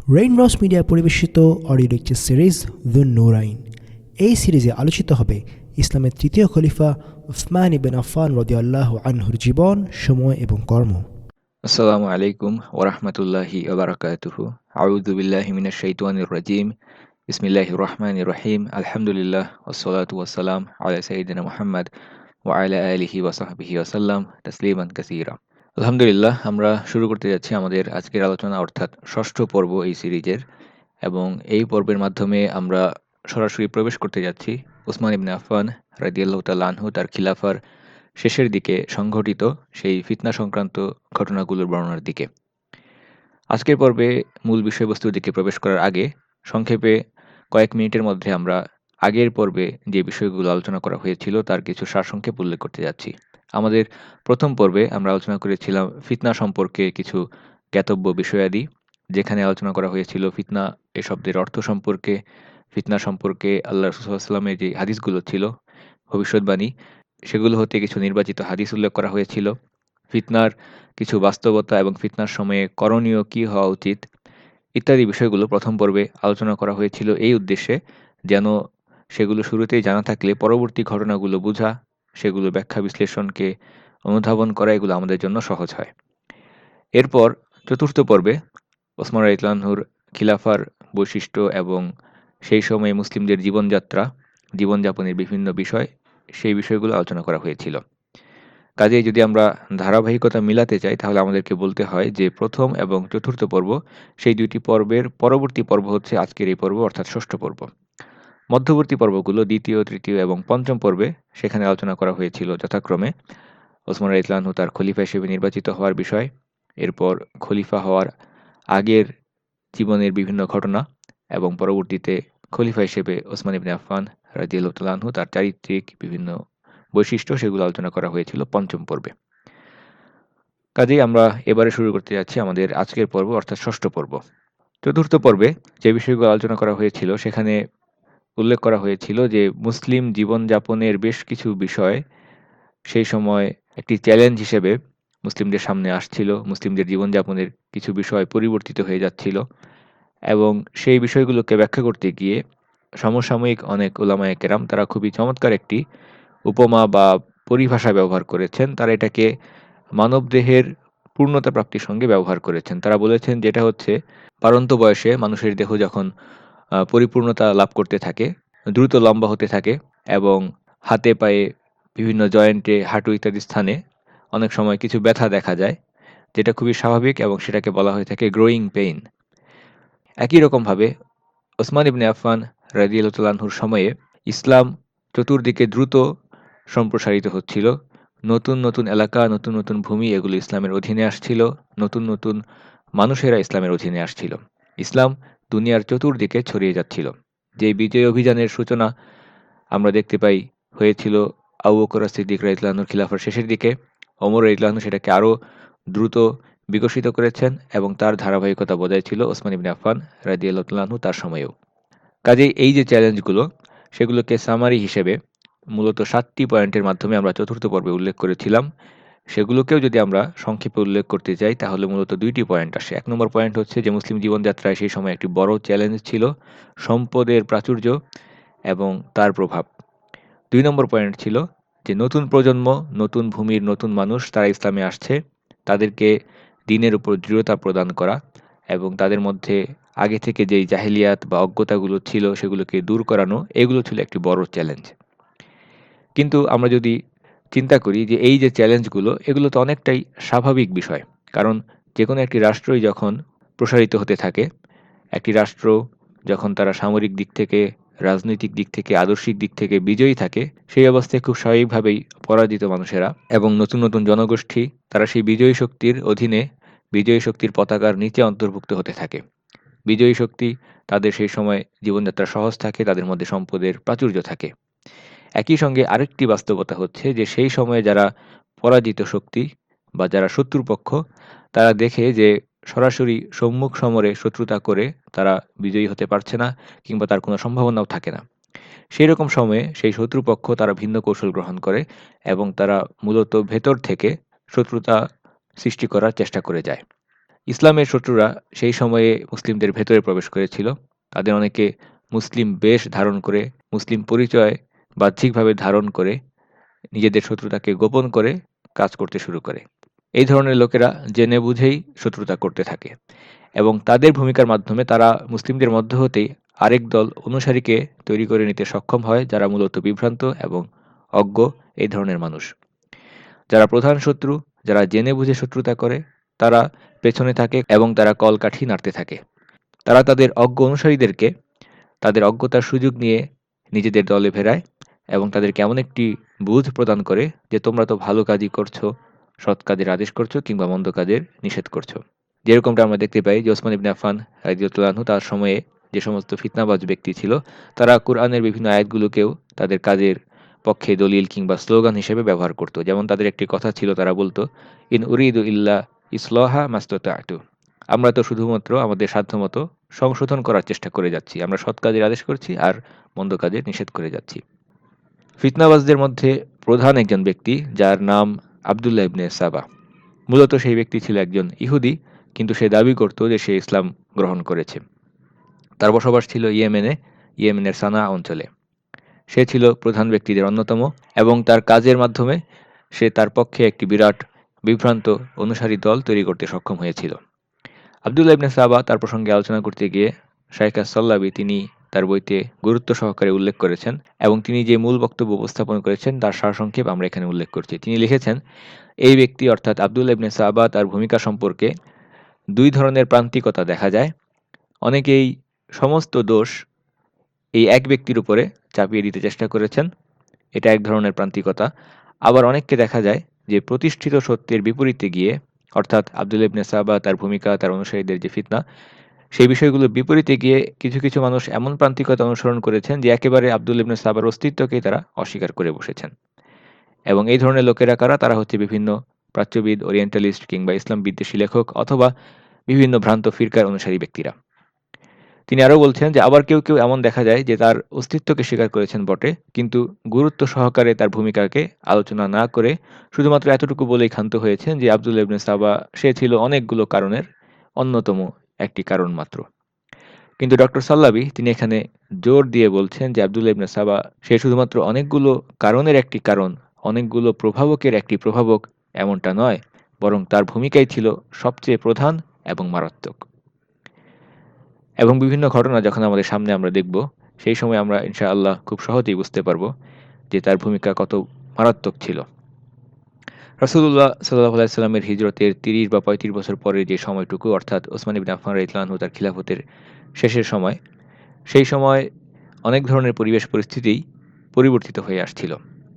Raindrops media পরিবেশিত audio lecture series the নূরাইন। এই সিরিজে আলোচিত হবে ইসলামের তৃতীয় খলিফা উসমান ইবনে আফফান রাদিয়াল্লাহু আনহুর জীবন, সময় এবং কর্ম। আসসালামু আলাইকুম ওরহমতুল্লাহি ওবারাকাতুহু। আউযু বিল্লাহি মিনাশ শাইতানির রাজিম। বিসমিল্লাহির রহমানির রহিম। আলহামদুলিল্লাহ ওয়াসসালাতু ওয়াসসালাম আলা সাইয়্যিদিনা মুহাম্মদ ওয়া আলা আলিহি ওয়া সাহবিহি ওয়া সাল্লাম তাসলিমান কাসীরা। আলহামদুলিল্লাহ, আমরা শুরু করতে যাচ্ছি আমাদের আজকের আলোচনা, অর্থাৎ ষষ্ঠ পর্ব এই সিরিজের। এবং এই পর্বের মাধ্যমে আমরা সরাসরি প্রবেশ করতে যাচ্ছি উসমান ইবনে আফফান রাদিয়াল্লাহু তাআলা আনহু তার খিলাফার শেষের দিকে সংঘটিত সেই ফিতনা সংক্রান্ত ঘটনাগুলোর বর্ণনার দিকে। আজকের পর্বে মূল বিষয়বস্তুর দিকে প্রবেশ করার আগে সংক্ষেপে কয়েক মিনিটের মধ্যে আমরা আগের পর্বে যে বিষয়গুলো আলোচনা করা হয়েছিল তার কিছু সারসংক্ষেপ উল্লেখ করতে যাচ্ছি। আমাদের প্রথম পর্বে আমরা আলোচনা করেছিলাম ফিতনা সম্পর্কে কিছু জ্ঞাতব্য বিষয়াদি, যেখানে আলোচনা করা হয়েছিল ফিতনা এ শব্দের অর্থ সম্পর্কে, ফিতনা সম্পর্কে আল্লাহ রাসূল সাল্লাল্লাহু আলাইহি ওয়াসাল্লামের যে হাদিসগুলো ছিল ভবিষ্যৎবাণী, সেগুলো হতে কিছু নির্বাচিত হাদিস উল্লেখ করা হয়েছিল। ফিতনার কিছু বাস্তবতা এবং ফিতনার সময়ে করণীয় কী হওয়া উচিত ইত্যাদি বিষয়গুলো প্রথম পর্বে আলোচনা করা হয়েছিল এই উদ্দেশ্যে যেন সেগুলো শুরুতেই জানা থাকলে পরবর্তী ঘটনাগুলো বোঝা, সেগুলো ব্যাখ্যা বিশ্লেষণকে অনুধাবন করা এগুলো আমাদের জন্য সহজ হয়। এরপর চতুর্থ পর্বে ওসমান রাদিয়াল্লাহু আনহুর খিলাফার বৈশিষ্ট্য এবং সেই সময়ে মুসলিমদের জীবনযাত্রা, জীবনযাপনের বিভিন্ন বিষয়, সেই বিষয়গুলো আলোচনা করা হয়েছিল। কাজেই যদি আমরা ধারাবাহিকতা মিলাতে চাই তাহলে আমাদেরকে বলতে হয় যে প্রথম এবং চতুর্থ পর্ব, সেই দুইটি পর্বের পরবর্তী পর্ব হচ্ছে আজকের এই পর্ব, অর্থাৎ ষষ্ঠ পর্ব। মধ্যবর্তী পর্বগুলো দ্বিতীয়, তৃতীয় এবং পঞ্চম পর্বে, সেখানে আলোচনা করা হয়েছিল যথাক্রমে ওসমান রাদিয়াল্লাহু আনহু তার খলিফা হিসেবে নির্বাচিত হওয়ার বিষয়, এরপর খলিফা হওয়ার আগের জীবনের বিভিন্ন ঘটনা, এবং পরবর্তীতে খলিফা হিসেবে ওসমান ইবনে আফফান রাদিয়াল্লাহু তাআলা আনহু তার চারিত্রিক বিভিন্ন বৈশিষ্ট্য, সেগুলো আলোচনা করা হয়েছিল পঞ্চম পর্বে। কাজেই আমরা এবারে শুরু করতে যাচ্ছি আমাদের আজকের পর্ব, অর্থাৎ ষষ্ঠ পর্ব। চতুর্থ পর্বে যে বিষয়গুলো আলোচনা করা হয়েছিল সেখানে উল্লেখ করা হয়েছিল যে মুসলিম জীবনযাপনের বেশ কিছু বিষয় সেই সময় একটি চ্যালেঞ্জ হিসেবে মুসলিমদের সামনে আসছিল। মুসলিমদের জীবনযাপনের কিছু বিষয় পরিবর্তিত হয়ে যাচ্ছিল এবং সেই বিষয়গুলোকে ব্যাখ্যা করতে গিয়ে সমসাময়িক অনেক উলামায়ে কেরাম তারা খুবই চমৎকার একটি উপমা বা পরিভাষা ব্যবহার করেছেন। তারা এটাকে মানবদেহের পূর্ণতা প্রাপ্তির সঙ্গে ব্যবহার করেছেন। তারা বলেছেন যেটা হচ্ছে বাড়ন্ত বয়সে মানুষের দেহ যখন পরিপূর্ণতা লাভ করতে থাকে, দ্রুত লম্বা হতে থাকে এবং হাতে পায়ে বিভিন্ন জয়েন্টে, হাঁটু ইত্যাদি স্থানে অনেক সময় কিছু ব্যথা দেখা যায়, যেটা খুবই স্বাভাবিক এবং সেটাকে বলা হয়ে থাকে গ্রোয়িং পেইন। একই রকমভাবে ওসমান ইবনে আফফান রাদিয়াল্লাহু তাআলা আনহুর সময়ে ইসলাম চতুর্দিকে দ্রুত সম্প্রসারিত হচ্ছিল। নতুন নতুন এলাকা, নতুন নতুন ভূমি, এগুলো ইসলামের অধীনে আসছিল। নতুন নতুন মানুষেরা ইসলামের অধীনে আসছিল। ইসলাম দুনিয়ার চতুর্দিকে ছড়িয়ে যাচ্ছিল। যে বিজয় অভিযানের সূচনা আমরা দেখতে পাই হয়েছিল আবু বকর সিদ্দিক রাদিয়াল্লাহু আনহুর খিলাফার শেষের দিকে, ওমর রাদিয়াল্লাহু আনহু সেটাকে আরও দ্রুত বিকশিত করেছেন এবং তার ধারাবাহিকতা বজায় ছিল ওসমান ইবনে আফফান রাদিয়াল্লাহু তাআলা আনহু তার সময়েও। কাজেই এই যে চ্যালেঞ্জগুলো, সেগুলোকে সামারি হিসেবে মূলত ৭টি পয়েন্টের মাধ্যমে আমরা চতুর্থ পর্বে উল্লেখ করেছিলাম। সেগুলোকেও যদি আমরা সংক্ষেপে উল্লেখ করতে যাই তাহলে মূলত ২টি পয়েন্ট আসে। ১ নম্বর পয়েন্ট হচ্ছে যে মুসলিম জীবনযাত্রায় সেই সময় একটি বড় চ্যালেঞ্জ ছিল সম্পদের প্রাচুর্য এবং তার প্রভাব। ২ নম্বর পয়েন্ট ছিল যে নতুন প্রজন্ম, নতুন ভূমির নতুন মানুষ তারা ইসলামে আসছে, তাদেরকে দ্বীনের উপর দৃঢ়তা প্রদান করা এবং তাদের মধ্যে আগে থেকে যেই জাহেলিয়াত বা অজ্ঞতাগুলো ছিল সেগুলোকে দূর করানো, এগুলো ছিল একটি বড় চ্যালেঞ্জ। কিন্তু আমরা যদি চিন্তা করি যে এই যে চ্যালেঞ্জগুলো, এগুলো তো অনেকটাই স্বাভাবিক বিষয়। কারণ যেকোনো একটি রাষ্ট্রই যখন প্রসারিত হতে থাকে, একটি রাষ্ট্র যখন তারা সামরিক দিক থেকে, রাজনৈতিক দিক থেকে, আদর্শিক দিক থেকে বিজয়ী থাকে, সেই অবস্থায় খুব স্বাভাবিকভাবেই পরাজিত মানুষেরা এবং নতুন নতুন জনগোষ্ঠী তারা সেই বিজয়ী শক্তির অধীনে, বিজয়ী শক্তির পতাকার নিচে অন্তর্ভুক্ত হতে থাকে। বিজয়ী শক্তি তাদের সেই সময় জীবনযাত্রা সহজ থাকে, তাদের মধ্যে সম্পদের প্রাচুর্য থাকে। একই সঙ্গে আরেকটি বাস্তবতা হচ্ছে যে সেই সময়ে যারা পরাজিত শক্তি বা যারা শত্রুপক্ষ, তারা দেখে যে সরাসরি সম্মুখ সমরে শত্রুতা করে তারা বিজয়ী হতে পারছে না কিংবা তার কোনো সম্ভাবনাও থাকে না। সেইরকম সময়ে সেই শত্রুপক্ষ তারা ভিন্ন কৌশল গ্রহণ করে এবং তারা মূলত ভেতর থেকে শত্রুতা সৃষ্টি করার চেষ্টা করে যায়। ইসলামের শত্রুরা সেই সময়ে মুসলিমদের ভেতরে প্রবেশ করেছিল। তাদের অনেকে মুসলিম বেশ ধারণ করে, মুসলিম পরিচয় বাহ্যিকভাবে ধারণ করে, নিজেদের শত্রুতাকে গোপন করে কাজ করতে শুরু করে। এই ধরনের লোকেরা জেনে বুঝেই শত্রুতা করতে থাকে এবং তাদের ভূমিকার মাধ্যমে তারা মুসলিমদের মধ্য হতেই আরেক দল অনুসারীকে তৈরি করে নিতে সক্ষম হয়, যারা মূলত বিভ্রান্ত এবং অজ্ঞ এই ধরনের মানুষ। যারা প্রধান শত্রু, যারা জেনে বুঝে শত্রুতা করে, তারা পেছনে থাকে এবং তারা কলকাঠি নাড়তে থাকে। তারা তাদের অজ্ঞ অনুসারীদেরকে তাদের অজ্ঞতার সুযোগ নিয়ে নিজেদের দলে ভেড়ায় এবং তাদেরকে এমন একটি বুঝ প্রদান করে যে তোমরা তো ভালো কাজই করছো, সৎ কাজের আদেশ করছো কিংবা মন্দ কাজের নিষেধ করছো। যেরকমটা আমরা দেখতে পাই যে ওসমান ইবনে আফফান রাদিয়াল্লাহু আনহু তার সময়ে যে সমস্ত ফিতনাবাজ ব্যক্তি ছিল, তারা কুরআনের বিভিন্ন আয়াতগুলোকেও তাদের কাজের পক্ষে দলিল কিংবা স্লোগান হিসেবে ব্যবহার করত। যেমন তাদের একটি কথা ছিল, তারা বলতো, ইন উরিদু ইল্লা ইসলাহা মাস্ততা'তু, আমরা তো শুধুমাত্র আমাদের সাধ্যমতো সংশোধন করার চেষ্টা করে যাচ্ছি, আমরা সৎ কাজের আদেশ করছি আর মন্দ কাজের নিষেধ করে যাচ্ছি। ফিতনাবাজদের মধ্যে প্রধান একজন ব্যক্তি যার নাম আবদুল্লাহ ইবনে সাবা। মূলত সেই ব্যক্তি ছিল একজন ইহুদি, কিন্তু সে দাবি করত যে সে ইসলাম গ্রহণ করেছে। তার বসবাস ছিল ইয়েমেনের সানা অঞ্চলে। সে ছিল প্রধান ব্যক্তিদের অন্যতম এবং তার কাজের মাধ্যমে সে তার পক্ষে একটি বিরাট বিভ্রান্ত অনুসারী দল তৈরি করতে সক্ষম হয়েছিল। আবদুল্লাহ ইবনে সাবা তার প্রসঙ্গে আলোচনা করতে গিয়ে শাইখ আস-সাল্লাবি তিনি তার বইতে গুরুত্ব সহকারে উল্লেখ করেছেন এবং তিনি যে মূল বক্তব্য উপস্থাপন করেছেন তার সারসংক্ষেপ আমরা এখানে উল্লেখ করছি। তিনি লিখেছেন, এই ব্যক্তি অর্থাৎ আবদুল্লাহ ইবনে সাবা তার ভূমিকা সম্পর্কে দুই ধরনের প্রান্তিকতা দেখা যায়। অনেকেই সমস্ত দোষ এই এক ব্যক্তির উপরে চাপিয়ে দিতে চেষ্টা করেছেন, এটা এক ধরনের প্রান্তিকতা। আবার অনেককে দেখা যায় যে প্রতিষ্ঠিত সত্যের বিপরীতে গিয়ে, অর্থাৎ আবদুল্লাহ ইবনে সাবা তার ভূমিকা, তার অনুসারীদের যে ফিতনা, সেই বিষয়গুলোর বিপরীতে গিয়ে কিছু কিছু মানুষ এমন প্রান্তিকতা অনুসরণ করেছেন যে একেবারে আবদুল্লাহ ইবনে সাবার অস্তিত্বকেই তারা অস্বীকার করে বসেছেন। এবং এই ধরনের লোকেরা কারা? তারা হচ্ছে বিভিন্ন প্রাচ্যবিদ, ওরিয়েন্টালিস্ট কিংবা ইসলাম বিদ্বেষী লেখক অথবা বিভিন্ন ভ্রান্ত ফিরকার অনুসারী ব্যক্তিরা। তিনি আরও বলছেন যে আবার কেউ কেউ এমন দেখা যায় যে তার অস্তিত্বকে স্বীকার করেছেন বটে, কিন্তু গুরুত্ব সহকারে তার ভূমিকাকে আলোচনা না করে শুধুমাত্র এতটুকু বলেই ক্ষান্ত হয়েছেন যে আবদুল্লাহ ইবনে সাবা সে ছিল অনেকগুলো কারণের অন্যতম একটি কারণ মাত্র। কিন্তু ডক্টর সাল্লাবি তিনি এখানে জোর দিয়ে বলছেন যে আবদুল্লাহ ইবনে সাবা সে শুধুমাত্র অনেকগুলো কারণের একটি কারণ, অনেকগুলো প্রভাবকের একটি প্রভাবক, এমনটা নয়, বরং তার ভূমিকাই ছিল সবচেয়ে প্রধান এবং মারাত্মক। এবং বিভিন্ন ঘটনা যখন আমাদের সামনে আমরা দেখব, সেই সময় আমরা ইনশাআল্লাহ খুব সহজেই বুঝতে পারব যে তার ভূমিকা কত মারাত্মক ছিল। রাসূলুল্লাহ সাল্লাল্লাহু আলাইহি সাল্লামের হিজরতের ৩০ বা ৩৫ বছর পরে যে সময়টুকু, অর্থাৎ ওসমান ইবনে আফফান রাদিয়াল্লাহু আনহু তার খিলাফতের শেষের সময়, সেই সময় অনেক ধরনের পরিবেশ পরিস্থিতিই পরিবর্তিত হয়ে আসছিল,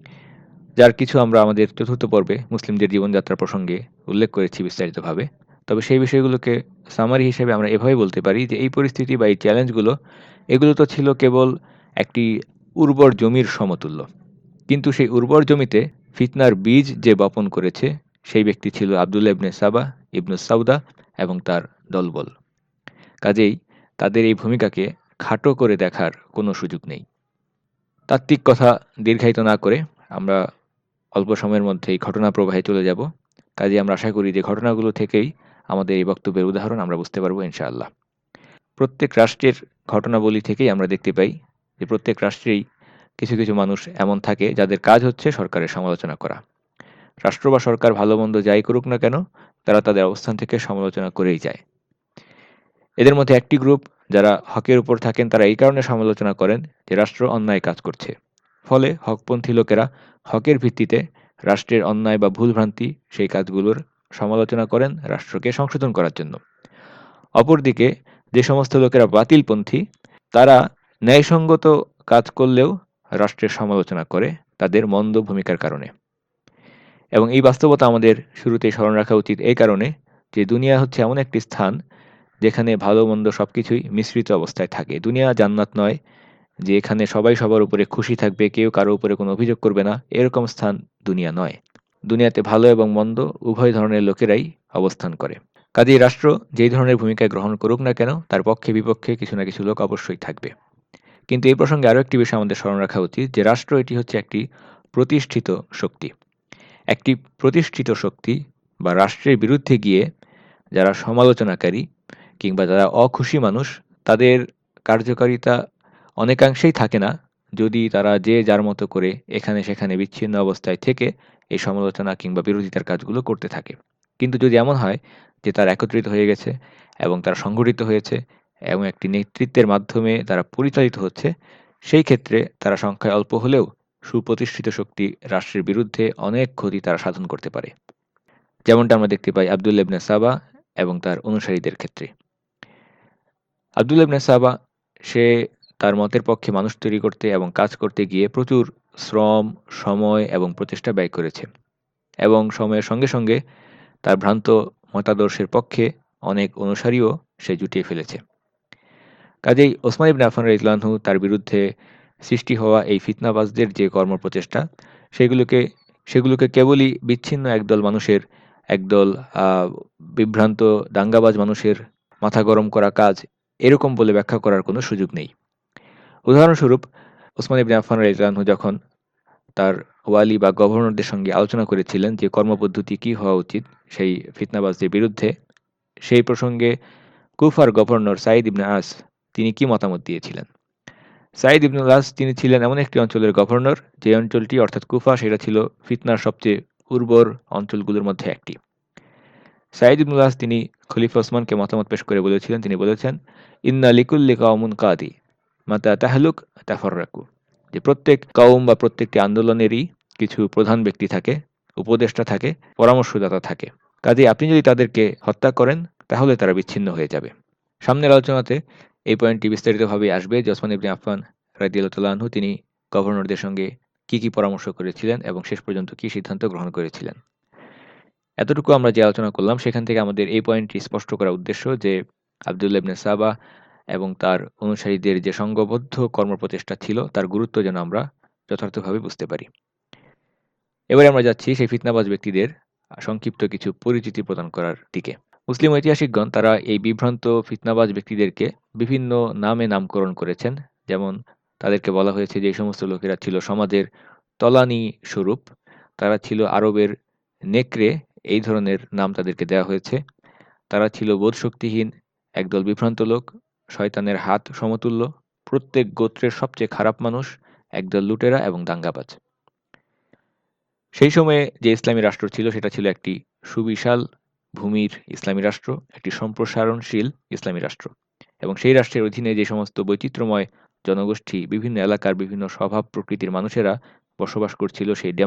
যার কিছু আমরা আমাদের চতুর্থ পর্বে মুসলিমদের জীবনযাত্রা প্রসঙ্গে উল্লেখ করেছি বিস্তারিতভাবে। তবে সেই বিষয়গুলোকে সামারি হিসেবে আমরা এভাবে বলতে পারি যে এই পরিস্থিতি বা এই চ্যালেঞ্জগুলো, এগুলো তো ছিল কেবল একটি উর্বর জমির সমতুল্য, কিন্তু সেই উর্বর জমিতে ফিতনার বীজ যে বপন করেছে সেই ব্যক্তি ছিল আবদুল্লাহ ইবনে সাবা ইবনু সাউদা এবং তার দলবল। কাজেই তাদের এই ভূমিকাকে খাটো করে দেখার কোনো সুযোগ নেই। তাত্ত্বিক কথা দীর্ঘায়িত না করে আমরা অল্প সময়ের মধ্যেই ঘটনা প্রবাহে চলে যাব। কাজে আমরা আশা করি যে ঘটনাগুলো থেকেই আমাদের এই বক্তব্যের উদাহরণ আমরা বুঝতে পারবো ইনশাআল্লাহ। প্রত্যেক রাষ্ট্রের ঘটনাবলী থেকেই আমরা দেখতে পাই যে প্রত্যেক রাষ্ট্রেই কিছু কিছু মানুষ এমন থাকে যাদের কাজ হচ্ছে সরকারের সমালোচনা করা। রাষ্ট্র বা সরকার ভালো মন্দ যাই করুক না কেন, তারা তাদের অবস্থান থেকে সমালোচনা করেই যায়। এদের মধ্যে একটি গ্রুপ যারা হকের উপর থাকেন, তারা এই কারণে সমালোচনা করেন যে রাষ্ট্র অন্যায় কাজ করছে। ফলে হকপন্থী লোকেরা হকের ভিত্তিতে রাষ্ট্রের অন্যায় বা ভুলভ্রান্তি সেই কাজগুলোর সমালোচনা করেন রাষ্ট্রকে সংশোধন করার জন্য। অপরদিকে যে সমস্ত লোকেরা বাতিলপন্থী, তারা ন্যায়সঙ্গত কাজ করলেও রাষ্ট্রের সমালোচনা করে তাদের মন্দ ভূমিকার কারণে। এবং এই বাস্তবতা আমাদের শুরুতেই স্মরণ রাখা উচিত এই কারণে যে দুনিয়া হচ্ছে এমন একটি স্থান যেখানে ভালো মন্দ সবকিছুই মিশ্রিত অবস্থায় থাকে। দুনিয়া জান্নাত নয় যে এখানে সবাই সবার উপরে খুশি থাকবে, কেউ কারো উপরে কোনো অভিযোগ করবে না, এরকম স্থান দুনিয়া নয়। দুনিয়াতে ভালো এবং মন্দ উভয় ধরনের লোকেরাই অবস্থান করে। কাজেই রাষ্ট্র যেই ধরনের ভূমিকা গ্রহণ করুক না কেন, তার পক্ষে বিপক্ষে কিছু না কিছু লোক অবশ্যই থাকবে। কিন্তু এই প্রসঙ্গে আরও একটি বিষয় আমাদের স্মরণ রাখা উচিত যে রাষ্ট্র এটি হচ্ছে একটি প্রতিষ্ঠিত শক্তি। একটি প্রতিষ্ঠিত শক্তি বা রাষ্ট্রের বিরুদ্ধে গিয়ে যারা সমালোচনাকারী কিংবা যারা অখুশি মানুষ, তাদের কার্যকারিতা অনেকাংশেই থাকে না যদি তারা যে যার মতো করে এখানে সেখানে বিচ্ছিন্ন অবস্থায় থেকে এই সমালোচনা কিংবা বিরোধিতার কাজগুলো করতে থাকে। কিন্তু যদি এমন হয় যে তারা একত্রিত হয়ে গেছে এবং তারা সংগঠিত হয়েছে এবং একটি নেতৃত্বের মাধ্যমে তারা পরিচালিত হচ্ছে, সেই ক্ষেত্রে তারা সংখ্যায় অল্প হলেও সুপ্রতিষ্ঠিত শক্তি রাষ্ট্রের বিরুদ্ধে অনেক ক্ষতি তারা সাধন করতে পারে। যেমনটা আমরা দেখতে পাই আবদুল্লাহ ইবনে সাবা এবং তার অনুসারীদের ক্ষেত্রে। আবদুল্লাহ ইবনে সাবা সে তার মতের পক্ষে মানুষ তৈরি করতে এবং কাজ করতে গিয়ে প্রচুর শ্রম, সময় এবং প্রচেষ্টা ব্যয় করেছে এবং সময়ের সঙ্গে সঙ্গে তার ভ্রান্ত মতাদর্শের পক্ষে অনেক অনুসারীও সে জুটিয়ে ফেলেছে। কাজেই ওসমান ইবনে আফফান রাদিয়াল্লাহু আনহু তার বিরুদ্ধে সৃষ্টি হওয়া এই ফিতনাবাজদের যে কর্মপ্রচেষ্টা, সেগুলোকে সেগুলোকে কেবলই বিচ্ছিন্ন একদল মানুষের, একদল আ বিভ্রান্ত দাঙ্গাবাজ মানুষের মাথা গরম করা কাজ, এরকম বলে ব্যাখ্যা করার কোনো সুযোগ নেই। উদাহরণস্বরূপ, ওসমান ইবনে আফফান রাদিয়াল্লাহু আনহু যখন তার ওয়ালি বা গভর্নরদের সঙ্গে আলোচনা করেছিলেন যে কর্মপদ্ধতি কী হওয়া উচিত সেই ফিতনাবাজদের বিরুদ্ধে, সেই প্রসঙ্গে কুফার গভর্নর সাঈদ ইবনে আস তিনি কি মতামত দিয়েছিলেন? সাঈদ ইবনুল আস তিনি ছিলেন এমন একটি অঞ্চলের গভর্নর, যে অঞ্চলটি অর্থাৎ কুফা সেটা ছিল ফিতনার সবচেয়ে উর্বর অঞ্চলগুলোর মধ্যে একটি। সাঈদ ইবনুল আস তিনি খলিফা ওসমানকে মতামত পেশ করে বলেছিলেন, তিনি বলেছেন, ইন্না লিকুল্লি কওমুন কাদি মাতা তাহলুক তাফাররাকু, যে প্রত্যেক কওম বা প্রত্যেকটি আন্দোলনেরই কিছু প্রধান ব্যক্তি থাকে, উপদেষ্টা থাকে, পরামর্শদাতা থাকে। কাজেই আপনি যদি তাদেরকে হত্যা করেন তাহলে তারা বিচ্ছিন্ন হয়ে যাবে। সামনের আলোচনাতে এই পয়েন্টটি বিস্তারিতভাবে আসবে যে ওসমান ইবনে আফফান রাদিয়াল্লাহু তাআলা আনহু তিনি গভর্নরদের সঙ্গে কি পরামর্শ করেছিলেন এবং শেষ পর্যন্ত কি সিদ্ধান্ত গ্রহণ করেছিলেন। এতটুকু আমরা যে আলোচনা করলাম সেখান থেকে আমাদের এই পয়েন্টটি স্পষ্ট করা উদ্দেশ্য যে আবদুল্লাহ ইবনে সাবা এবং তার অনুসারীদের যে সংঘবদ্ধ কর্মপ্রচেষ্টা ছিল তার গুরুত্ব যেন আমরা যথার্থভাবে বুঝতে পারি। এবারে আমরা যাচ্ছি সেই ফিতনাবাজ ব্যক্তিদের সংক্ষিপ্ত কিছু পরিচিতি প্রদান করার দিকে। মুসলিম ঐতিহাসিকগণ তারা এই বিভ্রান্ত ফিতনাবাজ ব্যক্তিদেরকে বিভিন্ন নামে নামকরণ করেছেন। যেমন তাদেরকে বলা হয়েছে যে এই সমস্ত লোকেরা ছিল সমাজের তলানি স্বরূপ, তারা ছিল আরবের নেকড়ে, এই ধরনের নাম তাদেরকে দেওয়া হয়েছে। তারা ছিল বোধশক্তিহীন একদল বিভ্রান্ত লোক, শয়তানের হাত সমতুল্য, প্রত্যেক গোত্রের সবচেয়ে খারাপ মানুষ, একদল লুটেরা এবং দাঙ্গাবাজ। সেই সময়ে যে ইসলামী রাষ্ট্র ছিল সেটা ছিল একটি সুবিশাল ভূমির ইসলামী রাষ্ট্র, একটি সম্প্রসারণশীল ইসলামী রাষ্ট্র। এবং সেই রাষ্ট্রের অধীনে যে সমস্ত বৈচিত্র্যময় জনগোষ্ঠী, বিভিন্ন এলাকার বিভিন্ন স্বভাব প্রকৃতির মানুষেরা বসবাস করছিল,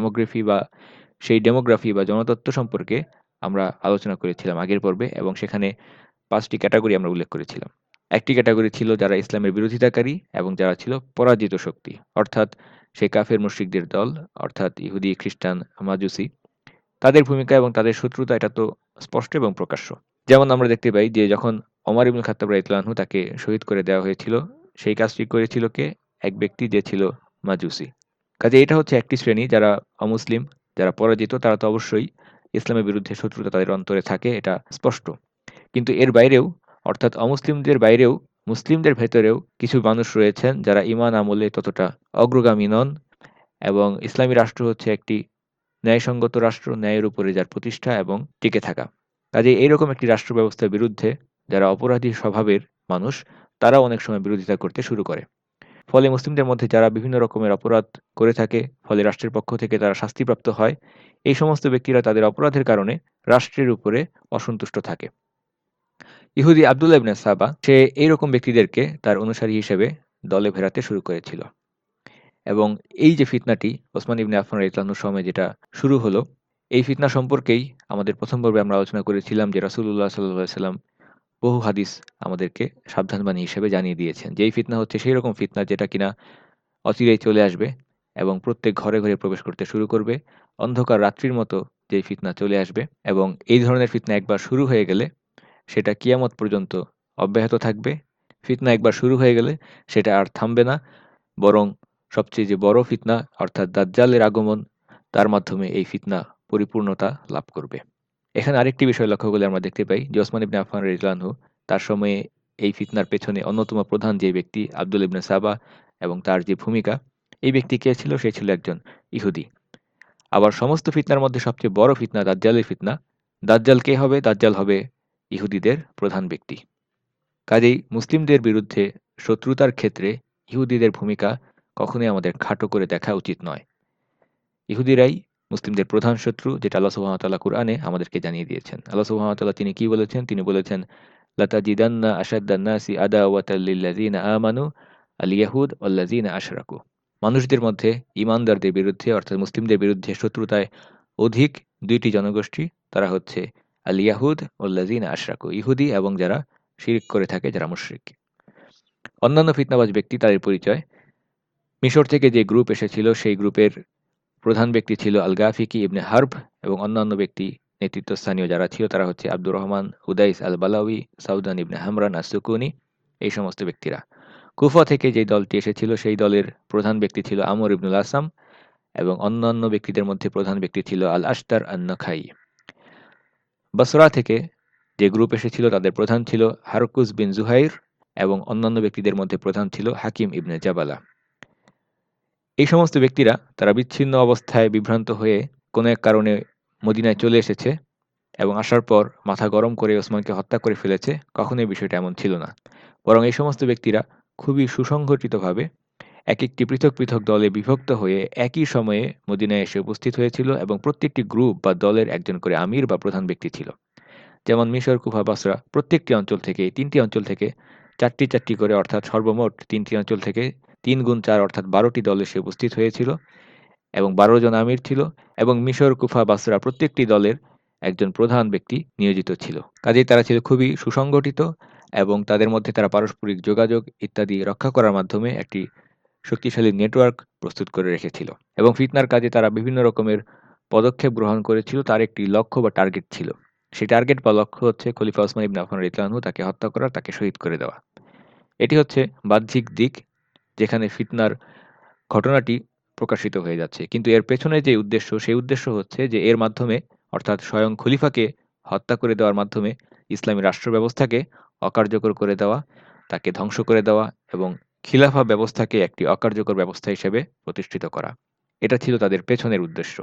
সেই ডেমোগ্রাফি বা জনতত্ত্ব সম্পর্কে আমরা আলোচনা করেছিলাম আগের পর্বে, এবং সেখানে ৫টি ক্যাটাগরি আমরা উল্লেখ করেছিলাম। একটি ক্যাটাগরি ছিল যারা ইসলামের বিরোধিতাকারী এবং যারা ছিল পরাজিত শক্তি, অর্থাৎ সেই কাফের মুশরিকদের দল, অর্থাৎ ইহুদি, খ্রিস্টান, মাজুসি। তাদের ভূমিকা এবং তাদের শত্রুতা এটা তো স্পষ্ট এবং প্রকাশ্য। যেমন আমরা দেখতে পাই যে যখন ওমর ইবনুল খাত্তাব রাদিয়াল্লাহু আনহু তাকে শহীদ করে দেওয়া হয়েছিল, সেই কাজটি করেছিল কে? এক ব্যক্তি যে ছিল মাজুসি। কাজে এটা হচ্ছে একটি শ্রেণী যারা অমুসলিম, যারা পরাজিত, তারা তো অবশ্যই ইসলামের বিরুদ্ধে শত্রুতা তাদের অন্তরে থাকে, এটা স্পষ্ট। কিন্তু এর বাইরেও, অর্থাৎ অমুসলিমদের বাইরেও মুসলিমদের ভেতরেও কিছু মানুষ রয়েছেন যারা ঈমান আমলে ততটা অগ্রগামী নন, এবং ইসলামী রাষ্ট্র হচ্ছে একটি ন্যায়সঙ্গত রাষ্ট্র, ন্যায়ের উপরে যার প্রতিষ্ঠা এবং টিকে থাকা। কাজেই এইরকম একটি রাষ্ট্র ব্যবস্থার বিরুদ্ধে যারা অপরাধী স্বভাবের মানুষ, তারাও অনেক সময় বিরোধিতা করতে শুরু করে। ফলে মুসলিমদের মধ্যে যারা বিভিন্ন রকমের অপরাধ করে থাকে, ফলে রাষ্ট্রের পক্ষ থেকে তারা শাস্তিপ্রাপ্ত হয়, এই সমস্ত ব্যক্তিরা তাদের অপরাধের কারণে রাষ্ট্রের উপরে অসন্তুষ্ট থাকে। ইহুদি আবদুল্লাহ ইবনে সাবা সে এইরকম ব্যক্তিদেরকে তার অনুসারী হিসেবে দলে ভেড়াতে শুরু করেছিল। এবং এই যে ফিতনাটি ওসমান ইবনে আফফান রাদিয়াল্লাহু আনহুর সময় যেটা শুরু হলো, এই ফিতনা সম্পর্কেই আমাদের প্রথম পর্বে আমরা আলোচনা করেছিলাম যে রাসূলুল্লাহ সাল্লাল্লাহু আলাইহি ওয়াসাল্লাম বহু হাদিস আমাদেরকে সাবধানবাণী হিসেবে জানিয়ে দিয়েছেন যে এই ফিতনা হচ্ছে সেই রকম ফিতনা যেটা কিনা অচিরেই চলে আসবে এবং প্রত্যেক ঘরে ঘরে প্রবেশ করতে শুরু করবে। অন্ধকার রাত্রির মতো যেই ফিতনা চলে আসবে, এবং এই ধরনের ফিতনা একবার শুরু হয়ে গেলে সেটা কিয়ামত পর্যন্ত অব্যাহত থাকবে। ফিতনা একবার শুরু হয়ে গেলে সেটা আর থামবে না, বরং সবচেয়ে যে বড় ফিতনা অর্থাৎ দাজ্জালের আগমন, তার মাধ্যমে এই ফিতনা পরিপূর্ণতা লাভ করবে। এখানে আরেকটি বিষয় লক্ষ্য করলে আমরা দেখতে পাই যে ওসমান ইবনে আফফান রাদিয়াল্লাহু আনহু তার সময়ে এই ফিতনার পেছনে অন্যতম প্রধান যে ব্যক্তি আবদুল্লাহ ইবনে সাবা এবং তার যে ভূমিকা, এই ব্যক্তি কে ছিল? সে ছিল একজন ইহুদি। আবার সমস্ত ফিতনার মধ্যে সবচেয়ে বড় ফিতনা দাজ্জালের ফিতনা। দাজ্জাল কে হবে? দাজ্জাল হবে ইহুদিদের প্রধান ব্যক্তি। কাজেই মুসলিমদের বিরুদ্ধে শত্রুতার ক্ষেত্রে ইহুদিদের ভূমিকা কখনোই আমাদের খাটো করে দেখা উচিত নয়। ইহুদিরাই মুসলিমদের প্রধান শত্রু, যেটা আল্লাহ সুবহানাহু ওয়া তাআলা কুরআনে আমাদেরকে জানিয়ে দিয়েছেন। আল্লাহ সুবহানাহু ওয়া তাআলা তিনি কি বলেছেন? তিনি বলেছেন, লাতাজিদান্না আশাদ্দান নাসি আদাওয়াতাল লিল্লাযিনা আমানু আল ইয়াহুদ ওয়াল্লাযিনা আশরাকু। মানুষদের মধ্যে ঈমানদারদের বিরুদ্ধে অর্থাৎ মুসলিমদের বিরুদ্ধে শত্রুতায় অধিক দুইটি জনগোষ্ঠী, তারা হচ্ছে আল ইয়াহুদ ওয়াল্লাযিনা আশরাকু, ইহুদি এবং যারা শিরক করে থাকে, যারা মুশরিক। অন্যান্য ফিতনাবাজ ব্যক্তি তাদের পরিচয়, মিশর থেকে যে গ্রুপ এসেছিল সেই গ্রুপের প্রধান ব্যক্তি ছিল আল গাফিকি ইবনে হার্ব এবং অন্যান্য ব্যক্তি নেতৃত্বস্থানীয় যারা ছিল তারা হচ্ছে আব্দুর রহমান উদাইস আল বালাউই, সাউদান ইবনে হামরান আস-সুকুনি, এই সমস্ত ব্যক্তিরা। কুফা থেকে যে দলটি এসেছিল সেই দলের প্রধান ব্যক্তি ছিল আমর ইবনুল আসাম এবং অন্যান্য ব্যক্তিদের মধ্যে প্রধান ব্যক্তি ছিল আল আশতার আন-নখাই। বসরা থেকে যে গ্রুপ এসেছিল তাদের প্রধান ছিল হারকুস বিন জুহাইর এবং অন্যান্য ব্যক্তিদের মধ্যে প্রধান ছিল হাকিম ইবনে জাবালা। এই সমস্ত ব্যক্তিরা তারা বিচ্ছিন্ন অবস্থায় বিভ্রান্ত হয়ে কোনো এক কারণে মদিনায় চলে এসেছে এবং আসার পর মাথা গরম করে ওসমানকে হত্যা করে ফেলেছে, কখনোই বিষয়টা এমন ছিল না। বরং এই সমস্ত ব্যক্তিরা খুবই সুসংগঠিতভাবে একেকটি পৃথক পৃথক দলে বিভক্ত হয়ে একই সময়ে মদিনায় এসে উপস্থিত হয়েছিল এবং প্রত্যেকটি গ্রুপ বা দলের একজন করে আমির বা প্রধান ব্যক্তি ছিল। যেমন মিশর, কুফা, বাসরা প্রত্যেকটি অঞ্চল থেকে, ৩টি অঞ্চল থেকে ৪টি ৪টি করে, অর্থাৎ সর্বমোট ৩টি অঞ্চল থেকে ৩ গুণ ৪ অর্থাৎ ১২টি দল এসে উপস্থিত হয়েছিল এবং ১২ জন আমির ছিল এবং মিশর, কুফা, বাসরা প্রত্যেকটি দলের একজন প্রধান ব্যক্তি নিয়োজিত ছিল। কাজেই তারা ছিল খুবই সুসংগঠিত এবং তাদের মধ্যে তারা পারস্পরিক যোগাযোগ ইত্যাদি রক্ষা করার মাধ্যমে একটি শক্তিশালী নেটওয়ার্ক প্রস্তুত করে রেখেছিল এবং ফিতনার কাজে তারা বিভিন্ন রকমের পদক্ষেপ গ্রহণ করেছিল। তার একটি লক্ষ্য বা টার্গেট ছিল। সেই টার্গেট বা লক্ষ্য হচ্ছে খলিফা ওসমান ইবনে আফফান রাদিয়াল্লাহু আনহু তাকে হত্যা করা, তাকে শহীদ করে দেওয়া। এটি হচ্ছে বাহ্যিক দিক, যেখানে ফিতনার ঘটনাটি প্রকাশিত হয়ে যাচ্ছে। কিন্তু এর পেছনে যে উদ্দেশ্য, সেই উদ্দেশ্য হচ্ছে যে এর মাধ্যমে অর্থাৎ স্বয়ং খলিফাকে হত্যা করে দেওয়ার মাধ্যমে ইসলামী রাষ্ট্র ব্যবস্থাকে অকার্যকর করে দেওয়া, তাকে ধ্বংস করে দেওয়া এবং খিলাফা ব্যবস্থাকে একটি অকার্যকর ব্যবস্থা হিসেবে প্রতিষ্ঠিত করা। এটা ছিল তাদের পেছনের উদ্দেশ্য।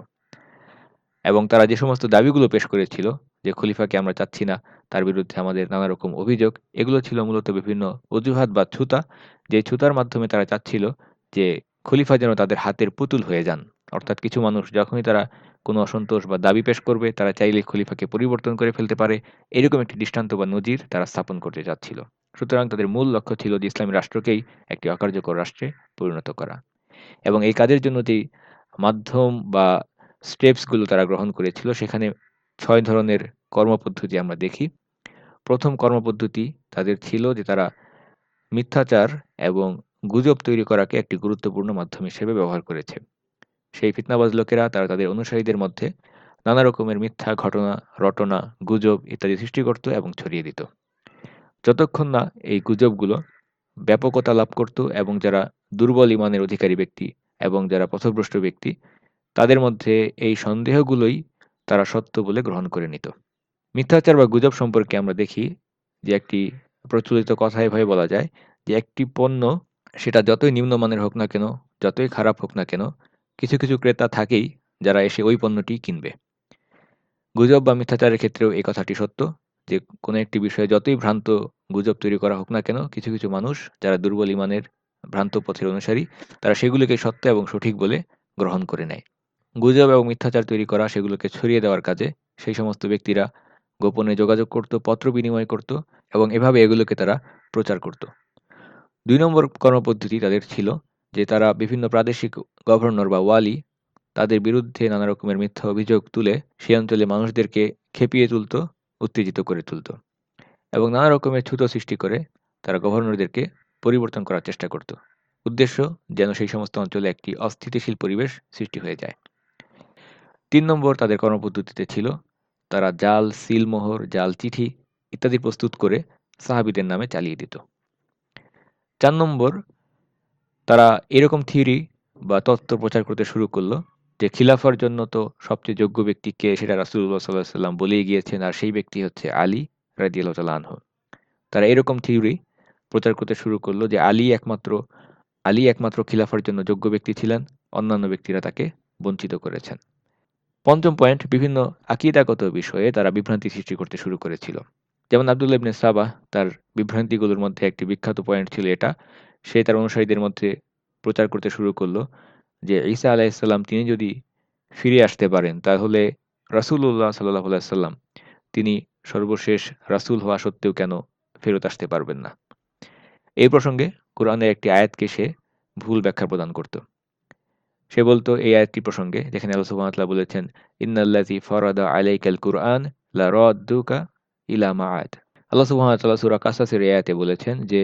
এবং তারা যে সমস্ত দাবিগুলো পেশ করেছিল যে খলিফাকে আমরা চাচ্ছি না, তার বিরুদ্ধে আমাদের নানা রকম অভিযোগ, এগুলো ছিল মূলত বিভিন্ন অজুহাত বা ছুতা, যে ছুতার মাধ্যমে তারা চাচ্ছিল যে খলিফা যেন তাদের হাতের পুতুল হয়ে যান। অর্থাৎ কিছু মানুষ যখনই তারা কোনো অসন্তোষ বা দাবি পেশ করবে, তারা চাইলেই খলিফাকে পরিবর্তন করে ফেলতে পারে, এরকম একটি দৃষ্টান্ত বা নজির তারা স্থাপন করতে চাচ্ছিল। সুতরাং তাদের মূল লক্ষ্য ছিল যে ইসলামী রাষ্ট্রকেই একটি অকার্যকর রাষ্ট্রে পরিণত করা। এবং এই কাজের জন্য যেই মাধ্যম বা স্টেপসগুলো তারা গ্রহণ করেছিল, সেখানে ৬ ধরনের কর্মপদ্ধতি আমরা দেখি। প্রথম কর্মপদ্ধতি তাদের ছিল যে তারা মিথ্যাচার এবং গুজব তৈরি করাকে একটি গুরুত্বপূর্ণ মাধ্যম হিসেবে ব্যবহার করেছে। সেই ফিতনাবাজ লোকেরা তারা তাদের অনুসারীদের মধ্যে নানা রকমের মিথ্যা ঘটনা, রটনা, গুজব ইত্যাদি সৃষ্টি করত এবং ছড়িয়ে দিত। যতক্ষণ না এই গুজবগুলো ব্যাপকতা লাভ করত এবং যারা দুর্বল ঈমানের অধিকারী ব্যক্তি এবং যারা পথভ্রষ্ট ব্যক্তি, তাদের মধ্যে এই সন্দেহগুলোই তারা সত্য বলে গ্রহণ করে নিত। মিথ্যাচার বা গুজব সম্পর্কে আমরা দেখি যে একটি প্রচলিত কথা এভাবে বলা যায় যে একটি পণ্য সেটা যতই নিম্নমানের হোক না কেন, যতই খারাপ হোক না কেন, কিছু কিছু ক্রেতা থাকেই যারা এসে ওই পণ্যটি কিনবে। গুজব বা মিথ্যাচারের ক্ষেত্রেও এই কথাটি সত্য যে কোনো একটি বিষয়ে যতই ভ্রান্ত গুজব তৈরি করা হোক না কেন, কিছু কিছু মানুষ যারা দুর্বল ঈমানের ভ্রান্ত পথের অনুসারী, তারা সেগুলোকে সত্য এবং সঠিক বলে গ্রহণ করে নেয়। গুজব এবং মিথ্যাচার তৈরি করা, সেগুলোকে ছড়িয়ে দেওয়ার কাজে সেই সমস্ত ব্যক্তিরা গোপনে যোগাযোগ করত, পত্র বিনিময় করত এবং এভাবে এগুলোকে তারা প্রচার করত। ২ নম্বর কর্মপদ্ধতি তাদের ছিল যে তারা বিভিন্ন প্রাদেশিক গভর্নর বা ওয়ালি, তাদের বিরুদ্ধে নানা রকমের মিথ্যা অভিযোগ তুলে সেই অঞ্চলে মানুষদেরকে খেপিয়ে তুলত, উত্তেজিত করে তুলত এবং নানা রকমের ছুতো সৃষ্টি করে তারা গভর্নরদেরকে পরিবর্তন করার চেষ্টা করত। উদ্দেশ্য যেন সেই সমস্ত অঞ্চলে একটি অস্থিতিশীল পরিবেশ সৃষ্টি হয়ে যায়। ৩ নম্বর তাদের কর্মপদ্ধতিতে ছিল তারা জাল সিলমোহর, জাল চিঠি ইত্যাদি প্রস্তুত করে সাহাবীদের নামে চালিয়ে দিত। ৪ নম্বর, তারা এরকম থিওরি বা তত্ত্ব প্রচার করতে শুরু করলো যে খিলাফার জন্য তো সবচেয়ে যোগ্য ব্যক্তি কে, সেটা রাসূলুল্লাহ সাল্লাল্লাহু আলাইহি ওয়াসাল্লাম বলেই গিয়েছেন, আর সেই ব্যক্তি হচ্ছে আলী রাদিয়াল্লাহু তাআলা আনহু। তারা এরকম থিওরি প্রচার করতে শুরু করলো যে আলী একমাত্র খিলাফার জন্য যোগ্য ব্যক্তি ছিলেন, অন্যান্য ব্যক্তিরা তাকে বঞ্চিত করেছেন। ৫ম পয়েন্ট, বিভিন্ন আকীদাগত বিষয়ে তারা বিভ্রান্তি সৃষ্টি করতে শুরু করেছিল। যেমন আব্দুল্লাহ ইবনে সাবাহ, তার বিভ্রান্তিগুলোর মধ্যে একটি বিখ্যাত পয়েন্ট ছিল এটা। সে তার অনুসারীদের মধ্যে প্রচার করতে শুরু করল যে ঈসা আলাইহিস সালাম তিনি যদি ফিরে আসতে পারেন তাহলে রাসূলুল্লাহ সাল্লাল্লাহু আলাইহি ওয়াসাল্লাম তিনি সর্বশেষ রাসূল হওয়া সত্ত্বেও কেন ফেরত আসতে পারবেন না? এই প্রসঙ্গে কোরআনের একটি আয়াতকে সে ভুল ব্যাখ্যা প্রদান করত। সে বলতো এই আয়াতটি প্রসঙ্গে, যেখানে আল্লাহ সুবহানাহু ওয়া তাআলা বলেছেন, "ইন্নাল্লাযী ফারাদা আলাইকাল কুরআন লারাদ্দুকা ইলা মাআদ।" আল্লাহ সুবহানাহু ওয়া তাআলা সূরা কাসাসের এই আয়াতে বলেছেন যে,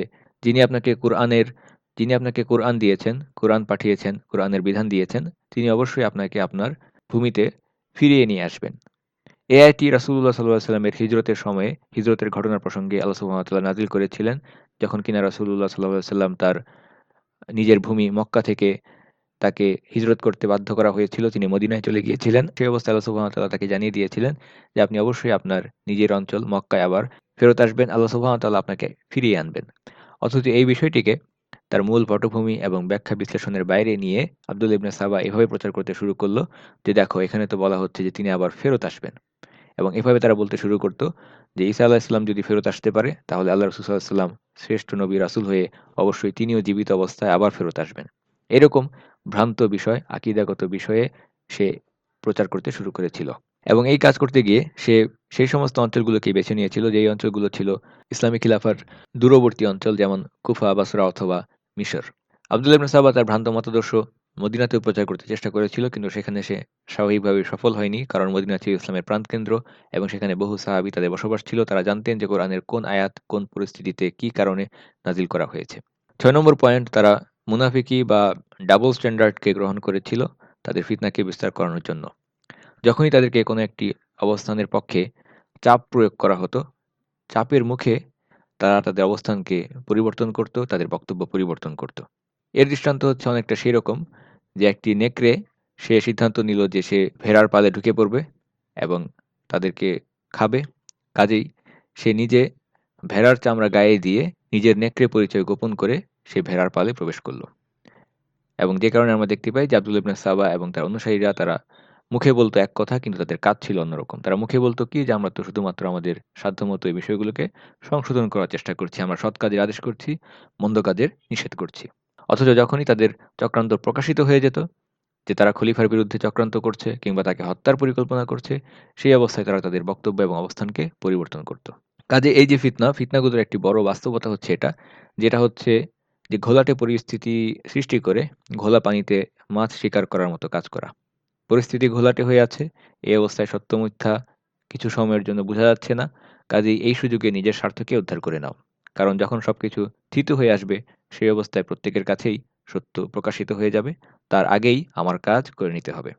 যিনি আপনাকে কুরআন দিয়েছেন, কুরআন পাঠিয়েছেন, কুরআনের বিধান দিয়েছেন, তিনি অবশ্যই আপনাকে আপনার ভূমিতে ফিরিয়ে নিয়ে আসবেন। এই আয়াতটি রাসূলুল্লাহ সাল্লাল্লাহু আলাইহি ওয়াসাল্লামের হিজরতের সময়ে, হিজরতের ঘটনার প্রসঙ্গে আল্লাহ সুবহানাহু ওয়া তাআলা নাযিল করেছিলেন, যখন কিনা রাসূলুল্লাহ সাল্লাল্লাহু আলাইহি ওয়াসাল্লাম তার নিজের ভূমি মক্কা থেকে তাকে হিজরত করতে বাধ্য করা হয়েছিল। তিনি মদিনায় চলে গিয়েছিলেন। সেই অবস্থায় আল্লাহ সুবহানাহু ওয়া তাআলা তাকে জানিয়ে দিয়েছিলেন যে, আপনি অবশ্যই আপনার নিজের অঞ্চল মক্কায় আবার ফেরত আসবেন। আল্লাহ সুবহানাহু ওয়া তাআলা আপনাকে ফিরিয়ে আনবেন। অথচ এই বিষয়টিকে তার মূল পটভূমি এবং ব্যাখ্যা বিশ্লেষণের বাইরে নিয়ে আব্দুল্লাহ ইবনে সাবা এভাবে প্রচার করতে শুরু করল যে, দেখো এখানে তো বলা হচ্ছে যে তিনি আবার ফেরত আসবেন। এবং এভাবে তারা বলতে শুরু করত যে, ঈসা আলাইহিস সালাম যদি ফেরত আসতে পারে তাহলে আল্লাহ রাসূল সাল্লাল্লাহু আলাইহি ওয়াসাল্লাম শ্রেষ্ঠ নবী রাসূল হয়ে অবশ্যই তিনিও জীবিত অবস্থায় আবার ফেরত আসবেন। এরকম ভ্রান্ত বিষয়, আকীদাগত বিষয়ে সে প্রচার করতে শুরু করেছিল। এবং এই কাজ করতে গিয়ে সে সেই সমস্ত অঞ্চলগুলোকেই বেছে নিয়েছিল যেই অঞ্চলগুলো ছিল ইসলামী খিলাফার দূরবর্তী অঞ্চল, যেমন কুফা, বাসরা অথবা মিশর। আব্দুল্লাহ ইবনে সাবা তার ভ্রান্ত মতাদর্শ মদিনাতেও প্রচার করতে চেষ্টা করেছিল, কিন্তু সেখানে সে স্বাভাবিকভাবে সফল হয়নি, কারণ মদিনা ছিল ইসলামের প্রাণকেন্দ্র এবং সেখানে বহু সাহাবী তাদের বসবাস ছিল। তারা জানতেন যে কোরআনের কোন আয়াত কোন পরিস্থিতিতে কী কারণে নাজিল করা হয়েছে। ৬ নম্বর পয়েন্ট, তারা মুনাফিকি বা ডাবল স্ট্যান্ডার্ডকে গ্রহণ করেছিল তাদের ফিতনাকে বিস্তার করানোর জন্য। যখনই তাদেরকে কোনো একটি অবস্থানের পক্ষে চাপ প্রয়োগ করা হতো, চাপের মুখে তারা তাদের অবস্থানকে পরিবর্তন করত, তাদের বক্তব্য পরিবর্তন করত। এর দৃষ্টান্ত হচ্ছে অনেকটা সেরকম যে, একটি নেকড়ে সে সিদ্ধান্ত নিল যে সে ভেড়ার পালে ঢুকে পড়বে এবং তাদেরকে খাবে। কাজেই সে নিজে ভেড়ার চামড়া গায়ে দিয়ে নিজের নেকড়ে পরিচয় গোপন করে সে ভেড়ার পালে প্রবেশ করল। এবং যে কারণে আমরা দেখতে পাই যে আব্দুল্লাহ ইবনে সাবা এবং তার অনুসারীরা তারা মুখে বলতো এক কথা, কিন্তু তাদের কাজ ছিল অন্যরকম। তারা মুখে বলতো কি যে, আমরা তো শুধুমাত্র আমাদের সাধ্যমতো এই বিষয়গুলোকে সংশোধন করার চেষ্টা করছি। আমরা সৎ কাজের আদেশ করছি, মন্দ কাজের নিষেধ করছি। অথচ যখনই তাদের চক্রান্ত প্রকাশিত হয়ে যেত যে তারা খলিফার বিরুদ্ধে চক্রান্ত করছে কিংবা তাকে হত্যার পরিকল্পনা করছে, সেই অবস্থায় তারা তাদের বক্তব্য এবং অবস্থানকে পরিবর্তন করত। কাজে এই যে ফিতনাগুলোর একটি বড় বাস্তবতা হচ্ছে এটা, যেটা হচ্ছে যে ঘোলাটে পরিস্থিতি সৃষ্টি করে ঘোলা পানিতে মাছ শিকার করার মতো কাজ করা। পরিস্থিতি ঘোলাটে হয়ে আছে, এই অবস্থায় সত্য মিথ্যা কিছু সময়ের জন্য বোঝা যাচ্ছে না। কাজেই এই সুযোগে নিজের স্বার্থকে উদ্ধার করে নাও। কারণ যখন সবকিছু থিতু হয়ে আসবে, সেই অবস্থায় প্রত্যেকের কাছেই সত্য প্রকাশিত হয়ে যাবে। তার আগেই আমার কাজ করে নিতে হবে।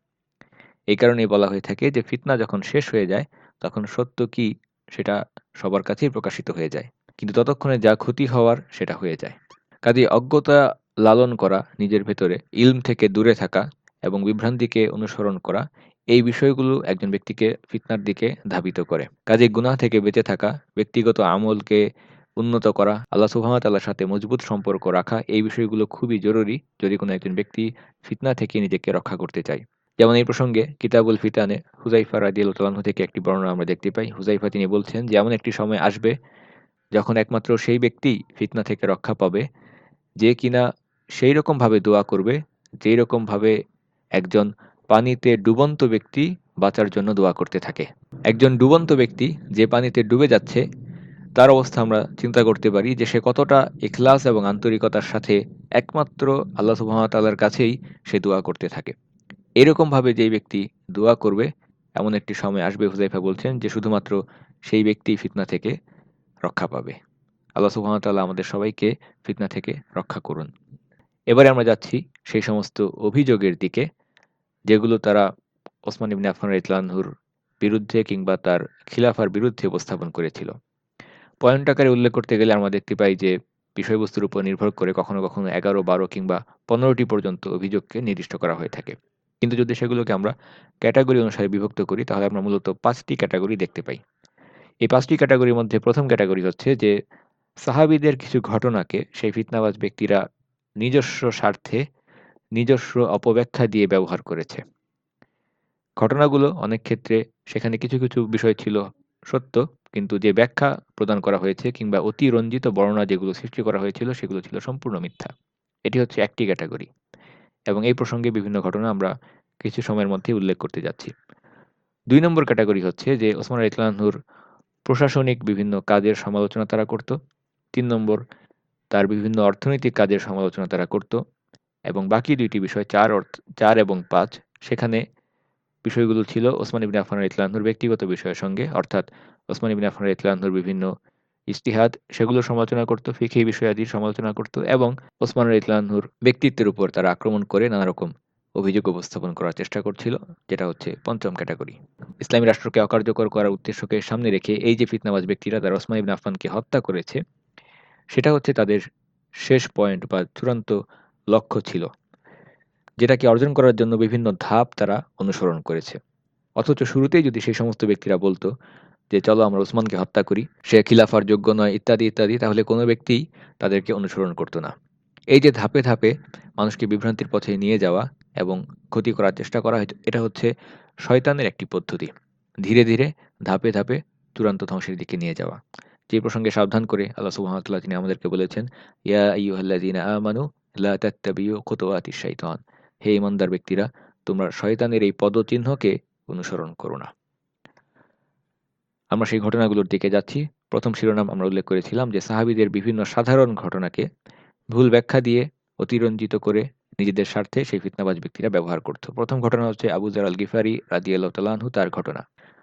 এই কারণেই বলা হয়ে থাকে যে, ফিতনা যখন শেষ হয়ে যায় তখন সত্য কি সেটা সবার কাছেই প্রকাশিত হয়ে যায়। কিন্তু ততক্ষণে যা ক্ষতি হওয়ার সেটা হয়ে যায়। কাজেই অজ্ঞতা লালন করা, নিজের ভেতরে ইলম থেকে দূরে থাকা এবং বিভ্রান্তিকে অনুসরণ করা, এই বিষয়গুলো একজন ব্যক্তিকে ফিতনার দিকে ধাবিত করে। কাজেই গুনাহ থেকে বেঁচে থাকা, ব্যক্তিগত আমলকে উন্নত করা, আল্লাহ সুবহানাহু ওয়া তাআলার সাথে মজবুত সম্পর্ক রাখা, এই বিষয়গুলো খুবই জরুরি যদি কোনো একজন ব্যক্তি ফিতনা থেকে নিজেকে রক্ষা করতে চায়। যেমন এই প্রসঙ্গে কিতাবুল ফিতানে হুযায়ফা রাদিয়াল্লাহু তাআলা আনহু থেকে একটি বর্ণনা আমরা দেখতে পাই। হুযায়ফা তিনি বলছেন যে, এমন একটি সময় আসবে যখন একমাত্র সেই ব্যক্তিই ফিতনা থেকে রক্ষা পাবে যে কিনা সেইরকমভাবে দোয়া করবে যেইরকমভাবে একজন পানিতে ডুবন্ত ব্যক্তি বাঁচার জন্য দোয়া করতে থাকে। একজন ডুবন্ত ব্যক্তি যে পানিতে ডুবে যাচ্ছে, তার অবস্থা আমরা চিন্তা করতে পারি যে সে কতটা ইখলাস এবং আন্তরিকতার সাথে একমাত্র আল্লাহ সুবহানাহু ওয়া তাআলার কাছেই সে দোয়া করতে থাকে। এরকমভাবে যেই ব্যক্তি দোয়া করবে, এমন একটি সময় আসবে, হুযায়ফা বলছেন, যে শুধুমাত্র সেই ব্যক্তিই ফিতনা থেকে রক্ষা পাবে। আল্লাহ সুবহানাহু ওয়া তাআলা আমাদের সবাইকে ফিতনা থেকে রক্ষা করুন। এবারে আমরা যাচ্ছি সেই সমস্ত অভিযোগের দিকে যেগুলো তারা ওসমান ইবনে আফফান রাদিয়াল্লাহু আনহুর বিরুদ্ধে কিংবা তার খিলাফার বিরুদ্ধে উপস্থাপন করেছিল। পয়েন্ট আকারে উল্লেখ করতে গেলে আমরা দেখতে পাই যে বিষয়বস্তুর উপর নির্ভর করে কখনো, কখনো ১১, ১২ কিংবা ১৫টি পর্যন্ত অভিযোগকে নির্দিষ্ট করা হয়ে থাকে। কিন্তু যদি সেগুলোকে আমরা ক্যাটেগরি অনুসারে বিভক্ত করি তাহলে আমরা মূলত ৫টি ক্যাটেগরি দেখতে পাই। এই ৫টি ক্যাটেগরির মধ্যে ১ম ক্যাটেগরি হচ্ছে যে, সাহাবীদের কিছু ঘটনাকে সেই ফিতনাবাজ ব্যক্তিরা নিজস্ব স্বার্থে, নিজস্ব অপব্যাখ্যা দিয়ে ব্যবহার করেছে। ঘটনাগুলো অনেক ক্ষেত্রে সেখানে কিছু, কিছু বিষয় ছিল সত্য, কিন্তু যে ব্যাখ্যা প্রদান করা হয়েছে কিংবা অতিরঞ্জিত বর্ণনা যেগুলো সৃষ্টি করা হয়েছিল সেগুলো ছিল সম্পূর্ণ মিথ্যা। এটি হচ্ছে একটি ক্যাটাগরি এবং এই প্রসঙ্গে বিভিন্ন ঘটনা আমরা কিছু সময়ের মধ্যেই উল্লেখ করতে যাচ্ছি। ২ নম্বর ক্যাটাগরি হচ্ছে যে ওসমান রাদিয়াল্লাহু আনহুর প্রশাসনিক বিভিন্ন কাজের সমালোচনা তারা করত। ৩ নম্বর তার বিভিন্ন অর্থনৈতিক কাজের সমালোচনা তারা করত এবং বাকি ২ টি বিষয় ৪ এবং ৫ সেখানে বিষয়গুলো ছিল ওসমান ইবনে আফফান রাদিয়াল্লাহু আনহুর ব্যক্তিগত বিষয়ের সঙ্গে, অর্থাৎ ওসমান ইবনে আফফান রাদিয়াল্লাহু আনহুর বিভিন্ন ইজতিহাদ সেগুলোর সমালোচনা করত, ফিকহি বিষয়াদির সমালোচনা করত এবং ওসমান রাদিয়াল্লাহু আনহুর ব্যক্তিত্বের উপর তারা আক্রমণ করে নানা রকম অভিযোগ উপস্থাপন করার চেষ্টা করছিল, যেটা হচ্ছে ৫ম ক্যাটাগরি। ইসলামী রাষ্ট্রকে অকার্যকর করার উদ্দেশ্যকে সামনে রেখে এই যে ফিতনাবাজ ব্যক্তিরা তারা ওসমান ইবনে আফফানকে হত্যা করেছে, সেটা হচ্ছে তাদের শেষ পয়েন্ট বা চূড়ান্ত লক্ষ্য ছিল, যেটাকে অর্জন করার জন্য বিভিন্ন ধাপ তারা অনুসরণ করেছে। অথচ শুরুতেই যদি সেই সমস্ত ব্যক্তিরা বলতো যে চলো আমরা ওসমানকে হত্যা করি, সে খিলাফার যোগ্য নয় ইত্যাদি ইত্যাদি, তাহলে কোনো ব্যক্তিই তাদেরকে অনুসরণ করতো না। এই যে ধাপে ধাপে মানুষকে বিভ্রান্তির পথে নিয়ে যাওয়া এবং ক্ষতি করার চেষ্টা করা হয়, এটা হচ্ছে শয়তানের একটি পদ্ধতি। ধীরে ধীরে ধাপে ধাপে চূড়ান্ত ধ্বংসের দিকে নিয়ে যাওয়া। যে প্রসঙ্গে সাবধান করে আল্লাহ সুবহানাহু ওয়া তাআলা তিনি আমাদেরকে বলেছেন, ইয়া আইয়ুহাল্লাযীনা আমানু লা তাত্তাবিউ খুতুওয়াতিশ শাইতান। হে ঈমানদার ব্যক্তিরা, তোমরা শয়তানের এই পদচিহ্নকে অনুসরণ করো না। আমরা সেই ঘটনাগুলোর দিকে যাচ্ছি। প্রথম শিরোনাম আমরা উল্লেখ করেছিলাম যে সাহাবীদের বিভিন্ন সাধারণ ঘটনাকে ভুল ব্যাখ্যা দিয়ে অতিরঞ্জিত করে নিজেদের স্বার্থে সেই ফিতনাবাজ ব্যক্তিরা ব্যবহার করত। প্রথম ঘটনা হচ্ছে আবু যার আল গিফারি রাদিয়াল্লাহু তাআলা আনহু, তার ঘটনা।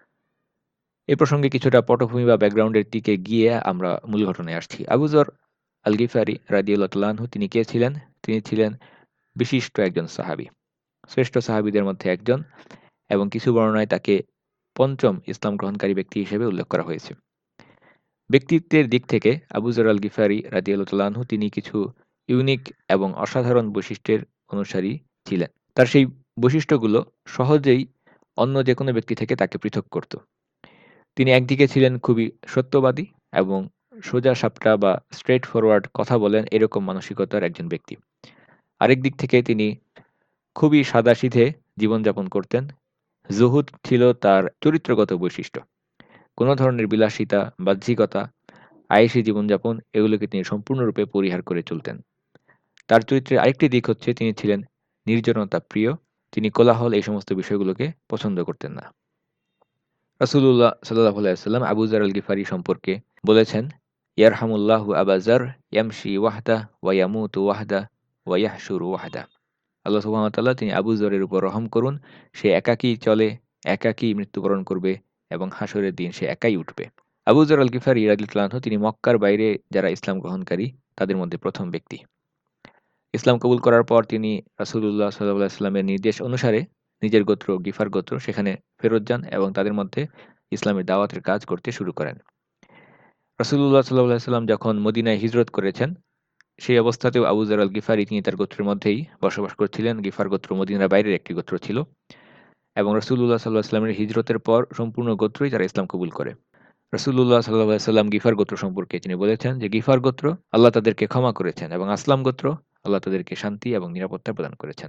এ প্রসঙ্গে কিছুটা পটভূমি বা ব্যাকগ্রাউন্ডের দিকে গিয়ে আমরা মূল ঘটনায় আসছি। আবু যর আল গিফারি রাদিয়াল্লাহু তাআলা আনহু তিনি কে ছিলেন? তিনি ছিলেন বিশিষ্ট একজন সাহাবী। শ্রেষ্ঠ সাহাবীদের মধ্যে একজন এবং কিছু বর্ণনায় তাকে ৫ম ইসলাম গ্রহণকারী ব্যক্তি হিসেবে উল্লেখ করা হয়েছে। ব্যক্তিত্বের দিক থেকে আবু যর আল গিফারি রাদিয়াল্লাহু তাআলা আনহু তিনি কিছু ইউনিক এবং অসাধারণ বৈশিষ্ট্যের অনুসারী ছিলেন। তার সেই বৈশিষ্ট্যগুলো সহজেই অন্য যেকোনো ব্যক্তি থেকে তাকে পৃথক করত। তিনি একদিকে ছিলেন খুবই সত্যবাদী এবং সোজাসাপটা বা স্ট্রেইট ফরওয়ার্ড কথা বলেন এরকম মানসিকতার একজন ব্যক্তি। আরেক দিক থেকে তিনি খুবই সাদাসিধে জীবনযাপন করতেন। জুহুদ ছিল তার চরিত্রগত বৈশিষ্ট্য। কোনো ধরনের বিলাসিতা, বাহ্যিকতা, আয়েশি জীবনযাপন এগুলোকে তিনি সম্পূর্ণরূপে পরিহার করে চলতেন। তার চরিত্রের আরেকটি দিক হচ্ছে তিনি ছিলেন নির্জনতা প্রিয়। তিনি কোলাহল এই সমস্ত বিষয়গুলোকে পছন্দ করতেন না। রাসূলুল্লাহ সাল্লাল্লাহু আলাইহি ওয়াসাল্লাম আবু যার আল গিফারি সম্পর্কে বলেছেন, ইয়ারহামুল্লাহু আবা যার ইয়ামশি ওয়াহদা ওয়া ইয়ামুতু ওয়াহদা ওয়া ইয়াহশুরু ওয়াহদা। আল্লাহ সুবহানাহু ওয়া তাআলা তিনি আবু যরের উপর রহম করুন। সে একাকী চলে, একাকী মৃত্যুবরণ করবে এবং হাসরের দিন সে একাই উঠবে। আবু যর আল গিফারি রাদিয়াল্লাহু আনহু তিনি মক্কার বাইরে যারা ইসলাম গ্রহণকারী তাদের মধ্যে প্রথম ব্যক্তি। ইসলাম কবুল করার পর তিনি রাসূলুল্লাহ সাল্লাল্লাহু আলাইহি ওয়াসাল্লামের নির্দেশ অনুসারে নিজের গোত্র গিফার গোত্র সেখানে ফেরত যান এবং তাদের মধ্যে ইসলামের দাওয়াতের কাজ করতে শুরু করেন। রাসূলুল্লাহ সাল্লাল্লাহু আলাইহি ওয়াসাল্লাম যখন মদিনায় হিজরত করেছেন, সেই অবস্থাতেও আবু যর আল গিফারি তিনি তার গোত্রের মধ্যেই বসবাস করছিলেন। গিফার গোত্র মদিনার বাইরের একটি গোত্র ছিল এবং রাসূলুল্লাহ সাল্লাল্লাহু আলাইহি ওয়াসাল্লামের হিজরতের পর সম্পূর্ণ গোত্রই তারা ইসলাম কবুল করে। রাসূলুল্লাহ সাল্লাল্লাহু আলাইহি ওয়াসাল্লাম গিফার গোত্র সম্পর্কে তিনি বলেছেন যে গিফার গোত্র আল্লাহ তাদেরকে ক্ষমা করেছেন এবং আসলাম গোত্র আল্লাহ তাদেরকে শান্তি এবং নিরাপত্তা প্রদান করেছেন।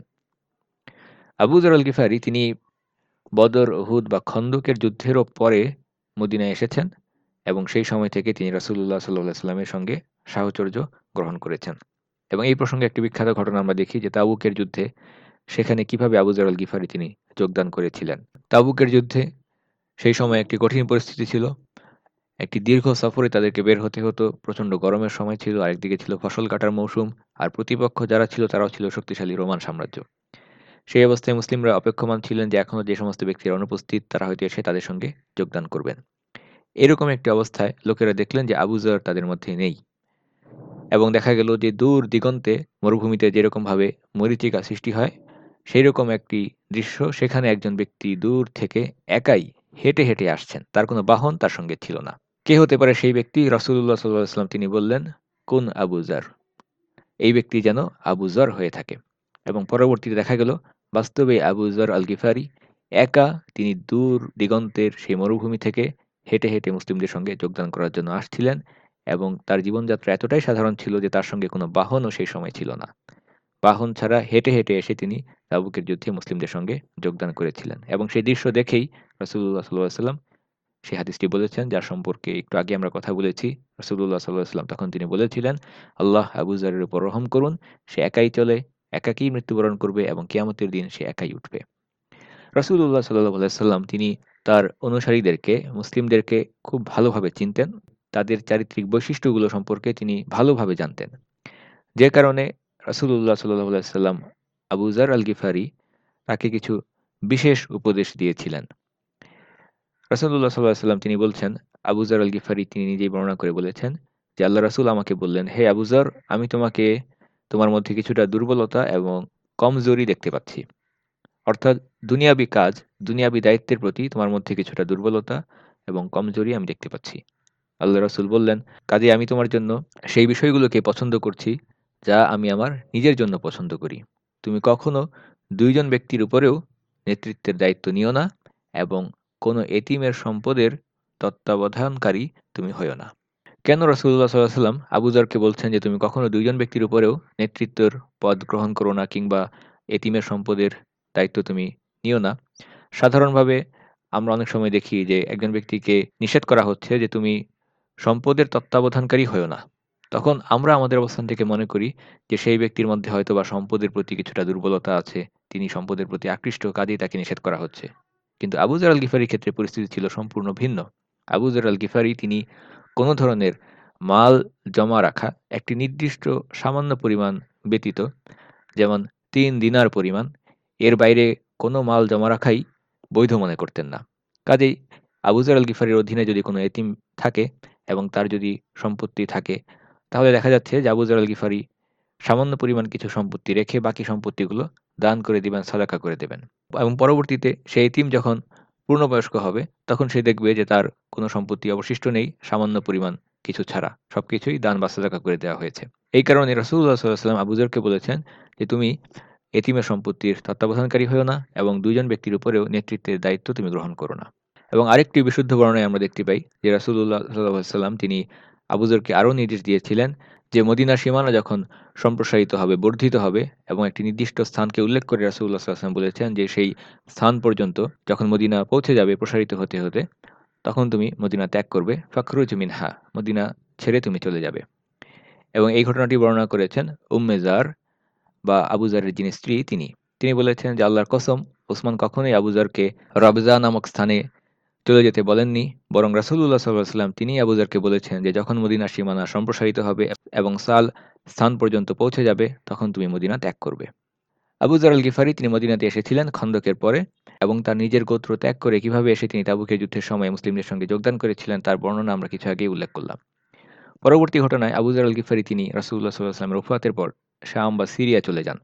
আবু যর আল গিফারি তিনি বদর, উহুদ বা খন্দকের যুদ্ধেরও পরে মদিনায় এসেছেন এবং সেই সময় থেকে তিনি রাসূলুল্লাহ সাল্লাল্লাহু আলাইহি ওয়াসাল্লামের সঙ্গে সাহচর্য গ্রহণ করেছেন। এবং এই প্রসঙ্গে একটি বিখ্যাত ঘটনা আমরা দেখি যে তাবুকের যুদ্ধে সেখানে কিভাবে আবু যর আল গিফারি তিনি যোগদান করেছিলেন। তাবুকের যুদ্ধে সেই সময় একটি কঠিন পরিস্থিতি ছিল। একটি দীর্ঘ সফরে তাদেরকে বের হতে হতো। প্রচণ্ড গরমের সময় ছিল, আরেকদিকে ছিল ফসল কাটার মৌসুম, আর প্রতিপক্ষ যারা ছিল তারাও ছিল শক্তিশালী রোমান সাম্রাজ্য। সেই অবস্থায় মুসলিমরা অপেক্ষমান ছিলেন যে এখনো যে সমস্ত ব্যক্তিরা অনুপস্থিত তারা হয়তো এসে তাদের সঙ্গে যোগদান করবেন। এরকম একটি অবস্থায় লোকেরা দেখলেন যে আবু যর তাদের মধ্যে নেই এবং দেখা গেল যে দূর দিগন্তে মরুভূমিতে যেরকমভাবে মরীচিকা সৃষ্টি হয় সেই রকম একটি দৃশ্য, সেখানে একজন ব্যক্তি দূর থেকে একাই হেঁটে হেঁটে আসছেন। তার কোনো বাহন তার সঙ্গে ছিল না। কে হতে পারে সেই ব্যক্তি? রাসূলুল্লাহ সাল্লাল্লাহু আলাইহি ওয়াসাল্লাম তিনি বললেন, কুন আবু যর। এই ব্যক্তি যেন আবু যর হয়ে থাকে। এবং পরবর্তীতে দেখা গেল বাস্তবে আবু যর আল গিফারি একা তিনি দূর দিগন্তের সেই মরুভূমি থেকে হেঁটে হেঁটে মুসলিমদের সঙ্গে যোগদান করার জন্য আসছিলেন এবং তার জীবনযাত্রা এতটাই সাধারণ ছিল যে তার সঙ্গে কোনো বাহনও সেই সময় ছিল না। বাহন ছাড়া হেঁটে হেঁটে এসে তিনি তাবুকের যুদ্ধে মুসলিমদের সঙ্গে যোগদান করেছিলেন এবং সেই দৃশ্য দেখেই রাসূলুল্লাহ সাল্লাল্লাহু আলাইহি ওয়াসাল্লাম সেই হাদিসটি বলেছেন, যার সম্পর্কে একটু আগে আমরা কথা বলেছি। রাসূলুল্লাহ সাল্লাল্লাহু আলাইহি ওয়াসাল্লাম তখন তিনি বলেছিলেন, আল্লাহ আবু যরের উপর রহম করুন, সে একাই চলে, একাকীই মৃত্যুবরণ করবে এবং কিয়ামতের দিন সে একাই উঠবে। রাসূলুল্লাহ সাল্লাল্লাহু আলাইহি ওয়াসাল্লাম তিনি তার অনুসারীদেরকে, মুসলিমদেরকে খুব ভালোভাবে চিনতেন। তাদের চারিত্রিক বৈশিষ্ট্যগুলো সম্পর্কে তিনি ভালোভাবে জানতেন। যে কারণে রাসূলুল্লাহ সাল্লাল্লাহু আলাইহি ওয়াসাল্লাম আবু যর আল গিফারি তাকে কিছু বিশেষ উপদেশ দিয়েছিলেন। রাসূলুল্লাহ সাল্লাল্লাহু আলাইহি ওয়াসাল্লাম তিনি বলছেন, আবু যর আল গিফারি তিনি নিজেই বর্ণনা করে বলেছেন যে, আল্লাহ রাসূল আমাকে বললেন, হে আবু যর, আমি তোমাকে তোমার মধ্যে কিছুটা দুর্বলতা এবং কমজোরি দেখতে পাচ্ছি। অর্থাৎ দুনিয়াবি কাজ, দুনিয়াবি দায়িত্বের প্রতি তোমার মধ্যে কিছুটা দুর্বলতা এবং কমজোরি আমি দেখতে পাচ্ছি। আল্লাহ রাসূল বললেন, কাজেই আমি তোমার জন্য সেই বিষয়গুলোকে পছন্দ করছি যা আমি আমার নিজের জন্য পছন্দ করি। তুমি কখনো ২ জন ব্যক্তির উপরেও নেতৃত্বের দায়িত্ব নিও না এবং কোনো এতিমের সম্পদের তত্ত্বাবধানকারী তুমি হইও না। কেন রাসূলুল্লাহ সাল্লাল্লাহু আলাইহি ওয়াসাল্লাম আবু যরকে বলছেন যে তুমি কখনো ২ জন ব্যক্তির উপরেও নেতৃত্বের পদ গ্রহণ করো না কিংবা এতিমের সম্পদের দায়িত্ব তুমি নিও না? সাধারণভাবে আমরা অনেক সময় দেখি যে একজন ব্যক্তিকে নিষেধ করা হচ্ছে যে তুমি সম্পদের তত্ত্বাবধানকারী হইও না। তখন আমরা আমাদের অবস্থান থেকে মনে করি যে সেই ব্যক্তির মধ্যে হয়তোবা সম্পদের প্রতি কিছুটা দুর্বলতা আছে। তিনি সম্পদের প্রতি আকৃষ্ট, কাজেই তাকে নিষেধ করা হচ্ছে। কিন্তু আবু যর আল গিফারির ক্ষেত্রে পরিস্থিতি ছিল সম্পূর্ণ ভিন্ন। আবু যর আল গিফারি তিনি কোনো ধরনের মাল জমা রাখা, একটি নির্দিষ্ট সামান্য পরিমাণ ব্যতীত, যেমন ৩ দিনার পরিমাণ, এর বাইরে কোনো মাল জমা রাখাই বৈধ মনে করতেন না। কাজেই আবু যর আল গিফারির অধীনে যদি কোনো এতিম থাকে এবং তার যদি সম্পত্তি থাকে, তাহলে দেখা যাচ্ছে যে আবু যর আল গিফারি সামান্য পরিমাণ কিছু সম্পত্তি রেখে বাকি সম্পত্তিগুলো দান করে দিবেন, সাদাকা করে দেবেন। এবং পরবর্তীতে সেই এতিম যখন পূর্ণবয়স্ক হবে, তখন সে দেখবে যে তার কোনো সম্পত্তি অবশিষ্ট নেই সামান্য পরিমাণ কিছু ছাড়া। সবকিছুই দান বা সাদাকা করে দেওয়া হয়েছে। এই কারণে রাসূলুল্লাহ সাল্লাল্লাহু আলাইহি ওয়াসাল্লাম আবু যরকে বলেছেন যে, তুমি এতিমের সম্পত্তির তত্ত্বাবধানকারী হইও না এবং ২ জন ব্যক্তির উপরেও নেতৃত্বের দায়িত্ব তুমি গ্রহণ করো না। এবং আরেকটি বিশুদ্ধ বর্ণনায় আমরা দেখতে পাই যে রাসূলুল্লাহ সাল্লাল্লাহু আলাইহি ওয়াসাল্লাম তিনি আবু যরকে আরও নির্দেশ দিয়েছিলেন যে মদিনার সীমানা যখন সম্প্রসারিত হবে, বর্ধিত হবে এবং একটি নির্দিষ্ট স্থানকে উল্লেখ করে রাসূলুল্লাহ সাল্লাল্লাহু আলাইহি ওয়াসাল্লাম বলেছেন যে সেই স্থান পর্যন্ত যখন মদিনা পৌঁছে যাবে প্রসারিত হতে, হতে, তখন তুমি মদিনা ত্যাগ করবে। ফাখরুজ মিনহা, মদিনা ছেড়ে তুমি চলে যাবে। এবং এই ঘটনাটি বর্ণনা করেছেন উম্মে জার বা আবু যারের যিনি স্ত্রী তিনি। তিনি বলেছেন যে আল্লাহর কসম, ওসমান কখনোই আবু যারকে রবজা নামক স্থানে চলে যেতে বলেননি। বরং রাসূলুল্লাহ সাল্লাল্লাহু আলাইহি ওয়াসাল্লাম তিনিই আবু যারকে বলেছেন যে যখন মদিনার সীমানা সম্প্রসারিত হবে এবং সাল স্থান পর্যন্ত পৌঁছে যাবে, তখন তুমি মদিনা ত্যাগ করবে। আবু যর আল গিফারি তিনি মদিনাতে এসেছিলেন খন্দকের পরে এবং তার নিজের গোত্র ত্যাগ করে কিভাবে এসে তিনি তাবুকের যুদ্ধের সময় মুসলিমদের সঙ্গে যোগদান করেছিলেন তার বর্ণনা আমরা কিছু আগেই উল্লেখ করলাম। পরবর্তী ঘটনায় আবু যর আল গিফারি তিনি রাসূলুল্লাহ সাল্লাল্লাহু আলাইহি ওয়াসাল্লামের ওফাতের পর শাম বা সিরিয়া চলে যান।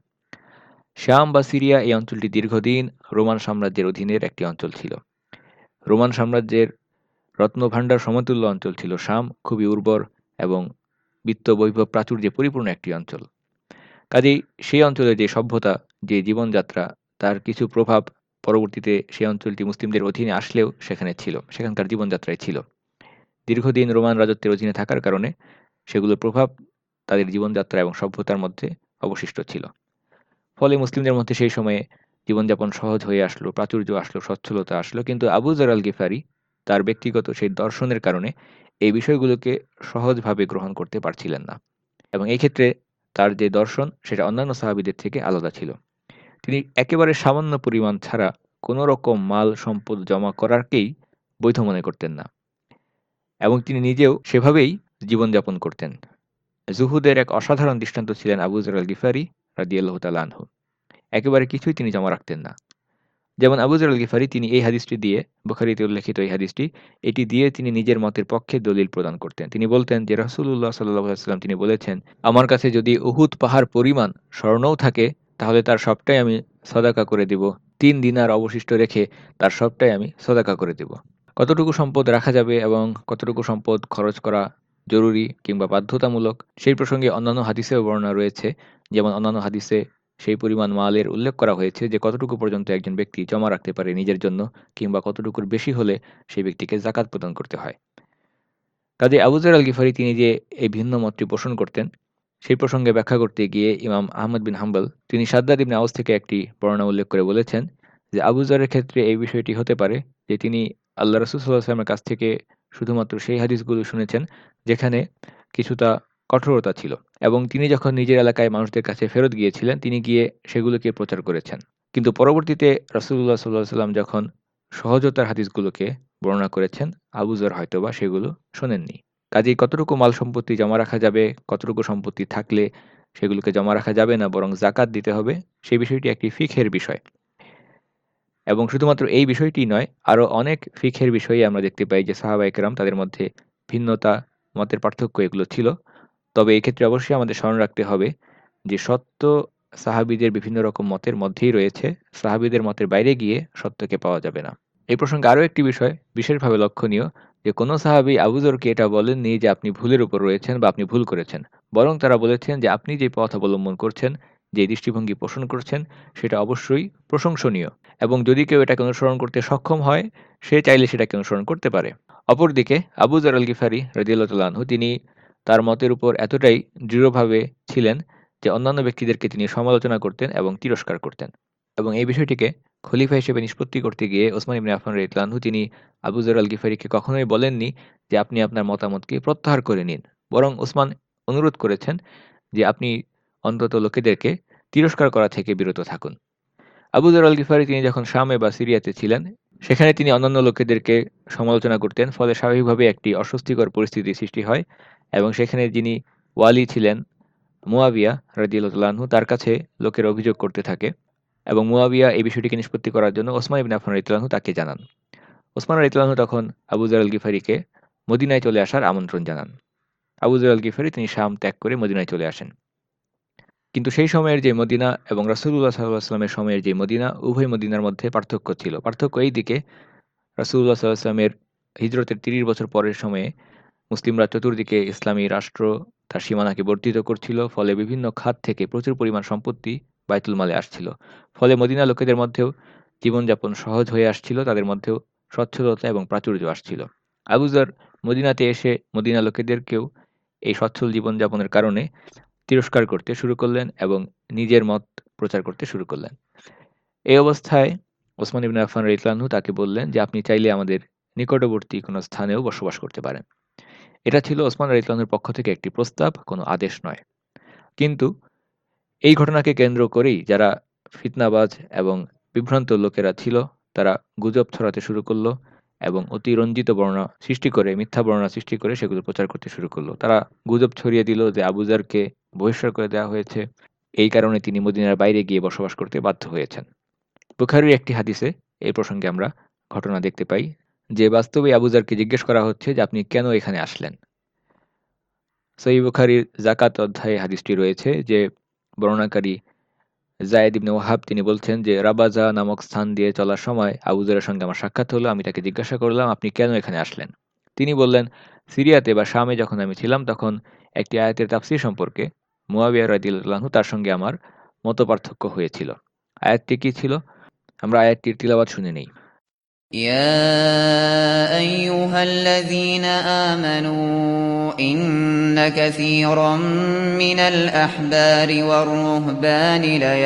শাম বা সিরিয়া এই অঞ্চলটি দীর্ঘদিন রোমান সাম্রাজ্যের অধীনের একটি অঞ্চল ছিল। রোমান সাম্রাজ্যের রত্নভাণ্ডার সমতুল্য অঞ্চল ছিল শাম, খুবই উর্বর এবং বিত্ত বৈভব প্রাচুর্যে পরিপূর্ণ একটি অঞ্চল। কাজেই সেই অঞ্চলের যে সভ্যতা, যে জীবনযাত্রা, তার কিছু প্রভাব পরবর্তীতে সেই অঞ্চলটি মুসলিমদের অধীনে আসলেও সেখানে ছিল, সেখানকার জীবনযাত্রায় ছিল। দীর্ঘদিন রোমান রাজত্বের অধীনে থাকার কারণে সেগুলোর প্রভাব তাদের জীবনযাত্রা এবং সভ্যতার মধ্যে অবশিষ্ট ছিল। ফলে মুসলিমদের মধ্যে সেই সময়ে জীবনযাপন সহজ হয়ে আসলো, প্রাচুর্য আসলো, সচ্ছলতা আসলো। কিন্তু আবু যর আল গিফারি তার ব্যক্তিগত সেই দর্শনের কারণে এই বিষয়গুলোকে সহজভাবে গ্রহণ করতে পারছিলেন না। এবং এই ক্ষেত্রে তার যে দর্শন সেটা অন্যান্য সাহাবীদের থেকে আলাদা ছিল। তিনি একেবারে সামান্য পরিমাণ ছাড়া কোনো রকম মাল সম্পদ জমা করাকেই বৈধ মনে করতেন না। এবং তিনি নিজেও সেভাবেই জীবনযাপন করতেন। জুহুদের এক অসাধারণ দৃষ্টান্ত ছিলেন আবু যর আল গিফারি রাদিয়াল্লাহু তাআলা আনহু। একেবারে কিছুই তিনি জমা রাখতেন না। যেমন আবু যর আল গিফারি তিনি এই হাদিসটি দিয়ে, বুখারীতে উল্লেখিত এই হাদিসটি, এটি দিয়ে তিনি নিজের মতের পক্ষে দলিল প্রদান করতেন। তিনি বলতেন যে রাসূলুল্লাহ সাল্লাল্লাহু আলাইহি ওয়াসাল্লাম তিনি বলেছেন, আমার কাছে যদি উহুদ পাহাড় পরিমাণ স্বর্ণও থাকে তাহলে তার সবটাই আমি সদাকা করে দিব। ৩ দিনার অবশিষ্ট রেখে তার সবটাই আমি সদাকা করে দেব। কতটুকু সম্পদ রাখা যাবে এবং কতটুকু সম্পদ খরচ করা জরুরি কিংবা বাধ্যতামূলক সেই প্রসঙ্গে অন্যান্য হাদিসেও বর্ণনা রয়েছে। যেমন অন্যান্য হাদিসে সেই পরিমাণ মালের উল্লেখ করা হয়েছে যে কতটুকু পর্যন্ত একজন ব্যক্তি জমা রাখতে পারে নিজের জন্য কিংবা কতটুকুর বেশি হলে সেই ব্যক্তিকে যাকাত প্রদান করতে হয়। কাজেই আবু যর আল গিফারি তিনি যে এই ভিন্ন মতটি পোষণ করতেন, সেই প্রসঙ্গে ব্যাখ্যা করতে গিয়ে ইমাম আহমদ বিন হাম্বল তিনি শাদ্দাদ ইবনে আউস থেকে একটি বর্ণনা উল্লেখ করে বলেছেন যে আবু যরের ক্ষেত্রে এই বিষয়টি হতে পারে যে তিনি আল্লাহ রাসূল সাল্লাল্লাহু আলাইহি ওয়াসাল্লামের কাছ থেকে শুধুমাত্র সেই হাদিসগুলো শুনেছেন যেখানে কিছুটা কঠোরতা ছিল, এবং তিনি যখন নিজের এলাকায় মানুষদের কাছে ফেরত গিয়েছিলেন, তিনি গিয়ে সেগুলোকে প্রচার করেছেন। কিন্তু পরবর্তীতে রাসূলুল্লাহ সাল্লাল্লাহু আলাইহি ওয়াসাল্লাম যখন সহজতার হাদিসগুলোকে বর্ণনা করেছেন, আবু যর হয়তোবা সেগুলো শোনেননি। কাজেই কতটুকু মাল সম্পত্তি জমা রাখা যাবে, কতটুকু সম্পত্তি থাকলে সেগুলোকে জমা রাখা যাবে না বরং যাকাত দিতে হবে, সেই বিষয়টি একটি ফিকহের বিষয়। এবং শুধুমাত্র এই বিষয়টিই নয়, আরও অনেক ফিকহের বিষয়ে আমরা দেখতে পাই যে সাহাবায়ে কেরাম তাদের মধ্যে ভিন্নতা, মতের পার্থক্য এগুলো ছিল। তবে এক্ষেত্রে অবশ্যই আমাদের স্মরণ রাখতে হবে যে সত্য সাহাবীদের বিভিন্ন রকম মতের মধ্যেই রয়েছে। সাহাবীদের মতের বাইরে গিয়ে সত্যকে পাওয়া যাবে না। এই প্রসঙ্গে আরও একটি বিষয় বিশেষভাবে লক্ষণীয় যে কোনো সাহাবী আবু যরকে এটা বলেননি যে আপনি ভুলের উপর রয়েছেন বা আপনি ভুল করেছেন। বরং তারা বলেছেন যে আপনি যে পথ অবলম্বন করছেন, যে দৃষ্টিভঙ্গি পোষণ করছেন সেটা অবশ্যই প্রশংসনীয়, এবং যদি কেউ এটাকে অনুসরণ করতে সক্ষম হয়, সে চাইলে সেটাকে অনুসরণ করতে পারে। অপরদিকে আবু যর আল গিফারি রাদিয়াল্লাহু তাআলা আনহু তিনি তার মতের উপর এতটাই দৃঢ়ভাবে ছিলেন যে অন্যান্য ব্যক্তিদেরকে তিনি সমালোচনা করতেন এবং তিরস্কার করতেন। এবং এই বিষয়টিকে খলিফা হিসেবে নিষ্পত্তি করতে গিয়ে ওসমান ইবনে আফফান রাদিয়াল্লাহু আনহু তিনি আবু যর আল গিফারিকে কখনোই বলেননি যে আপনি আপনার মতামতকে প্রত্যাহার করে নিন। বরং ওসমান অনুরোধ করেছেন যে আপনি অন্তত লোকেদেরকে তিরস্কার করা থেকে বিরত থাকুন। আবু যর আল গিফারি তিনি যখন শামে বা সিরিয়াতে ছিলেন, সেখানে তিনি অন্যান্য লোকেদেরকে সমালোচনা করতেন। ফলে স্বাভাবিকভাবে একটি অস্বস্তিকর পরিস্থিতির সৃষ্টি হয়, এবং সেখানে যিনি ওয়ালি ছিলেন মুয়াবিয়া রাদিয়াল্লাহু তাআলা আনহু, তার কাছে লোকেরা অভিযোগ করতে থাকে, এবং মুয়াবিয়া এই বিষয়টিকে নিষ্পত্তি করার জন্য ওসমান ইবনে আফফান রাদিয়াল্লাহু আনহু তাকে জানান। ওসমান রাদিয়াল্লাহু আনহু তখন আবু যর আল গিফারিকে মদিনায় চলে আসার আমন্ত্রণ জানান। আবু যর আল গিফারি তিনি শাম ত্যাগ করে মদিনায় চলে আসেন। কিন্তু সেই সময়ের যে মদিনা এবং রাসূলুল্লাহ সাল্লাল্লাহু আলাইহি ওয়াসাল্লামের সময়ের যে মদিনা, উভয় মদিনার মধ্যে পার্থক্য ছিল। পার্থক্য এই দিকে, রাসূলুল্লাহ সাল্লাল্লাহু আলাইহি ওয়াসাল্লামের হিজরতের ৩০ বছর পরের সময়ে মুসলিমরা চতুর্দিকে ইসলামী রাষ্ট্র তার সীমানাকে বর্ধিত করছিল। ফলে বিভিন্ন খাত থেকে প্রচুর পরিমাণ সম্পত্তি বাইতুল মালে আসছিল। ফলে মদিনা লোকেদের মধ্যেও জীবনযাপন সহজ হয়ে আসছিল, তাদের মধ্যেও স্বচ্ছলতা এবং প্রাচুর্য আসছিল। আবু যর মদিনাতে এসে মদিনা লোকেদেরকেও এই সচ্ছল জীবনযাপনের কারণে তিরস্কার করতে শুরু করলেন এবং নিজের মত প্রচার করতে শুরু করলেন। এই অবস্থায় ওসমান ইবনে আফফান রাদিয়াল্লাহু আনহু তাকে বললেন যে আপনি চাইলে আমাদের নিকটবর্তী কোনো স্থানেও বসবাস করতে পারেন। এটা ছিল ওসমান রাদিয়াল্লাহু আনহুর পক্ষ থেকে একটি প্রস্তাব, কোনো আদেশ নয়। কিন্তু এই ঘটনাকে কেন্দ্র করেই যারা ফিতনাবাজ এবং বিভ্রান্ত লোকেরা ছিল, তারা গুজব ছড়াতে শুরু করল এবং অতিরঞ্জিত বর্ণনা সৃষ্টি করে, মিথ্যা বর্ণনা সৃষ্টি করে সেগুলো প্রচার করতে শুরু করল। তারা গুজব ছড়িয়ে দিল যে আবু যরকে বহিষ্কার করে দেওয়া হয়েছে। এই কারণে তিনি মদিনার বাইরে গিয়ে বসবাস করতে বাধ্য হয়েছেন। বুখারীর একটি হাদিসে এই প্রসঙ্গে আমরা ঘটনা দেখতে পাই যে বাস্তবেই আবু যরকে জিজ্ঞেস করা হচ্ছে যে আপনি কেন এখানে আসলেন? সহিহ বুখারীর যাকাত অধ্যায়ে হাদিসটি রয়েছে যে বর্ণনাকারী যায়েদ ইবনে ওহাব তিনি বলছেন যে রাবাজা নামক স্থান দিয়ে চলার সময় আবু যরের সঙ্গে আমার সাক্ষাৎ হলো। আমি তাকে জিজ্ঞাসা করলাম, আপনি কেন এখানে আসলেন? তিনি বললেন, সিরিয়াতে বা শামে যখন আমি ছিলাম তখন একটি আয়াতের তাফসীর সম্পর্কে মুয়াবিয়া রাদিয়াল্লাহু আনহু তার সঙ্গে আমার মতপার্থক্য হয়েছিল। আয়াতটি কি ছিল? আমরা আয়াতটির তিলাওয়াত শুনে নেই। يا أيها الذين آمنوا إن كثيرا من الأحبار والرهبان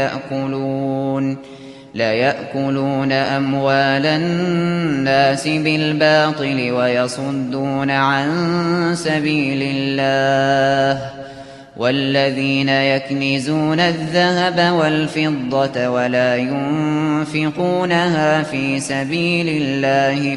ليأكلون أموال الناس بالباطل ويصدون عن سبيل الله والذين يكنزون الذهب والفضة ولا ينفقونها في سبيل الله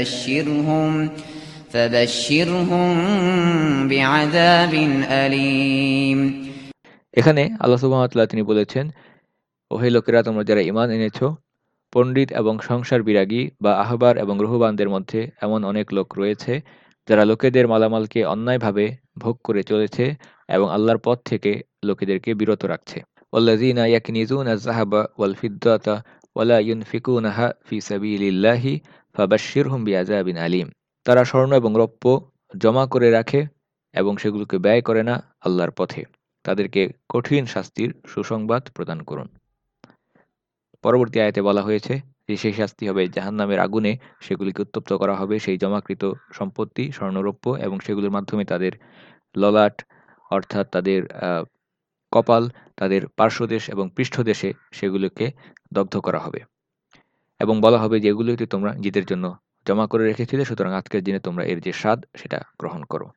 فبشرهم بعذاب أليم এখানে আল্লাহ সুবহানাহু ওয়া তাআলা তিনি বলেছেন, ওহে লোকেরা, তোমরা যারা ঈমান এনেছ, পণ্ডিত এবং সংসার বিরাগী বা আহবার এবং রুহবানদের মধ্যে এমন অনেক লোক রয়েছে যারা লোকেদের মালামালকে অন্যায়ভাবে ভোগ করে চলেছে এবং আল্লাহর পথ থেকে লোকেদেরকে বিরত রাখছে। ওয়াল্লাযীনা ইয়াকনিজুনা আয-যাহাবা ওয়াল ফিদ্দাতা ওয়ালা ইউনফিকুনাহা ফি সাবিলিল্লাহি ফাবাশশিরহুম বিআযাবিন আলীম। তারা স্বর্ণ এবং রৌপ্য জমা করে রাখে এবং সেগুলোকে ব্যয় করে না আল্লাহর পথে। তাদেরকে কঠিন শাস্তির সুসংবাদ প্রদান করুন। পরবর্তী আয়াতে বলা হয়েছে যে সেই শাস্তি হবে জাহান্নামের আগুনে, সেগুলিকে উত্তপ্ত করা হবে সেই জমাকৃত সম্পত্তি স্বর্ণরৌপ্য, এবং সেগুলোর মাধ্যমে তাদের ললাট অর্থাৎ তাদের কপাল, তাদের পার্শ্বদেশ এবং পৃষ্ঠদেশে সেগুলোকে দগ্ধ করা হবে, এবং বলা হবে যে এগুলোতে তোমরা নিজেদের জন্য জমা করে রেখেছিলে, সুতরাং আজকের দিনে তোমরা এর যে স্বাদ সেটা গ্রহণ করো।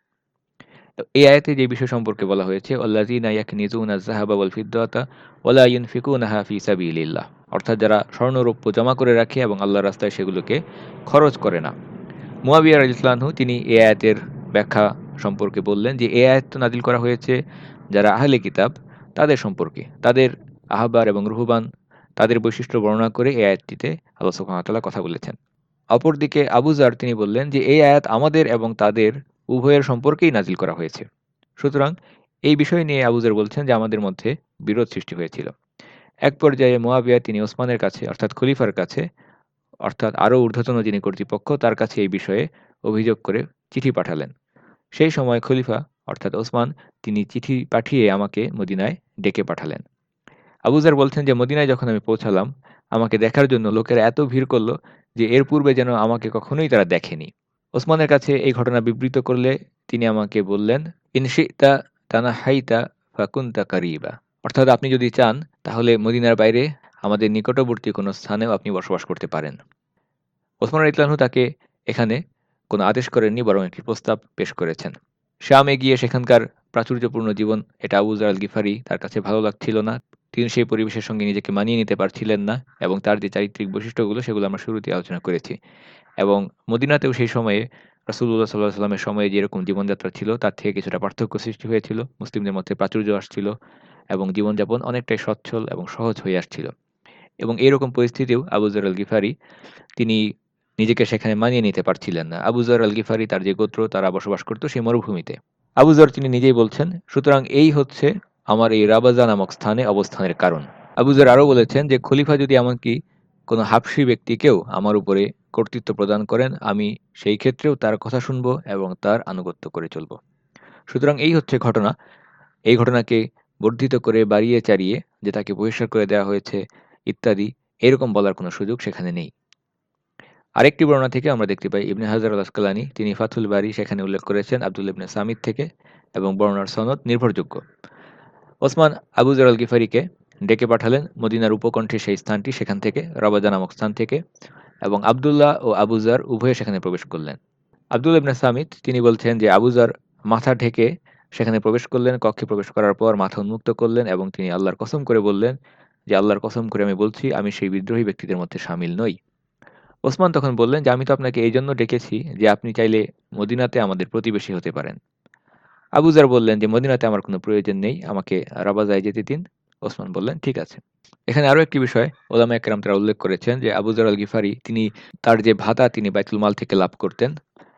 তো এই আয়াতে যে বিষয় সম্পর্কে বলা হয়েছে, আল্লাযীনা ইয়াকনিজুনা আয-যাহাবা ওয়াল ফিদ্দাতা ওয়া লা ইউনফিকুনাহা ফি সাবিলিল্লাহ, অর্থাৎ যারা স্বর্ণ রৌপ্য জমা করে রাখে এবং আল্লাহর রাস্তায় সেগুলোকে খরচ করে না। মুয়াবিয়া রাদিয়াল্লাহু আনহু তিনি এই আয়াতের ব্যাখ্যা সম্পর্কে বললেন যে এই আয়াত তো নাজিল করা হয়েছে যারা আহলে কিতাব তাদের সম্পর্কে, তাদের আহবার এবং রুহবান তাদের বৈশিষ্ট্য বর্ণনা করে এই আয়াতটিতে আল্লাহ সুবহানাহু ওয়া তাআলা কথা বলেছেন। অপরদিকে আবু যার তিনি বললেন যে এই আয়াত আমাদের এবং তাদের উভয়ের সম্পর্কেই নাজিল করা হয়েছে। সুতরাং এই বিষয় নিয়ে আবু যার বলছেন যে আমাদের মধ্যে বিরোধ সৃষ্টি হয়েছিল। এক পর্যায়ে মুয়াবিয়া তিনি ওসমানের কাছে অর্থাৎ খলিফার কাছে, অর্থাৎ আরও ঊর্ধ্বতন যিনি কর্তৃপক্ষ তার কাছে এই বিষয়ে অভিযোগ করে চিঠি পাঠালেন। সেই সময় খলিফা অর্থাৎ ওসমান তিনি চিঠি পাঠিয়ে আমাকে মদিনায় ডেকে পাঠালেন। আবু যার বলছেন যে মদিনায় যখন আমি পৌঁছালাম, আমাকে দেখার জন্য লোকেরা এত ভিড় করল যে এর পূর্বে যেন আমাকে কখনোই তারা দেখেনি। ওসমানের কাছে এই ঘটনা বিবৃত করলে তিনি আমাকে বললেন, ইন শি'তা তানাহাইতা ফাকুনতা কারিবা, অর্থাৎ আপনি যদি চান তাহলে মদিনার বাইরে আমাদের নিকটবর্তী কোনো স্থানেও আপনি বসবাস করতে পারেন। ওসমান রাদিয়াল্লাহু আনহু তাকে এখানে কোনো আদেশ করেননি, বরং একটি প্রস্তাব পেশ করেছেন। শামে গিয়ে সেখানকার প্রাচুর্যপূর্ণ জীবন এটা আবু যার আল গিফারি তার কাছে ভালো লাগছিল না। তিনি সেই পরিবেশের সঙ্গে নিজেকে মানিয়ে নিতে পারছিলেন না এবং তার যে চারিত্রিক বৈশিষ্ট্যগুলো সেগুলো আমরা শুরুতেই আলোচনা করেছি। এবং মদিনাতেও সেই সময়ে রাসূলুল্লাহ সাল্লাল্লাহু আলাইহি ওয়াসাল্লামের সময়ে যেরকম জীবনযাত্রা ছিল তার থেকে কিছুটা পার্থক্য সৃষ্টি হয়েছিল। মুসলিমদের মধ্যে প্রাচুর্য আসছিল এবং জীবনযাপন অনেকটাই সচ্ছল এবং সহজ হয়ে আসছিল। এবং এরকম পরিস্থিতিও আবু যার আল গিফারি তিনি নিজেকে সেখানে মানিয়ে নিতে পারছিলেন না। আবু যার আল গিফারি তার যে গোত্র তারা বসবাস করত সেই মরুভূমিতে। আবু যার তিনি নিজেই বলছেন, সুতরাং এই হচ্ছে আমার এই রাবাজা নামক স্থানে অবস্থানের কারণ। আবু যার আরও বলেছেন যে খলিফা যদি এমনকি কোনো হাবশী ব্যক্তিকেও আমার উপরে কর্তৃত্ব প্রদান করেন, আমি সেই ক্ষেত্রেও তার কথা শুনব এবং তার আনুগত্য করে চলব। সুতরাং এই হচ্ছে ঘটনা। এই ঘটনাকে বর্ধিত করে বাড়িয়ে চাড়িয়ে যে তাকে বহিষ্কার করে দেওয়া হয়েছে ইত্যাদি এরকম বলার কোনো সুযোগ সেখানে নেই। আরেকটি বর্ণনা থেকে আমরা দেখতে পাই ইবনে হাজার আল আসকালানি তিনি ফাথুল বারী সেখানে উল্লেখ করেছেন আব্দুল্লাহ ইবনে সামিত থেকে এবং বর্ণনার সনদ নির্ভরযোগ্য। ওসমান আবু যার আল গিফারিকে ডেকে পাঠালেন মদিনার উপকণ্ঠে সেই স্থানটি, সেখান থেকে রাবাজা নামক স্থান থেকে, এবং আব্দুল্লাহ ও আবু যার উভয়ে সেখানে প্রবেশ করলেন। আব্দুল্লাহ ইবনে সামিত তিনি বলছেন যে আবু যার মাথা ঢেকে সেখানে প্রবেশ করলেন। কক্ষে প্রবেশ করার পর মাথা উন্মুক্ত করলেন এবং তিনি আল্লাহর কসম করে বললেন যে আল্লাহর কসম করে আমি বলছি আমি সেই বিদ্রোহী ব্যক্তিদের মধ্যে শামিল নই। ওসমান তখন বললেন যে আমি তো আপনাকে এই জন্য ডেকেছি যে আপনি চাইলে মদিনাতে আমাদের প্রতিবেশী হতে পারেন। আবু যার বললেন যে মদিনাতে আমার কোনো প্রয়োজন নেই, আমাকে রাবাজায় যেতে দিন। ওসমান বললেন ঠিক আছে। এখানে আরও একটি বিষয় ওলামায়ে কেরাম তারা উল্লেখ করেছেন যে আবু যার আল গিফারি তিনি তার যে ভাতা তিনি বাইতুল মাল থেকে লাভ করতেন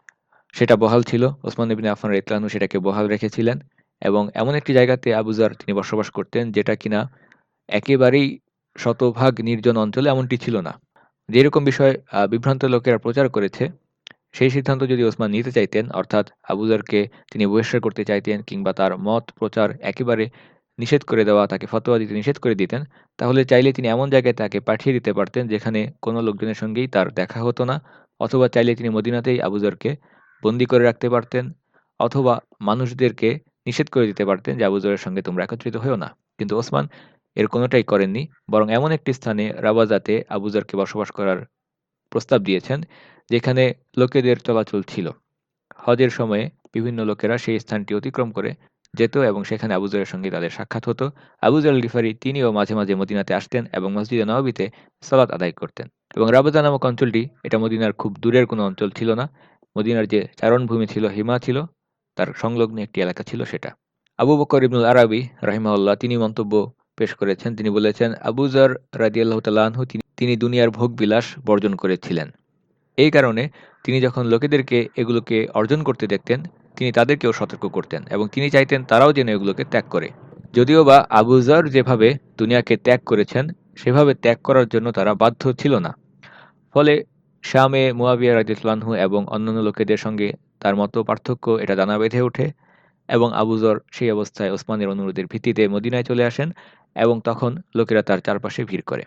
সেটা বহাল ছিল। ওসমান ইবনে আফফান রাদিয়াল্লাহু আনহু সেটাকে বহাল রেখেছিলেন এবং এমন একটি জায়গাতে আবু যার তিনি বসবাস করতেন যেটা কিনা একেবারেই শতভাগ নির্জন অঞ্চলে এমনটি ছিল না। যেরকম বিষয় বিভ্রান্ত লোকেরা প্রচার করেছে, সেই সিদ্ধান্ত যদি ওসমান নিতে চাইতেন, অর্থাৎ আবু যারকে তিনি বহিষ্কার করতে চাইতেন কিংবা তার মত প্রচার একেবারে নিষেধ করে দেওয়া, তাকে ফতোয়া দিতে নিষেধ করে দিতেন, তাহলে চাইলে তিনি এমন জায়গায় তাকে পাঠিয়ে দিতে পারতেন যেখানে কোনো লোকজনের সঙ্গেই তার দেখা হতো না, অথবা চাইলে তিনি মদিনাতেই আবু যারকে বন্দী করে রাখতে পারতেন, অথবা মানুষদেরকে নিষেধ করে দিতে পারতেন যে আবু যারের সঙ্গে তোমরা একত্রিত হয়েও না। কিন্তু ওসমান এর কোনোটাই করেননি, বরং এমন একটি স্থানে রাবাজাতে আবু যারকে বসবাস করার প্রস্তাব দিয়েছেন যেখানে লোকেদের চলাচল ছিল। হজের সময়ে বিভিন্ন লোকেরা সেই স্থানটি অতিক্রম করে যেত এবং সেখানে আবু যারের সঙ্গে তাদের সাক্ষাৎ হতো। আবু যার আল গিফারি তিনিও মাঝে মাঝে মদিনাতে আসতেন এবং মসজিদে নববীতে সালাত আদায় করতেন। এবং রাবাজা নামক অঞ্চলটি এটা মদিনার খুব দূরের কোনো অঞ্চল ছিল না। মদিনার যে চারণভূমি ছিল, হিমা ছিল, তার সংলগ্ন একটি এলাকা ছিল সেটা। আবু বকর ইবনুল আরাবী রাহিমাহুল্লাহ তিনি মন্তব্য পেশ করেছেন, তিনি বলেছেন আবু যার রাদিয়াল্লাহু তাআলা আনহু তিনি দুনিয়ার ভোগবিলাস বর্জন করেছিলেন। এই কারণে তিনি যখন লোকেদেরকে এগুলোকে অর্জন করতে দেখতেন তিনি তাদেরকেও সতর্ক করতেন এবং তিনি চাইতেন তারাও যেন এগুলোকে ত্যাগ করে। যদিও বা আবু যার যেভাবে দুনিয়াকে ত্যাগ করেছেন সেভাবে ত্যাগ করার জন্য তারা বাধ্য ছিল না। ফলে শামে মুয়াবিয়া রাদিয়াল্লাহু আনহু এবং অন্যান্য লোকেদের সঙ্গে তার মতো পার্থক্য এটা দানা বেঁধে ওঠে এবং আবু যর সেই অবস্থায় ওসমানের অনুরোধের ভিত্তিতে মদিনায় চলে আসেন এবং তখন লোকেরা তার চারপাশে ভিড় করে।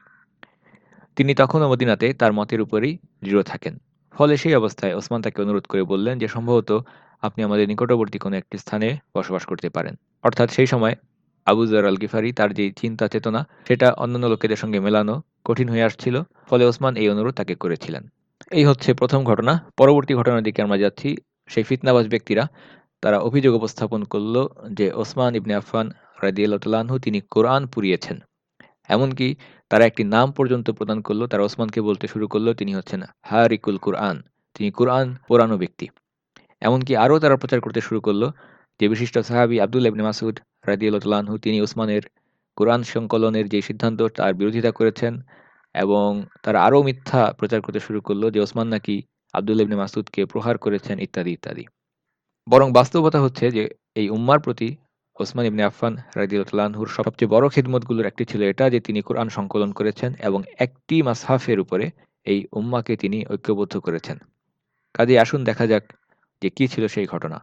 তিনি তখনও মদিনাতে তার মতের উপরেই দৃঢ় থাকেন। ফলে সেই অবস্থায় ওসমান তাকে অনুরোধ করে বললেন যে সম্ভবত আপনি আমাদের নিকটবর্তী কোনো একটি স্থানে বসবাস করতে পারেন। অর্থাৎ সেই সময় আবু যার আল গিফারি তার যে চিন্তা চেতনা সেটা অন্যান্য লোকেদের সঙ্গে মেলানো কঠিন হয়ে আসছিল, ফলে ওসমান এই অনুরোধ তাকে করেছিলেন। এই হচ্ছে প্রথম ঘটনা। পরবর্তী ঘটনার দিকে আমরা যাচ্ছি। সেই ফিতনাবাজ ব্যক্তিরা তারা অভিযোগ উপস্থাপন করল যে ওসমান ইবনে আফফান রাদিয়াল্লাহু তাআলা আনহু তিনি কোরআন পুড়িয়েছেন। এমনকি তারা একটি নাম পর্যন্ত প্রদান করল। তারা ওসমানকে বলতে শুরু করল তিনি হচ্ছেন হারিকুল কুরআন। তিনি কোরআন পোড়ানো ব্যক্তি। এমনকি আরও তারা প্রচার করতে শুরু করল যে বিশিষ্ট সাহাবী আব্দুল্লাহ ইবনে মাসউদ রাদিয়াল্লাহু তাআলা আনহু তিনি ওসমানের কোরআন সংকলনের যে সিদ্ধান্ত তার বিরোধিতা করেছেন এবং তারা আরও মিথ্যা প্রচার করতে শুরু করল যে ওসমান নাকি আব্দুল্লাহ ইবনে মাসউদকে প্রহার করেছেন ইত্যাদি, ইত্যাদি। বরং বাস্তবতা হচ্ছে যে এই উম্মার প্রতি ওসমান ইবনে আফফান রাদিয়াল্লাহু তাআলা আনহুর সবচেয়ে বড় খিদমতগুলোর একটি ছিল এটা যে তিনি কোরআন সংকলন করেছেন এবং একটি মাসহাফের উপরে এই উম্মাকে তিনি ঐক্যবদ্ধ করেছেন। কাজেই আসুন দেখা যাক যে কি ছিল সেই ঘটনা।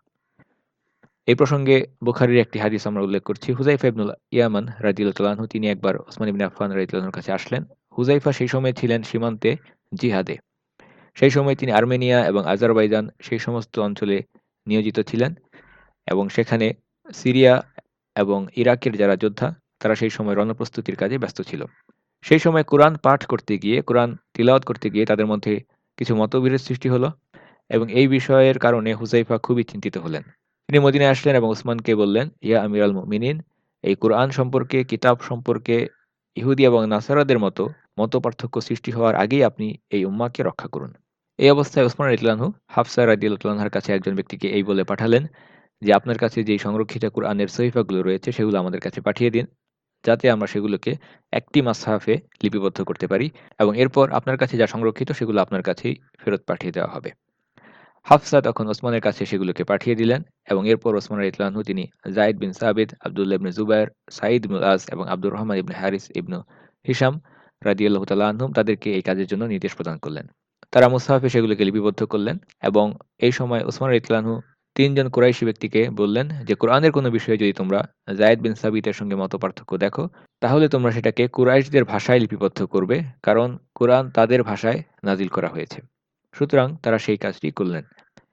এই প্রসঙ্গে বুখারীর একটি হাদিস আমরা উল্লেখ করছি। হুযায়ফা ইবনুল ইয়ামান রাদিয়াল্লাহু তাআলা আনহু তিনি একবার ওসমান ইবনে আফফান রাদিয়াল্লাহু আনহুর কাছে আসলেন। হুযায়ফা সেই সময় ছিলেন সীমান্তে জিহাদে। সেই সময় তিনি আর্মেনিয়া এবং আজারবাইজান সেই সমস্ত অঞ্চলে নিয়োজিত ছিলেন এবং সেখানে সিরিয়া এবং ইরাকের যারা যোদ্ধা তারা সেই সময় রণপ্রস্তুতির কাজে ব্যস্ত ছিল। সেই সময় কোরআন পাঠ করতে গিয়ে, কোরআন তিলাওয়াত করতে গিয়ে তাদের মধ্যে কিছু মতবিরোধ সৃষ্টি হলো এবং এই বিষয়ের কারণে হুযায়ফা খুবই চিন্তিত হলেন। তিনি মদিনায় আসলেন এবং উসমানকে বললেন, ইয়া আমিরাল মুমিনিন, এই কোরআন সম্পর্কে, কিতাব সম্পর্কে ইহুদি এবং নাসারাদের মতো মতপার্থক্য সৃষ্টি হওয়ার আগেই আপনি এই উম্মাহকে রক্ষা করুন। এই অবস্থায় ওসমান রাদিয়াল্লাহু আনহু হাফসা রাদিয়াল্লাহু আনহার কাছে একজন ব্যক্তিকে এই বলে পাঠালেন যে, আপনার কাছে যেই সংরক্ষিত কোরআনের সহিফাগুলো রয়েছে সেগুলো আমাদের কাছে পাঠিয়ে দিন, যাতে আমরা সেগুলোকে একটি মাসহাফে লিপিবদ্ধ করতে পারি এবং এরপর আপনার কাছে যা সংরক্ষিত সেগুলো আপনার কাছেই ফেরত পাঠিয়ে দেওয়া হবে। হাফসা তখন ওসমানের কাছে সেগুলোকে পাঠিয়ে দিলেন এবং এরপর ওসমান রাদিয়াল্লাহু আনহু তিনি যায়েদ বিন সাবিত, আব্দুল্লাহ ইবনে জুবায়ের, সাঈদ ইবনুল আস এবং আব্দুর রহমান ইবনে হারিস ইবনু হিশাম রাদিয়াল্লাহু তাআলা আনহুম তাদেরকে এই কাজের জন্য নির্দেশ প্রদান করলেন। তারা মুসহাফে সেগুলোকে লিপিবদ্ধ করলেন এবং এই সময় ওসমান রাদিয়াল্লাহু আনহু ৩ জন কুরাইশি ব্যক্তিকে বললেন যে, কোরআনের কোনো বিষয়ে যদি তোমরা যায়েদ বিন সাবিতের সঙ্গে মতপার্থক্য দেখো, তাহলে তোমরা সেটাকে কুরাইশদের ভাষায় লিপিবদ্ধ করবে, কারণ কোরআন তাদের ভাষায় নাজিল করা হয়েছে। সুতরাং তারা সেই কাজটি করলেন।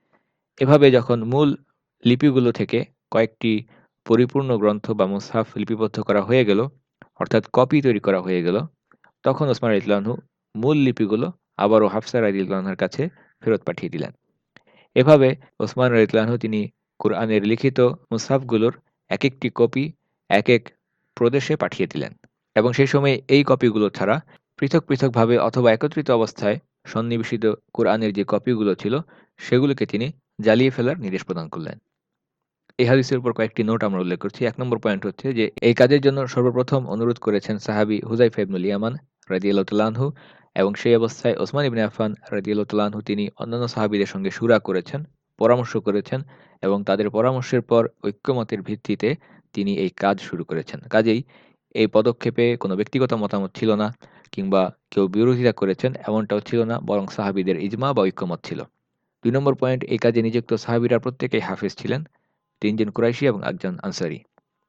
এভাবে যখন মূল লিপিগুলো থেকে কয়েকটি পরিপূর্ণ গ্রন্থ বা মুসহাফ লিপিবদ্ধ করা হয়ে গেল, অর্থাৎ কপি তৈরি করা হয়ে গেল, তখন ওসমান রাদিয়াল্লাহু আনহু মূল লিপিগুলো আবারও হাফসা রাদিয়াল্লাহু আনহার কাছে ফেরত পাঠিয়ে দিলেন। এভাবে ওসমান রাদিয়াল্লাহু আনহু তিনি কুরআনের লিখিত মুসহাফগুলোর এক একটি কপি এক এক প্রদেশে পাঠিয়ে দিলেন এবং সেই সময়ে এই কপিগুলো ছাড়া পৃথক পৃথকভাবে অথবা একত্রিত অবস্থায় সন্নিবেশিত কুরআনের যে কপিগুলো ছিল সেগুলোকে তিনি জ্বালিয়ে ফেলার নির্দেশ প্রদান করলেন। এই হাদিসের উপর কয়েকটি নোট আমরা উল্লেখ করছি। ১ নম্বর পয়েন্ট হচ্ছে যে এই কাজের জন্য সর্বপ্রথম অনুরোধ করেছেন সাহাবী হুযায়ফা ইবনুল ইয়ামান রাদিয়াল্লাহু তাআলা আনহু এবং সেই অবস্থায় ওসমান ইবনে আফফান রাদিয়াল্লাহু তাআলা আনহু তিনি অন্যান্য সাহাবীদের সঙ্গে শুরা করেছেন, পরামর্শ করেছেন এবং তাদের পরামর্শের পর ঐক্যমতের ভিত্তিতে তিনি এই কাজ শুরু করেছেন। কাজেই এই পদক্ষেপে কোনো ব্যক্তিগত মতামত ছিল না কিংবা কেউ বিরোধিতা করেছেন এমনটাও ছিল না, বরং সাহাবীদের ইজমা বা ঐক্যমত ছিল। ২ নম্বর পয়েন্ট, এই কাজে নিযুক্ত সাহাবীরা প্রত্যেকেই হাফেজ ছিলেন, ৩ জন কুরাইশি এবং ১ জন আনসারী।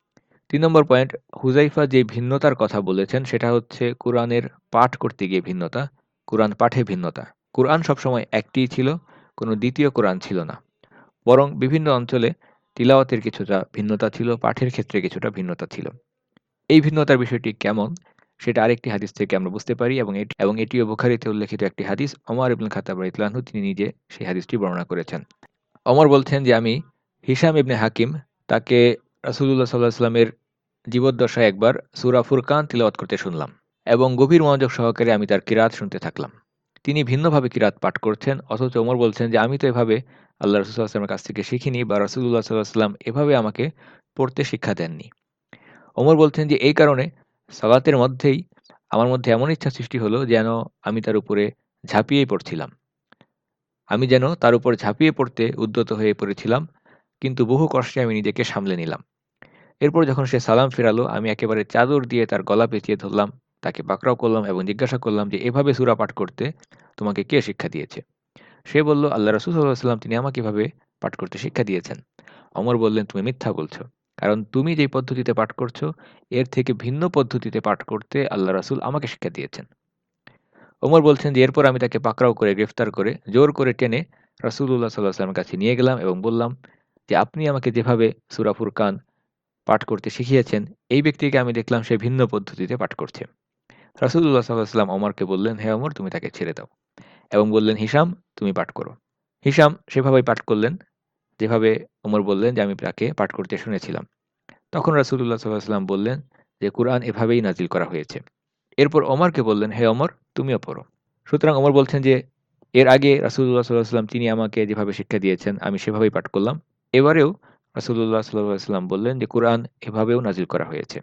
৩ নম্বর পয়েন্ট, হুযায়ফা যে ভিন্নতার কথা বলেছেন সেটা হচ্ছে কুরআনের পাঠ করতে গিয়ে ভিন্নতা, কুরআন পাঠে ভিন্নতা। কুরআন সবসময় একটিই ছিল, কোনো দ্বিতীয় কুরআন ছিল না। বরং বিভিন্ন অঞ্চলে তিলাওয়াতের কিছুটা ভিন্নতা ছিল, পাঠের ক্ষেত্রে কিছুটা ভিন্নতা ছিল। এই ভিন্নতার বিষয়টি কেমন সেটা আরেকটি হাদিস থেকে আমরা বুঝতে পারি এবং এটিও বুখারীতে উল্লেখিত একটি হাদিস। ওমর ইবনুল খাত্তাব রাদিয়াল্লাহু আনহু তিনি নিজে সেই হাদিসটি বর্ণনা করেছেন। ওমর বলছেন যে আমি হিশাম ইবনে হাকিম তাকে রাসূলুল্লাহ সাল্লাল্লাহু আলাইহি ওয়াসাল্লামের জীবদ্দশায় একবার সূরা ফুরকান তিলাওয়াত করতে শুনলাম এবং গভীর মনোযোগ সহকারে আমি তার কিরাত শুনতে থাকলাম। তিনি ভিন্নভাবে কিরাত পাঠ করছেন, অথচ ওমর বলছেন যে আমি তো এভাবে আল্লাহ রাসূল সাল্লাল্লাহু আলাইহি ওয়াসাল্লামের কাছ থেকে শিখিনি বা রাসূলুল্লাহ সাল্লাল্লাহু আলাইহি ওয়াসাল্লাম এভাবে আমাকে পড়তে শিক্ষা দেননি। ওমর বলছেন যে এই কারণে সালাতের মধ্যেই আমার মধ্যে এমন ইচ্ছা সৃষ্টি হলো যেন আমি তার উপরে ঝাঁপিয়েই পড়ছিলাম। আমি যেন তার উপর ঝাঁপিয়ে পড়তে উদ্যত হয়ে পড়েছিলাম, কিন্তু বহু কষ্টে আমি নিজেকে সামলে নিলাম। এরপর যখন সে সালাম ফেরালো, আমি একেবারে চাদর দিয়ে তার গলা পেঁচিয়ে ধরলাম, তাকে পাকড়াও করলাম এবং জিজ্ঞাসা করলাম যে, "এভাবে সূরা পাঠ করতে তোমাকে কে শিক্ষা দিয়েছে?" সে বলল, "আল্লাহ রাসূল সাল্লাল্লাহু আলাইহি ওয়াসাল্লাম তিনি আমাকে এভাবে পাঠ করতে শিক্ষা দিয়েছেন।" ওমর বললেন, "তুমি মিথ্যা বলছো। কারণ তুমি যেই পদ্ধতিতে পাঠ করছো, এর থেকে ভিন্ন পদ্ধতিতে পাঠ করতে আল্লাহ রাসূল আমাকে শিক্ষা দিয়েছেন।" ওমর বলছেন যে এরপর আমি তাকে পাকড়াও করে গ্রেফতার করে জোর করে টেনে রাসূলুল্লাহ সাল্লাল্লাহু আলাইহি ওয়াসাল্লামের কাছে নিয়ে গেলাম এবং বললাম যে, "আপনি আমাকে যেভাবে সূরা ফুরকান পাঠ করতে শিখিয়েছেন, এই ব্যক্তিকে আমি দেখলাম সে ভিন্ন পদ্ধতিতে পাঠ করছে।" রাসূলুল্লাহ সাল্লাল্লাহু আলাইহি ওয়াসাল্লাম ওমরকে বললেন, "হে ওমর, তুমি তাকে ছেড়ে দাও।" এবং বললেন, হিশাম তুমি পাঠ করো। হিশাম সেভাবেই পাঠ করলেন যেভাবে ওমর বললেন যে আমি তাকে পাঠ করতে শুনেছিলাম। তখন রাসূলুল্লাহ সাল্লাল্লাহু আলাইহি ওয়াসাল্লাম বললেন যে কুরআন এভাবেই নাজিল করা হয়েছে। এরপর ওমরকে বললেন, হে ওমর তুমিও পড়ো। সুতরাং ওমর বলছেন যে এর আগে রাসূলুল্লাহ সাল্লাল্লাহু আলাইহি ওয়াসাল্লাম তিনি আমাকে যেভাবে শিক্ষা দিয়েছেন আমি সেভাবেই পাঠ করলাম। এবারেও রাসূলুল্লাহ সাল্লাল্লাহু আলাইহি ওয়াসাল্লাম বললেন যে কুরআন এভাবেও নাজিল করা হয়েছে।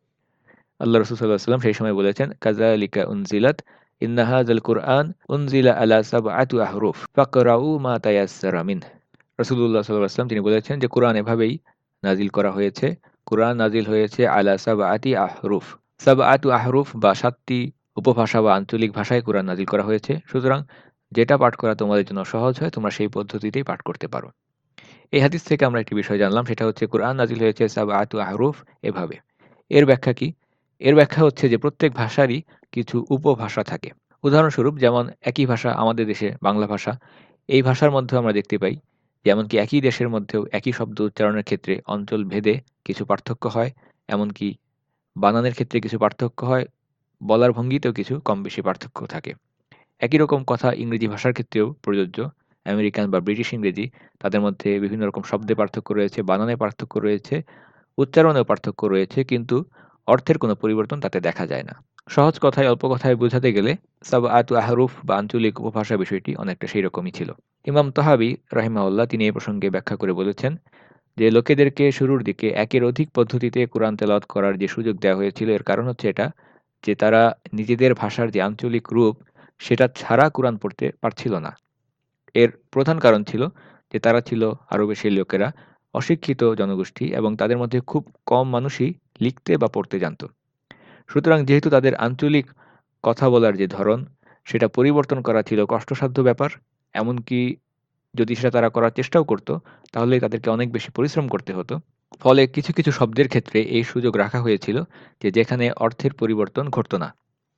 আল্লাহ রাসূল সাল্লাল্লাহু আলাইহি ওয়াসাল্লাম সেই সময় বলেছেন, কাযালিকা উনজিলাত ইন্না হাযাল কুরআন উনজিলা আলা সাবআতি আহরুফ ফাকরাউ মা তায়াসসারা মিনহু। রাসূলুল্লাহ সাল্লাল্লাহু আলাইহি ওয়াসাল্লাম তিনি বলেছেন যে কুরআন এভাবেই নাজিল করা হয়েছে। কুরআন নাজিল হয়েছে আলা সাবআতি আহরুফ। সাবআতু আহরুফ বা ৭টি উপভাষা বা আঞ্চলিক ভাষায় কুরআন নাজিল করা হয়েছে। সুতরাং যেটা পাঠ করা তোমাদের জন্য সহজ হয় তোমরা সেই পদ্ধতিতেই পাঠ করতে পারো। এই হাদিস থেকে আমরা একটি বিষয় জানলাম, সেটা হচ্ছে কুরআন নাজিল হয়েছে সাবআতু আহরুফ এভাবে। এর ব্যাখ্যা কি? এর ব্যাখ্যা হচ্ছে যে প্রত্যেক ভাষারই কিছু উপভাষা থাকে। উদাহরণস্বরূপ যেমন একই ভাষা আমাদের দেশে বাংলা ভাষা, এই ভাষার মধ্যেও আমরা দেখতে পাই যে এমনকি একই দেশের মধ্যেও একই শব্দ উচ্চারণের ক্ষেত্রে অঞ্চল ভেদে কিছু পার্থক্য হয়, এমনকি বানানের ক্ষেত্রে কিছু পার্থক্য হয়, বলার ভঙ্গিতেও কিছু কম বেশি পার্থক্য থাকে। একই রকম কথা ইংরেজি ভাষার ক্ষেত্রেও প্রযোজ্য। আমেরিকান বা ব্রিটিশ ইংরেজি, তাদের মধ্যে বিভিন্ন রকম শব্দে পার্থক্য রয়েছে, বানানে পার্থক্য রয়েছে, উচ্চারণেও পার্থক্য রয়েছে, কিন্তু অর্থের কোনো পরিবর্তন তাতে দেখা যায় না। সহজ কথায় অল্প কথায় বোঝাতে গেলে সাবআতু আহরুফ বা আঞ্চলিক উপভাষা বিষয়টি অনেকটা সেই রকমই ছিল। ইমাম তাহাবী রাহিমাহুল্লাহ তিনি এই প্রসঙ্গে ব্যাখ্যা করে বলেছেন যে লোকেদেরকে শুরুর দিকে একের অধিক পদ্ধতিতে কুরআন তেলাওয়াত করার যে সুযোগ দেওয়া হয়েছিল এর কারণ হচ্ছে এটা যে তারা নিজেদের ভাষার যে আঞ্চলিক রূপ সেটা ছাড়া কুরআন পড়তে পারছিল না। এর প্রধান কারণ ছিল যে তারা ছিল আরবের লোকেরা, অশিক্ষিত জনগোষ্ঠী এবং তাদের মধ্যে খুব কম মানুষই লিখতে বা পড়তে জানত। সুতরাং যেহেতু তাদের আঞ্চলিক কথা বলার যে ধরন সেটা পরিবর্তন করা ছিল কষ্টসাধ্য ব্যাপার, এমনকি যদি সেটা তারা করার চেষ্টাও করত তাহলে তাদেরকে অনেক বেশি পরিশ্রম করতে হতো। ফলে কিছু কিছু শব্দের ক্ষেত্রে এই সুযোগ রাখা হয়েছিল যে যেখানে অর্থের পরিবর্তন ঘটত না।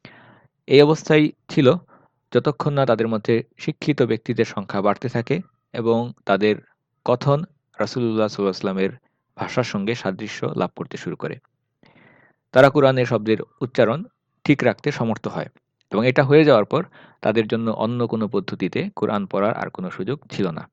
এই অবস্থায় ছিল যতক্ষণ না তাদের মধ্যে শিক্ষিত ব্যক্তিদের সংখ্যা বাড়তে থাকে এবং তাদের কথন রাসূলুল্লাহ সাল্লাল্লাহু আলাইহি ওয়াসাল্লামের ভাষার সঙ্গে সাদৃশ্য লাভ করতে শুরু করে। তারা কুরআনের শব্দের উচ্চারণ ঠিক রাখতে সমর্থ হয় এবং এটা হয়ে যাওয়ার পর তাদের জন্য অন্য কোনো পদ্ধতিতে কুরআন পড়ার আর কোনো সুযোগ ছিল না।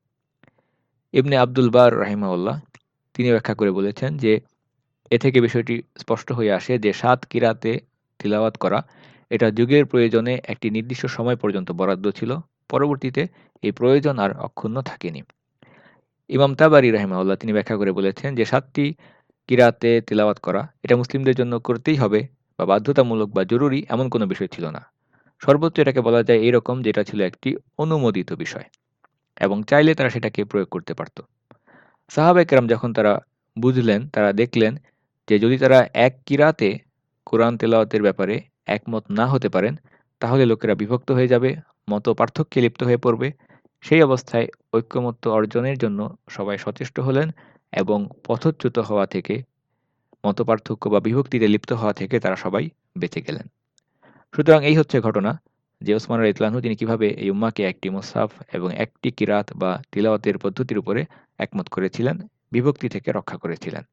ইবনে আব্দুল বার রাহিমাহুল্লাহ তিনি ব্যাখ্যা করে বলেছেন যে এ থেকে বিষয়টি স্পষ্ট হয়ে আসে যে ৭ কিরাতে তিলাওয়াত করা এটা যুগের প্রয়োজনে একটি নির্দিষ্ট সময় পর্যন্ত বরাদ্দ ছিল। পরবর্তীতে এই প্রয়োজন আর অক্ষুণ্ণ থাকেনি। ইমাম তাবারী রাহিমাহুল্লাহ তিনি ব্যাখ্যা করে বলেছেন যে ৭টি কিরাতে তিলাওয়াত করা এটা মুসলিমদের জন্য করতেই হবে বা বাধ্যতামূলক বা জরুরি এমন কোনো বিষয় ছিল না। সর্বোচ্চ এটাকে বলা যায় এইরকম যে এটা ছিল একটি অনুমোদিত বিষয় এবং চাইলে তারা সেটাকে প্রয়োগ করতে পারত। সাহাবায়ে কেরাম যখন তারা বুঝলেন, তারা দেখলেন যে যদি তারা এক কিরাতে কোরআন তেলাওয়াতের ব্যাপারে একমত না হতে পারেন, তাহলে লোকেরা বিভক্ত হয়ে যাবে, মত পার্থক্যে লিপ্ত হয়ে পড়বে। সেই অবস্থায় ঐক্যমত্য অর্জনের জন্য সবাই সচেষ্ট হলেন এবং পথচ্যুত হওয়া থেকে, মতপার্থক্য বা বিভক্তিতে লিপ্ত হওয়া থেকে তারা সবাই বেঁচে গেলেন। সুতরাং এই হচ্ছে ঘটনা যে ওসমান রাদিয়াল্লাহু আনহু তিনি কিভাবে এই উম্মাহকে একটি মুসহাফ এবং একটি কিরাত বা তিলাওয়াতের পদ্ধতির উপরে একমত করেছিলেন, বিভক্তি থেকে রক্ষা করেছিলেন।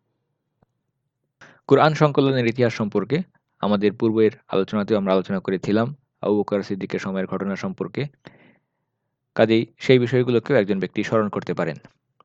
কুরআন সংকলনের ইতিহাস সম্পর্কে আমাদের পূর্বের আলোচনাতেও আমরা আলোচনা করেছিলাম আবু বকর সিদ্দিকের সময়ের ঘটনা সম্পর্কে। কাজেই সেই বিষয়গুলোকেও একজন ব্যক্তি স্মরণ করতে পারেন।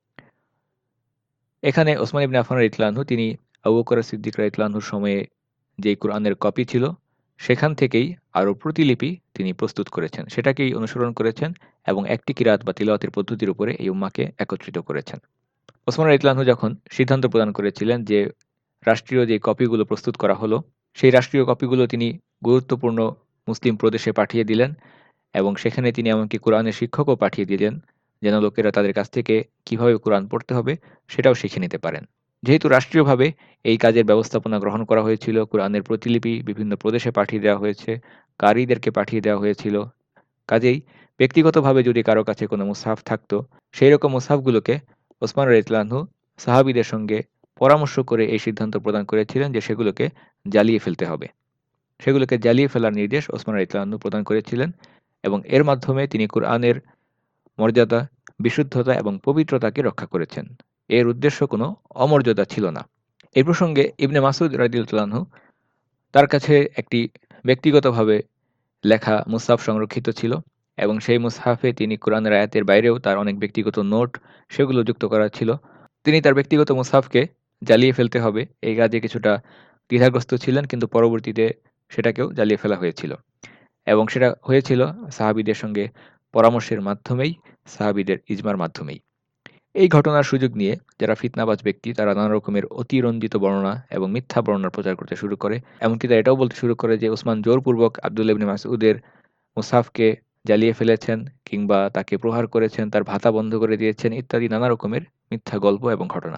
এখানে ওসমান ইবনে আফফান রাদিয়াল্লাহু আনহু তিনি আবু বকর সিদ্দিক রাদিয়াল্লাহু আনহুর সময়ে যেই কুরআনের কপি ছিল সেখান থেকেই আরও প্রতিলিপি তিনি প্রস্তুত করেছেন, সেটাকেই অনুসরণ করেছেন এবং একটি কিরাত বা তিলাওয়াতের পদ্ধতির উপরে এই উম্মাহকে একত্রিত করেছেন। ওসমান রাদিয়াল্লাহু আনহু যখন সিদ্ধান্ত প্রদান করেছিলেন যে রাষ্ট্রীয় যে কপিগুলো প্রস্তুত করা হলো সেই রাষ্ট্রীয় কপিগুলো তিনি গুরুত্বপূর্ণ মুসলিম প্রদেশে পাঠিয়ে দিলেন এবং সেখানে তিনি এমনকি কোরআনের শিক্ষকও পাঠিয়ে দিলেন যেন লোকেরা তাদের কাছ থেকে কিভাবে কোরআন পড়তে হবে সেটাও শিখে নিতে পারেন। যেহেতু রাষ্ট্রীয়ভাবে এই কাজের ব্যবস্থাপনা গ্রহণ করা হয়েছিল, কোরআনের প্রতিলিপি বিভিন্ন প্রদেশে পাঠিয়ে দেওয়া হয়েছে, কারীদেরকে পাঠিয়ে দেওয়া হয়েছিল, কাজেই ব্যক্তিগতভাবে যদি কারো কাছে কোনো মুসহাফ থাকতো সেই রকম মুসহাফগুলোকে ওসমান রাদিয়াল্লাহু আনহু সাহাবীদের সঙ্গে পরামর্শ করে এই সিদ্ধান্ত প্রদান করেছিলেন যে সেগুলোকে জ্বালিয়ে ফেলতে হবে। সেগুলোকে জ্বালিয়ে ফেলার নির্দেশ ওসমান রাদিয়াল্লাহু আনহু প্রদান করেছিলেন এবং এর মাধ্যমে তিনি কুরআনের মর্যাদা, বিশুদ্ধতা এবং পবিত্রতাকে রক্ষা করেছেন। এর উদ্দেশ্য কোনো অমর্যাদা ছিল না। এই প্রসঙ্গে ইবনে মাসউদ রাদিয়াল্লাহু আনহু তার কাছে একটি ব্যক্তিগতভাবে লেখা মুসহাফ সংরক্ষিত ছিল এবং সেই মুসহাফে তিনি কোরআনের আয়াতের বাইরেও তার অনেক ব্যক্তিগত নোট সেগুলো যুক্ত করা ছিল। তিনি তার ব্যক্তিগত মুসহাফকে জ্বালিয়ে ফেলতে হবে এই কাজে কিছুটা দ্বিধাগ্রস্ত ছিলেন, কিন্তু পরবর্তীতে সেটাকেও জ্বালিয়ে ফেলা হয়েছিল। এবং সেটা হয়েছিল সাহাবীদের সঙ্গে পরামর্শের মাধ্যমেই, সাহাবীদের ইজমার মাধ্যমেই। এই ঘটনার সুযোগ নিয়ে যারা ফিতনাবাজ ব্যক্তি তারা নানা রকমের অতিরঞ্জিত বর্ণনা এবং মিথ্যা বর্ণনার প্রচার করতে শুরু করে। এমনকি তারা এটাও বলতে শুরু করে যে ওসমান জোরপূর্বক আব্দুল্লাহ ইবনে মাসউদের মুসহাফকে জ্বালিয়ে ফেলেছেন কিংবা তাকে প্রহার করেছেন, তার ভাতা বন্ধ করে দিয়েছেন ইত্যাদি নানা রকমের মিথ্যা গল্প এবং ঘটনা।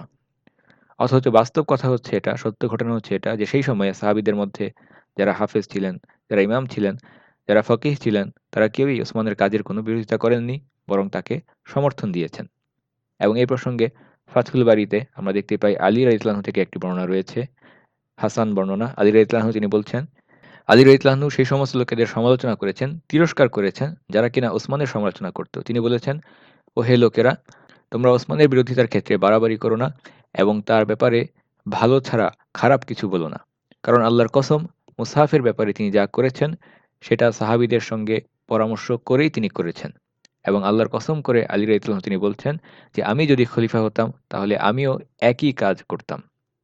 অথচ বাস্তব কথা হচ্ছে এটা, সত্য ঘটনা হচ্ছে এটা যে সেই সময়ে সাহাবীদের মধ্যে যারা হাফেজ ছিলেন, যারা ইমাম ছিলেন, যারা ফকিহ ছিলেন, তারা কেউই ওসমানের কাজের কোনো বিরোধিতা করেননি, বরং তাকে সমর্থন দিয়েছেন। এবং এই প্রসঙ্গে ফাতহুল বারীতে আমরা দেখতে পাই আলী রাদিয়াল্লাহু আনহু থেকে একটি বর্ণনা রয়েছে, হাসান বর্ণনা। আলী রাদিয়াল্লাহু আনহু তিনি বলছেন, আলী রাদিয়াল্লাহু আনহু সেই সমস্ত লোকেদের সমালোচনা করেছেন, তিরস্কার করেছেন যারা কিনা ওসমানের সমালোচনা করত। তিনি বলেছেন, ও হে লোকেরা, তোমরা ওসমানের বিরোধিতার ক্ষেত্রে বাড়াবাড়ি করো না এবং তার ব্যাপারে ভালো ছাড়া খারাপ কিছু বলো না। কারণ আল্লাহর কসম, মুসহাফের ব্যাপারে তিনি যা করেছেন সেটা সাহাবীদের সঙ্গে পরামর্শ করেই তিনি করেছেন। এবং আল্লাহর কসম করে আলী রাদিয়াল্লাহু আনহু তিনি বলছেন যে আমি যদি খলিফা হতাম তাহলে আমিও একই কাজ করতাম।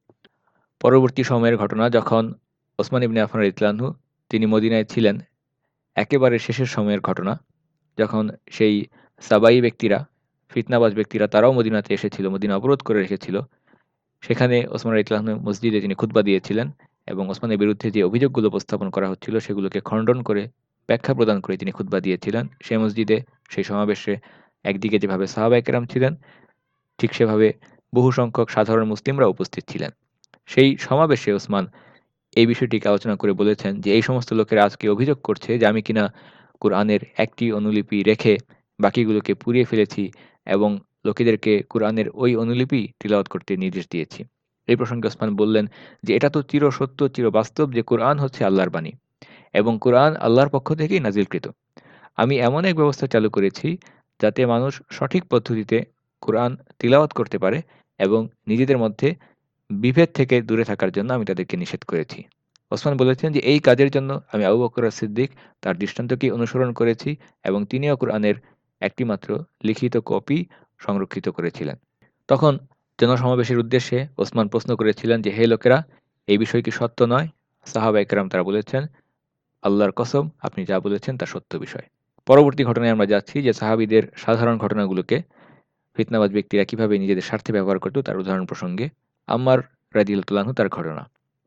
পরবর্তী সময়ের ঘটনা, যখন ওসমান ইবনে আফফান রাদিয়াল্লাহু আনহু তিনি মদিনায় ছিলেন, একেবারে শেষের সময়ের ঘটনা, যখন সেই সাবাই ব্যক্তিরা, ফিতনাবাজ ব্যক্তিরা তারাও মদিনাতে এসেছিল, মদিনা অবরোধ করে রেখেছিল, সেখানে ওসমান রাদিয়াল্লাহু আনহু মসজিদে তিনি খুতবা দিয়েছিলেন এবং ওসমানের বিরুদ্ধে যে অভিযোগগুলো উপস্থাপন করা হচ্ছিল সেগুলোকে খণ্ডন করে, ব্যাখ্যা প্রদান করে তিনি খুতবা দিয়েছিলেন। সেই মসজিদে, সেই সমাবেশে একদিকে যেভাবে সাহাবায়ে কেরাম ছিলেন, ঠিক সেভাবে বহু সংখ্যক সাধারণ মুসলিমরা উপস্থিত ছিলেন। সেই সমাবেশে ওসমান এই বিষয়টিকে আলোচনা করে বলেছেন যে এই সমস্ত লোকেরা আজকে অভিযোগ করছে যে আমি কিনা কুরআনের একটি অনুলিপি রেখে বাকিগুলোকে পুড়িয়ে ফেলেছি এবং লোকেদেরকে কুরআনের ওই অনুলিপি তিলাওয়াত করতে নির্দেশ দিয়েছি। এই প্রসঙ্গে ওসমান বললেন যে এটা তো চিরসত্য, চিরবাস্তব যে কুরআন হচ্ছে আল্লাহর বাণী এবং কুরআন আল্লাহর পক্ষ থেকেই নাজিলকৃত। আমি এমন এক ব্যবস্থা চালু করেছি যাতে মানুষ সঠিক পদ্ধতিতে কুরআন তিলাওয়াত করতে পারে এবং নিজেদের মধ্যে বিভেদ থেকে দূরে থাকার জন্য আমি তাদেরকে নিষেধ করেছি। ওসমান বলেছেন যে এই কাজের জন্য আমি আবু বকর সিদ্দিক তার দৃষ্টান্তকেই অনুসরণ করেছি এবং তিনিও কুরআনের একটিমাত্র লিখিত কপি সংরক্ষিত করেছিলেন। তখন জনসমাবেশের উদ্দেশ্যে ওসমান প্রশ্ন করেছিলেন যে হে লোকেরা, এই বিষয় কি সত্য নয়? সাহাবায়ে কেরাম তারা বলেছেন, আল্লাহর কসম, আপনি যা বলেছেন তা সত্য বিষয়। পরবর্তী ঘটনায় আমরা যাচ্ছি যে সাহাবীদের সাধারণ ঘটনাগুলোকে ফিতনাবাজ ব্যক্তিরা কিভাবে নিজেদের স্বার্থে ব্যবহার করত তার উদাহরণ প্রসঙ্গে আম্মার রাদিয়াল্লাহু আনহু তার ঘটনা।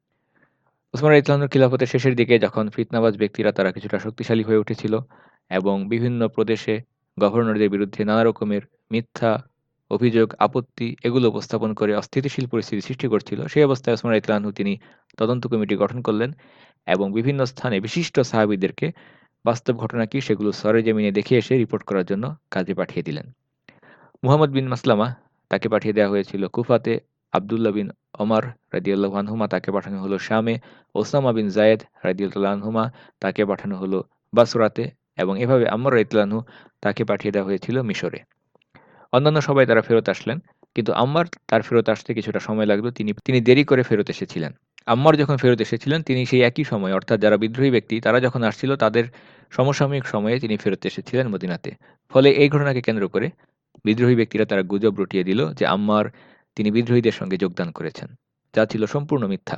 ওসমান রাদিয়াল্লাহু আনহুর খিলাফতের শেষের দিকে যখন ফিতনাবাজ ব্যক্তিরা তারা কিছুটা শক্তিশালী হয়ে উঠেছিল এবং বিভিন্ন প্রদেশে গভর্নরদের বিরুদ্ধে নানা রকমের মিথ্যা অভিযোগ, আপত্তি এগুলো উপস্থাপন করে অস্থিতিশীল পরিস্থিতি সৃষ্টি করছিল, সেই অবস্থায় ওসমান রাদিয়াল্লাহু আনহু তিনি তদন্ত কমিটি গঠন করলেন এবং বিভিন্ন স্থানে বিশিষ্ট সাহাবীদেরকে বাস্তব ঘটনা কি সেগুলো সরেজমিনে দেখে এসে রিপোর্ট করার জন্য কাজে পাঠিয়ে দিলেন। মুহাম্মদ বিন মাসলামা তাকে পাঠিয়ে দেওয়া হয়েছিল কুফাতে, আব্দুল্লাহ বিন ওমর রাদিয়াল্লাহু আনহুমা তাকে পাঠানো হলো শামে, ওসামা বিন যায়েদ রাদিয়াল্লাহু আনহুমা তাকে পাঠানো হলো বাসরাতে এবং এভাবে আম্মার রাদিয়াল্লাহু আনহু তাকে পাঠিয়ে দেওয়া হয়েছিল মিশরে। অন্যান্য সবাই তারা ফেরত আসলেন, কিন্তু আম্মার তার ফেরত আসতে কিছুটা সময় লাগলো। তিনি দেরি করে ফেরত এসেছিলেন। আম্মার যখন ফেরত এসেছিলেন তিনি সেই একই সময়ে, অর্থাৎ যারা বিদ্রোহী ব্যক্তি তারা যখন আসছিল তাদের সমসাময়িক সময়ে তিনি ফেরত এসেছিলেন মদিনাতে। ফলে এই ঘটনাকে কেন্দ্র করে বিদ্রোহী ব্যক্তিরা তারা গুজব রটিয়ে দিল যে আম্মার তিনি বিদ্রোহীদের সঙ্গে যোগদান করেছেন, যা ছিল সম্পূর্ণ মিথ্যা।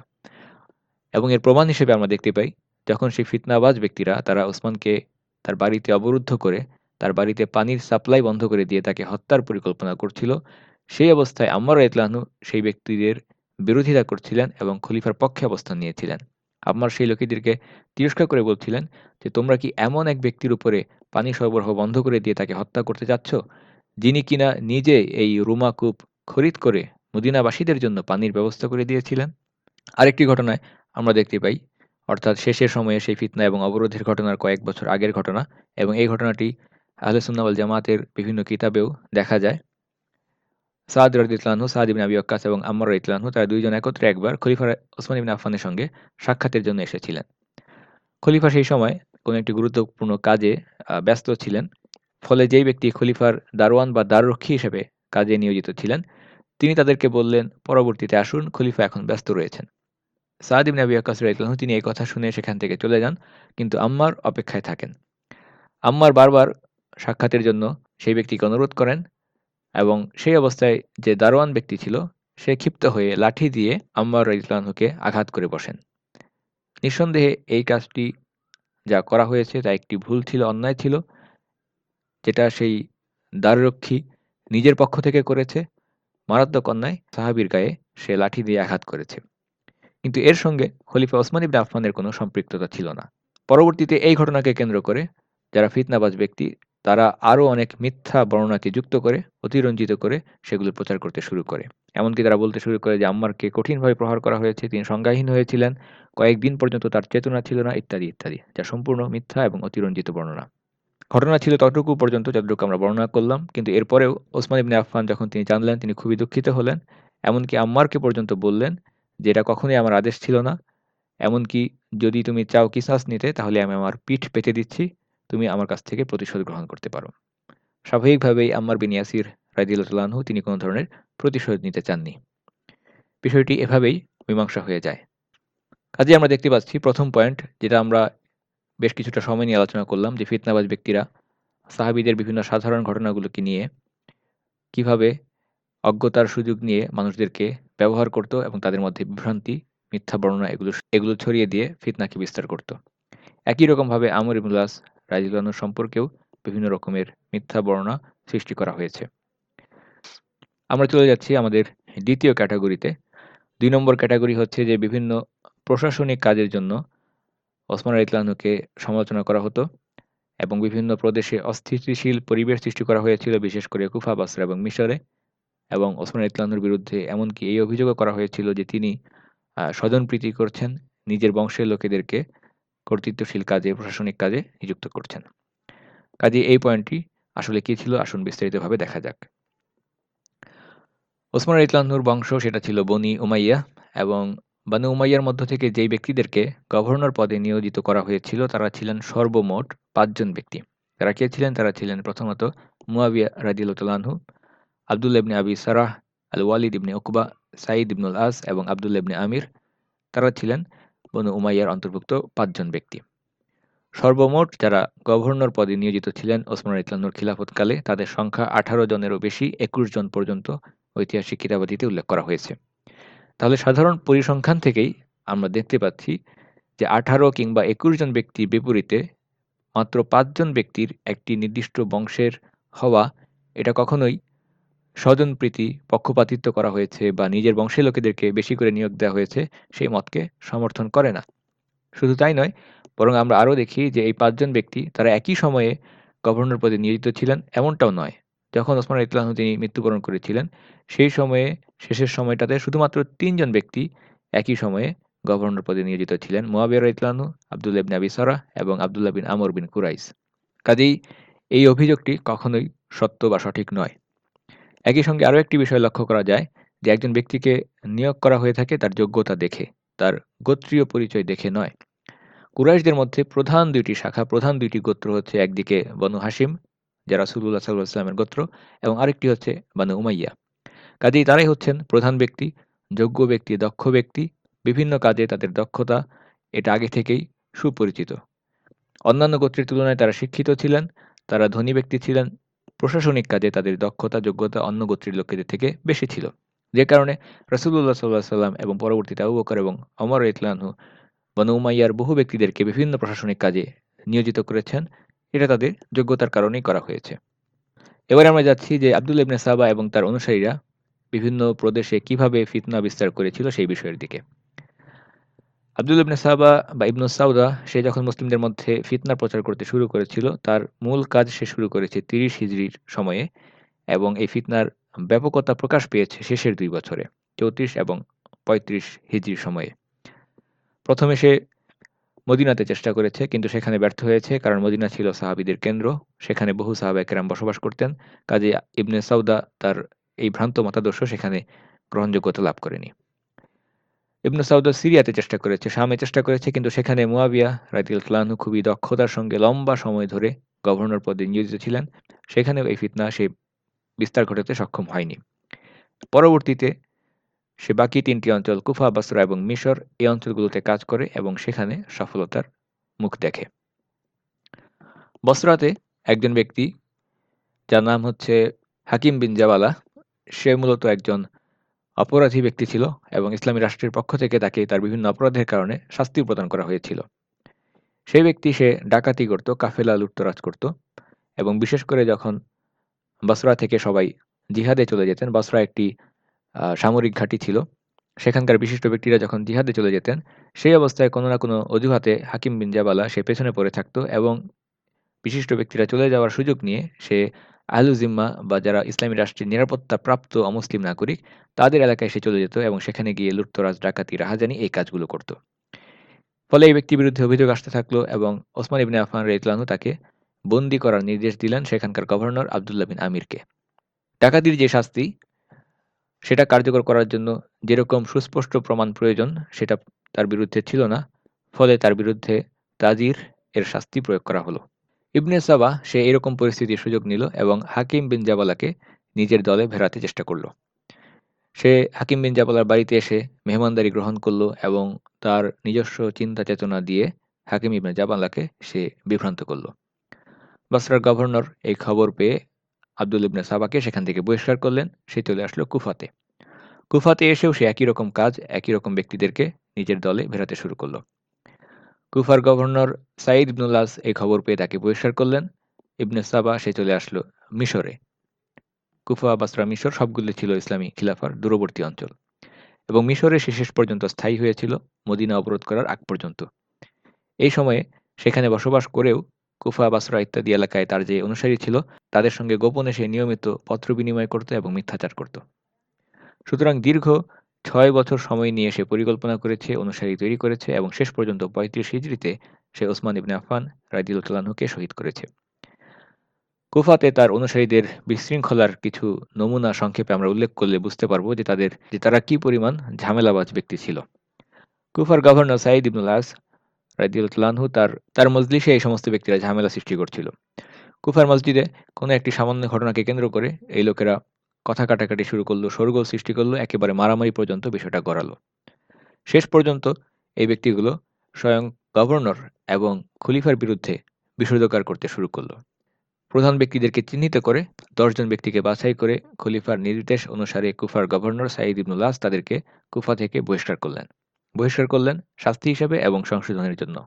এবং এর প্রমাণ হিসেবে আমরা দেখতে পাই যখন সেই ফিতনাবাজ ব্যক্তিরা তারা ওসমানকে তার বাড়িতে অবরুদ্ধ করে তার বাড়িতে পানির সাপ্লাই বন্ধ করে দিয়ে তাকে হত্যার পরিকল্পনা করছিল, সেই অবস্থায় আম্মার রাদিয়াল্লাহু আনহু সেই ব্যক্তিদের বিরোধিতা করছিলেন এবং খলিফার পক্ষে অবস্থান নিয়েছিলেন। আম্মার সেই লোকেদেরকে তিরস্কার করে বলছিলেন যে তোমরা কি এমন এক ব্যক্তির উপরে পানি সরবরাহ বন্ধ করে দিয়ে তাকে হত্যা করতে যাচ্ছ, যিনি কিনা নিজে এই রুমা কূপ খরিদ করে মদিনাবাসীদের জন্য পানির ব্যবস্থা করে দিয়েছিলেন। আরেকটি ঘটনায় আমরা দেখতে পাই, অর্থাৎ শেষের সময়ে সেই ফিতনা এবং অবরোধের ঘটনার কয়েক বছর আগের ঘটনা, এবং এই ঘটনাটি আহলে সুন্নাহ ওয়াল জামাতের বিভিন্ন কিতাবেও দেখা যায়। সাদ রাদিয়াল্লাহু আনহু, সাদ ইবনে আবি ওয়াক্কাস এবং আম্মার রাদিয়াল্লাহু আনহু তারা দুইজন একত্রে একবার খলিফা ওসমান ইবনে আফফানের সঙ্গে সাক্ষাতের জন্য এসেছিলেন। খলিফা সেই সময় কোনো একটি গুরুত্বপূর্ণ কাজে ব্যস্ত ছিলেন। ফলে যেই ব্যক্তি খলিফার দারোয়ান বা দ্বাররক্ষী হিসেবে কাজে নিয়োজিত ছিলেন, তিনি তাদেরকে বললেন, পরবর্তীতে আসুন, খলিফা এখন ব্যস্ত রয়েছেন। সাদ ইবনে আবি ওয়াক্কাস রাদিয়াল্লাহু আনহু তিনি এই কথা শুনে সেখান থেকে চলে যান, কিন্তু আম্মার অপেক্ষায় থাকেন। আম্মার বারবার সাক্ষাতের জন্য সেই ব্যক্তিকে অনুরোধ করেন এবং সেই অবস্থায় যে দারোয়ান ব্যক্তি ছিল সে ক্ষিপ্ত হয়ে লাঠি দিয়ে আম্মার রাদিয়াল্লাহু আনহুকে আঘাত করে বসেন। নিঃসন্দেহে এই কাজটি যা করা হয়েছে তা একটি ভুল ছিল, অন্যায় ছিল, যেটা সেই দ্বাররক্ষী নিজের পক্ষ থেকে করেছে। মারাত্মক অন্যায়, সাহাবীর গায়ে সে লাঠি দিয়ে আঘাত করেছে। কিন্তু এর সঙ্গে খলিফা ওসমান ইবনে আফফানের কোনো সম্পৃক্ততা ছিল না। পরবর্তীতে এই ঘটনাকে কেন্দ্র করে যারা ফিতনাবাজ ব্যক্তি তারা আরও অনেক মিথ্যা বর্ণনাকে যুক্ত করে, অতিরঞ্জিত করে সেগুলো প্রচার করতে শুরু করে। এমনকি তারা বলতে শুরু করে যে আম্মারকে কঠিনভাবে প্রহার করা হয়েছে, তিনি সংজ্ঞাহীন হয়েছিলেন, কয়েকদিন পর্যন্ত তার চেতনা ছিল না, ইত্যাদি ইত্যাদি, যা সম্পূর্ণ মিথ্যা এবং অতিরঞ্জিত বর্ণনা। ঘটনা ছিল ততটুকু পর্যন্ত যতটুকু আমরা বর্ণনা করলাম, কিন্তু এরপরেও ওসমান ইবনে আফফান যখন তিনি জানলেন তিনি খুবই দুঃখিত হলেন। এমনকি আম্মারকে পর্যন্ত বললেন যে, "এটা কখনোই আমার আদেশ ছিল না। এমনকি যদি তুমি চাও কিসাস নিতে তাহলে আমি আমার পিঠ পেতে দিচ্ছি। তুমি আমার কাছ থেকে প্রতিশোধ গ্রহণ করতে পারো।" স্বাভাবিকভাবেই আম্মার বিন ইয়াসির রাদিয়াল্লাহু তাআলা আনহু তিনি কোনো ধরনের প্রতিশোধ নিতে চাননি। বিষয়টি এভাবেই মীমাংসা হয়ে যায়। কাজেই আমরা দেখতে পাচ্ছি প্রথম পয়েন্ট যেটা আমরা বেশ কিছুটা সময় নিয়ে আলোচনা করলাম যে ফিতনাবাজ ব্যক্তিরা সাহাবীদের বিভিন্ন সাধারণ ঘটনাগুলোকে নিয়ে কিভাবে অজ্ঞতার সুযোগ নিয়ে মানুষদেরকে ব্যবহার করত এবং তাদের মধ্যে বিভ্রান্তি, মিথ্যা বর্ণনা এগুলো ছড়িয়ে দিয়ে ফিতনাকে বিস্তার করত। একই রকমভাবে আমর ইবনুল আস রাদিয়াল্লাহু আনহু সম্পর্কেও বিভিন্ন রকমের মিথ্যা বর্ণনা সৃষ্টি করা হয়েছে। আমরা চলে যাচ্ছি আমাদের দ্বিতীয় ক্যাটাগরিতে। ২ নম্বর ক্যাটাগরি হচ্ছে যে বিভিন্ন প্রশাসনিক কাজের জন্য ওসমান রাদিয়াল্লাহু আনহুকে সমালোচনা করা হতো এবং বিভিন্ন প্রদেশে অস্থিতিশীল পরিবেশ সৃষ্টি করা হয়েছিল, বিশেষ করে কুফা, বাসরা এবং মিশরে। এবং ওসমান রাদিয়াল্লাহু আনহুর বিরুদ্ধে এমনকি এই অভিযোগও করা হয়েছিল যে তিনি স্বজনপ্রীতি করছেন, নিজের বংশের লোকেদেরকে কর্তৃত্বশীল কাজে, প্রশাসনিক কাজে নিযুক্ত করছেন। কাজেই এই পয়েন্টটি আসলে কী ছিল আসুন বিস্তারিতভাবে দেখা যাক। ওসমান রাদিয়াল্লাহু আনহুর বংশ সেটা ছিল বনি উমাইয়া এবং বানু উমাইয়ার মধ্য থেকে যেই ব্যক্তিদেরকে গভর্নর পদে নিয়োজিত করা হয়েছিল তারা ছিলেন সর্বমোট ৫ জন ব্যক্তি। তারা কে ছিলেন? তারা ছিলেন প্রথমত মুয়াবিয়া রাদিয়াল্লাহু তাআলা আনহু, আব্দুল্লাহ ইবনে আবি সারাহ, আল ওয়ালিদ ইবনে উকবা, সাঈদ ইবনুল আস এবং আব্দুল্লাহ ইবনে আমির। তারা ছিলেন বনু উমাইয়ার অন্তর্ভুক্ত ৫ জন ব্যক্তি। সর্বমোট যারা গভর্নর পদে নিয়োজিত ছিলেন ওসমান রাদিয়াল্লাহু আনহুর খিলাফতকালে তাদের সংখ্যা ১৮ জনেরও বেশি, ২১ জন পর্যন্ত ঐতিহাসিক কিতাবাদিতে উল্লেখ করা হয়েছে। তাহলে সাধারণ পরিসংখ্যান থেকেই আমরা দেখতে পাচ্ছি যে ১৮ কিংবা ২১ জন ব্যক্তির বিপরীতে মাত্র ৫ জন ব্যক্তির একটি নির্দিষ্ট বংশের হওয়া, এটা কখনোই স্বজনপ্রীতি, পক্ষপাতিত্ব করা হয়েছে বা নিজের বংশের লোকেদেরকে বেশি করে নিয়োগ দেওয়া হয়েছে সেই মতকে সমর্থন করে না। শুধু তাই নয়, বরং আমরা আরও দেখি যে এই ৫ জন ব্যক্তি তারা একই সময়ে গভর্নর পদে নিয়োজিত ছিলেন এমনটাও নয়। যখন ওসমান রাদিয়াল্লাহু আনহু তিনি মৃত্যুবরণ করেছিলেন সেই সময়ে শেষের সময়টাতে শুধুমাত্র ৩ জন ব্যক্তি একই সময়ে গভর্নর পদে নিয়োজিত ছিলেন। মুয়াবিয়া রাদিয়াল্লাহু আনহু, আব্দুল্লাহ ইবনে আবি সারাহ এবং আব্দুল্লাহ বিন আমর বিন কুরাইস। কাজেই এই অভিযোগটি কখনোই সত্য বা সঠিক নয়। একই সঙ্গে আরও একটি বিষয় লক্ষ্য করা যায় যে একজন ব্যক্তিকে নিয়োগ করা হয়ে থাকে তার যোগ্যতা দেখে, তার গোত্রীয় পরিচয় দেখে নয়। কুরাইশদের মধ্যে প্রধান ২টি শাখা, প্রধান ২টি গোত্র হচ্ছে একদিকে বনু হাশিম যারা রাসূলুল্লাহ সাল্লাল্লাহু আলাইহি ওয়াসাল্লামের গোত্র এবং আরেকটি হচ্ছে বনু উমাইয়া। কাজেই তারাই হচ্ছেন প্রধান ব্যক্তি, যোগ্য ব্যক্তি, দক্ষ ব্যক্তি। বিভিন্ন কাজে তাদের দক্ষতা এটা আগে থেকেই সুপরিচিত। অন্যান্য গোত্রের তুলনায় তারা শিক্ষিত ছিলেন, তারা ধনী ব্যক্তি ছিলেন, প্রশাসনিক কাজে তাদের দক্ষতা, যোগ্যতা অন্য গোত্রের লোকেদের থেকে বেশি ছিল। যে কারণে রাসূলুল্লাহ সাল্লাল্লাহু আলাইহি ওয়াসাল্লাম এবং পরবর্তীতে আবু বকর এবং ওমর রাদিয়াল্লাহু আনহু বনু উমাইয়ার বহু ব্যক্তিদেরকে বিভিন্ন প্রশাসনিক কাজে নিয়োজিত করেছেন। এটা তাদের যোগ্যতার কারণেই করা হয়েছে। এবারে আমরা যাচ্ছি যে আব্দুল্লাহ ইবনে সাবা এবং তার অনুসারীরা বিভিন্ন প্রদেশে কিভাবে ফিতনা বিস্তার করেছিল সেই বিষয়ের দিকে। আব্দুল্লাহ ইবনে সাবা বা ইবনু সাউদা সে যখন মুসলিমদের মধ্যে ফিতনা প্রচার করতে শুরু করেছিল তার মূল কাজ সে শুরু করেছে ৩০ হিজরির সময়ে এবং এই ফিতনার ব্যাপকতা প্রকাশ পেয়েছে শেষের ২ বছরে ৩৪ এবং ৩৫ হিজরির সময়ে। প্রথমে সে মদিনাতে চেষ্টা করেছে কিন্তু সেখানে ব্যর্থ হয়েছে, কারণ মদিনা ছিল সাহাবীদের কেন্দ্র, সেখানে বহু সাহাবায়ে কেরাম বসবাস করতেন। কাজেই ইবনে সাউদা তার এই ভ্রান্ত মতাদর্শ সেখানে গ্রহণযোগ্যতা লাভ করেনি। ইবনে সাউদা সিরিয়াতে চেষ্টা করেছে, শামে চেষ্টা করেছে, কিন্তু সেখানে মুয়াবিয়া রাদিয়াল্লাহু তাআলা আনহু খুবই দক্ষতার সঙ্গে লম্বা সময় ধরে গভর্নর পদে নিয়োজিত ছিলেন। সেখানেও এই ফিতনা সে বিস্তার ঘটাতে সক্ষম হয়নি। পরবর্তীতে সে বাকি ৩টি অঞ্চল কুফা, বাসরা এবং মিশর এই অঞ্চলগুলোতে কাজ করে এবং সেখানে সফলতার মুখ দেখে। বসরাতে একজন ব্যক্তি যার নাম হচ্ছে হাকিম বিন জাবালা, সে মূলত একজন অপরাধী ব্যক্তি ছিল এবং ইসলামী রাষ্ট্রের পক্ষ থেকে তাকে তার বিভিন্ন অপরাধের কারণে শাস্তি প্রদান করা হয়েছিল। সেই ব্যক্তি সে ডাকাতি করত, কাফেলা লুটতরাজ করত এবং বিশেষ করে যখন বসরা থেকে সবাই জিহাদে চলে যেতেন, বসরা একটি সামরিক ঘাঁটি ছিল, সেখানকার বিশিষ্ট ব্যক্তিরা যখন জিহাদে চলে যেতেন, সেই অবস্থায় কোনো না কোনো অজুহাতে হাকিম বিন জাবালা সে পেছনে পড়ে থাকত এবং বিশিষ্ট ব্যক্তিরা চলে যাওয়ার সুযোগ নিয়ে সে আহলু জিম্মা বা যারা ইসলামী রাষ্ট্রের নিরাপত্তা প্রাপ্ত অমুসলিম নাগরিক তাদের এলাকায় সে চলে যেত এবং সেখানে গিয়ে লুটতরাজ, ডাকাতি, রাহাজানি এই কাজগুলো করত। ফলে এই ব্যক্তির বিরুদ্ধে অভিযোগ আসতে থাকলো এবং ওসমান ইবনে আফফান রাদিয়াল্লাহু আনহু তাকে বন্দী করার নির্দেশ দিলেন সেখানকার গভর্নর আবদুল্লাহ বিন আমিরকে। ডাকাতির যে শাস্তি সেটা কার্যকর করার জন্য যেরকম সুস্পষ্ট প্রমাণ প্রয়োজন সেটা তার বিরুদ্ধে ছিল না, ফলে তার বিরুদ্ধে তাজির এর শাস্তি প্রয়োগ করা হলো। ইবনে সাবা সে এরকম পরিস্থিতির সুযোগ নিল এবং হাকিম বিন জাবালাকে নিজের দলে ভেড়াতে চেষ্টা করল। সে হাকিম বিন জাবালার বাড়িতে এসে মেহমানদারি গ্রহণ করল এবং তার নিজস্ব চিন্তা চেতনা দিয়ে হাকিম ইবনে জাবালাকে সে বিভ্রান্ত করল। বসরার গভর্নর এই খবর পেয়ে আব্দুল ইবনে সাবাকে সেখান থেকে বহিষ্কার করলেন। সে চলে আসলো কুফাতে। কুফাতে এসেও সে একই রকম কাজ, একই রকম ব্যক্তিদেরকে নিজের দলে ভেড়াতে শুরু করলো। কুফার গভর্নর সাঈদ ইবনুল আস এই খবর পেয়ে তাকে বহিষ্কার করলেন। ইবনে সাবা সে চলে আসলো মিশরে। কুফা, বাসরা, মিশর সবগুলো ছিল ইসলামী খিলাফার দূরবর্তী অঞ্চল এবং মিশরে সে শেষ পর্যন্ত স্থায়ী হয়েছিল মদিনা অবরোধ করার আগ পর্যন্ত। এই সময়ে সেখানে বসবাস করেও কুফা, বাসরা ইত্যাদি এলাকায় তার যে অনুসারী ছিল তাদের সঙ্গে গোপনে সে নিয়মিত পত্র বিনিময় করত এবং মিথ্যাচার করত। সুতরাং দীর্ঘ ৬ বছর সময় নিয়ে সে পরিকল্পনা করেছে, অনুসারী তৈরি করেছে এবং শেষ পর্যন্ত ৩৫ হিজরিতে সে ওসমান ইবনে আফফান রাদিয়াল্লাহু আনহুকে শহীদ করেছে। কুফাতে তার অনুসারীদের বিশৃঙ্খলার কিছু নমুনা সংক্ষেপে আমরা উল্লেখ করলে বুঝতে পারব যে তারা কি পরিমাণ ঝামেলাবাজ ব্যক্তি ছিল। কুফার গভর্নর সাঈদ ইবনুল আস রাদিয়াল্লাহু আনহু তার মজলিসে এই সমস্ত ব্যক্তিরা ঝামেলা সৃষ্টি করছিল। কুফার মসজিদে কোনো একটি সামান্য ঘটনাকে কেন্দ্র করে এই লোকেরা কথা কাটাকাটি শুরু করলো, শোরগোল সৃষ্টি করলো, একেবারে মারামারি পর্যন্ত বিষয়টা গড়ালো। শেষ পর্যন্ত এই ব্যক্তিগুলো স্বয়ং গভর্নর এবং খলিফার বিরুদ্ধে বিষোদগার করতে শুরু করলো। প্রধান ব্যক্তিদেরকে চিহ্নিত করে ১০ জন ব্যক্তিকে বাছাই করে খলিফার নির্দেশ অনুসারে কুফার গভর্নর সাঈদ ইবনুল আস তাদেরকে কুফা থেকে বহিষ্কার করলেন শাস্তি হিসেবে এবং সংশোধনের জন্য।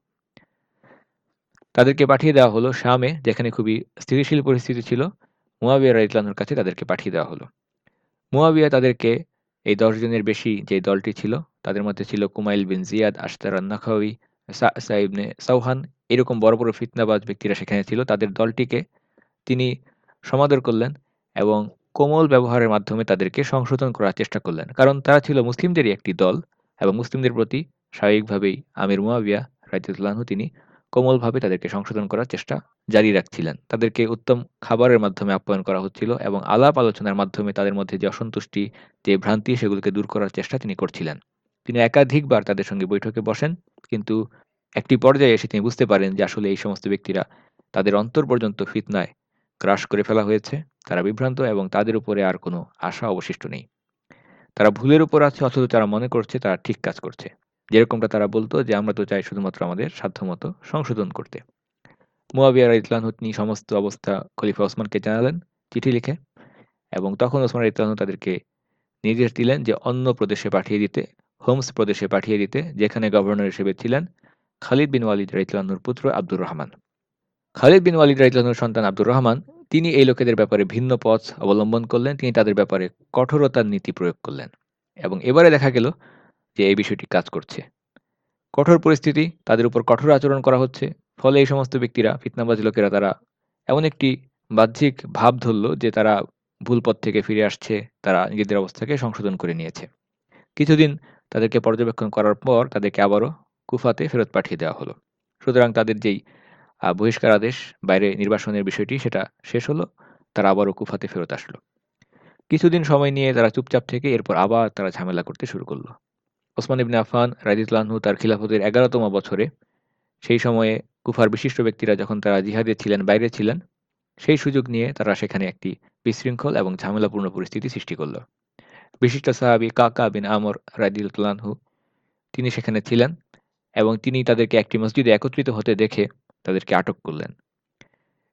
তাদেরকে পাঠিয়ে দেওয়া হলো শামে, যেখানে খুবই স্থিতিশীল পরিস্থিতি ছিল। মুয়াবিয়া রাদিয়াল্লাহু আনহুর কাছে তাদেরকে পাঠিয়ে দেওয়া হলো। মুয়াবিয়া তাদেরকে এই ১০ জনের বেশি যে দলটি ছিল তাদের মধ্যে ছিল কুমাইল বিন জিয়াদ, আশতার আন-নাখাউই, সা'সা ইবনে সাওহান, এরকম বড় বড় ফিতনাবাজ ব্যক্তিরা সেখানে ছিল। তাদের দলটিকে তিনি সমাদর করলেন এবং কোমল ব্যবহারের মাধ্যমে তাদেরকে সংশোধন করার চেষ্টা করলেন। কারণ তারা ছিল মুসলিমদেরই একটি দল এবং মুসলিমদের প্রতি স্বাভাবিকভাবেই আমির মুয়াবিয়া রাদিয়াল্লাহু আনহু তিনি কোমলভাবে তাদেরকে সংশোধন করার চেষ্টা জারি রাখছিলেন। তাদেরকে উত্তম খাবারের মাধ্যমে আপ্যায়ন করা হচ্ছিল এবং আলাপ আলোচনার মাধ্যমে তাদের মধ্যে যে অসন্তুষ্টি, যে ভ্রান্তি সেগুলোকে দূর করার চেষ্টা তিনি করছিলেন। তিনি একাধিকবার তাদের সঙ্গে বৈঠকে বসেন, কিন্তু একটি পর্যায়ে এসে তিনি বুঝতে পারেন যে আসলে এই সমস্ত ব্যক্তিরা তাদের অন্তর পর্যন্ত ফিতনায় গ্রাস করে ফেলা হয়েছে। তারা বিভ্রান্ত এবং তাদের উপরে আর কোনো আশা অবশিষ্ট নেই। তারা ভুলের উপর আছে অথচ তারা মনে করছে তারা ঠিক কাজ করছে। যেরকমটা তারা বলতো যে আমরা তো চাই শুধুমাত্র আমাদের সাধ্যমতো সংশোধন করতে। মুয়াবিয়া রাদিয়াল্লাহু আনহু তিনি সমস্ত অবস্থা খলিফা ওসমানকে জানালেন চিঠি লিখে এবং তখন ওসমান রাদিয়াল্লাহু আনহু তাদেরকে নির্দেশ দিলেন যে অন্য প্রদেশে পাঠিয়ে দিতে, হোমস প্রদেশে পাঠিয়ে দিতে, যেখানে গভর্নর হিসেবে ছিলেন খালিদ বিন ওয়ালিদ রাদিয়াল্লাহু আনহুর পুত্র আব্দুর রহমান। খালিদ বিন ওয়ালিদ রাদিয়াল্লাহু আনহুর সন্তান আব্দুর রহমান তিনি এই লোকেদের ব্যাপারে ভিন্ন পথ অবলম্বন করলেন। তিনি তাদের ব্যাপারে কঠোরতার নীতি প্রয়োগ করলেন এবং এবারে দেখা গেল যে এই বিষয়টি কাজ করছে। কঠোর পরিস্থিতি, তাদের উপর কঠোর আচরণ করা হচ্ছে। ফলে এই সমস্ত ব্যক্তিরা, ফিতনাবাজ লোকেরা, তারা এমন একটি বাহ্যিক ভাব ধরল যে তারা ভুল পথ থেকে ফিরে আসছে, তারা নিজেদের অবস্থাকে সংশোধন করে নিয়েছে। কিছুদিন তাদেরকে পর্যবেক্ষণ করার পর তাদেরকে আবারও কুফাতে ফেরত পাঠিয়ে দেওয়া হলো। সুতরাং তাদের যেই বহিষ্কার আদেশ, বাইরে নির্বাসনের বিষয়টি সেটা শেষ হলো। তারা আবারও কুফাতে ফেরত আসলো। কিছুদিন সময় নিয়ে তারা চুপচাপ থেকে এরপর আবার তারা ঝামেলা করতে শুরু করলো। ওসমান ইবনে আফফান রাদিয়াল্লাহু আনহু তার খিলাফতের ১১তম বছরে, সেই সময়ে কুফার বিশিষ্ট ব্যক্তিরা যখন তারা জিহাদে ছিলেন, বাইরে ছিলেন, সেই সুযোগ নিয়ে তারা সেখানে একটি বিশৃঙ্খল এবং ঝামেলাপূর্ণ পরিস্থিতি সৃষ্টি করল। বিশিষ্ট সাহাবী কাকা বিন আমর রাদিয়াল্লাহু আনহু তিনি সেখানে ছিলেন এবং তিনি তাদেরকে একটি মসজিদে একত্রিত হতে দেখে তাদেরকে আটক করলেন।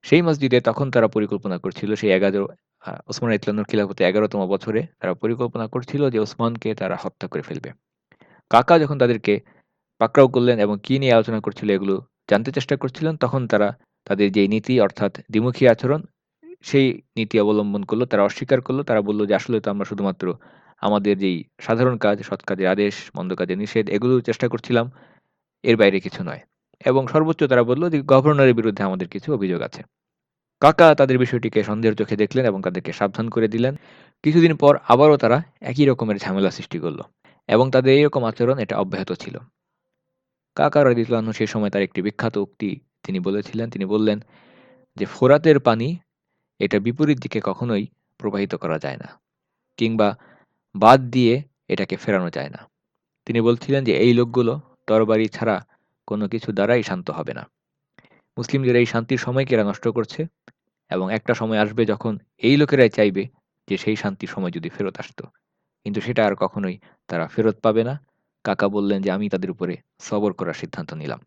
সেই মসজিদে তখন তারা পরিকল্পনা করছিল সেই ১১ ওসমান রাদিয়াল্লাহু আনহুর খিলাফতে ১১তম বছরে তারা পরিকল্পনা করছিল যে ওসমানকে তারা হত্যা করে ফেলবে। কাকা যখন তাদেরকে পাকড়াও করলেন এবং কি নিয়ে আলোচনা করছিল এগুলো জানতে চেষ্টা করছিলেন, তখন তারা তাদের যেই নীতি অর্থাৎ দ্বিমুখী আচরণ, সেই নীতি অবলম্বন করল। তারা অস্বীকার করল। তারা বলল যে আসলে তো আমরা শুধুমাত্র আমাদের যেই সাধারণ কাজ, সৎ কাজের আদেশ, মন্দ কাজের নিষেধ এগুলো চেষ্টা করছিলাম, এর বাইরে কিছু নয়। এবং সর্বোচ্চ তারা বলল যে গভর্নরের বিরুদ্ধে আমাদের কিছু অভিযোগ আছে। কাকা তাদের বিষয়টিকে সন্দেহের চোখে দেখলেন এবং তাদেরকে সাবধান করে দিলেন। কিছুদিন পর আবারও তারা একই রকমের ঝামেলা সৃষ্টি করল এবং তাদের এইরকম আচরণ এটা অব্যাহত ছিল। কাকা রাদিয়াল্লাহু আনহু সেই সময় তার একটি বিখ্যাত উক্তি তিনি বলেছিলেন। তিনি বললেন যে, "ফোরাতের পানি এটা বিপরীত দিকে কখনোই প্রবাহিত করা যায় না, কিংবা বাঁধ দিয়ে এটাকে ফেরানো যায় না।" তিনি বলছিলেন যে, "এই লোকগুলো তরবারি ছাড়া কোনো কিছু দ্বারাই শান্ত হবে না। মুসলিমদের এই শান্তির সময়কে এরা নষ্ট করছে এবং একটা সময় আসবে যখন এই লোকেরাই চাইবে যে সেই শান্তির সময় যদি ফেরত আসতো। কিন্তু সেটা আর কখনোই তারা ফেরত পাবে না।" কাকা বললেন যে, "আমি তাদের উপরে সবর করার সিদ্ধান্ত নিলাম।"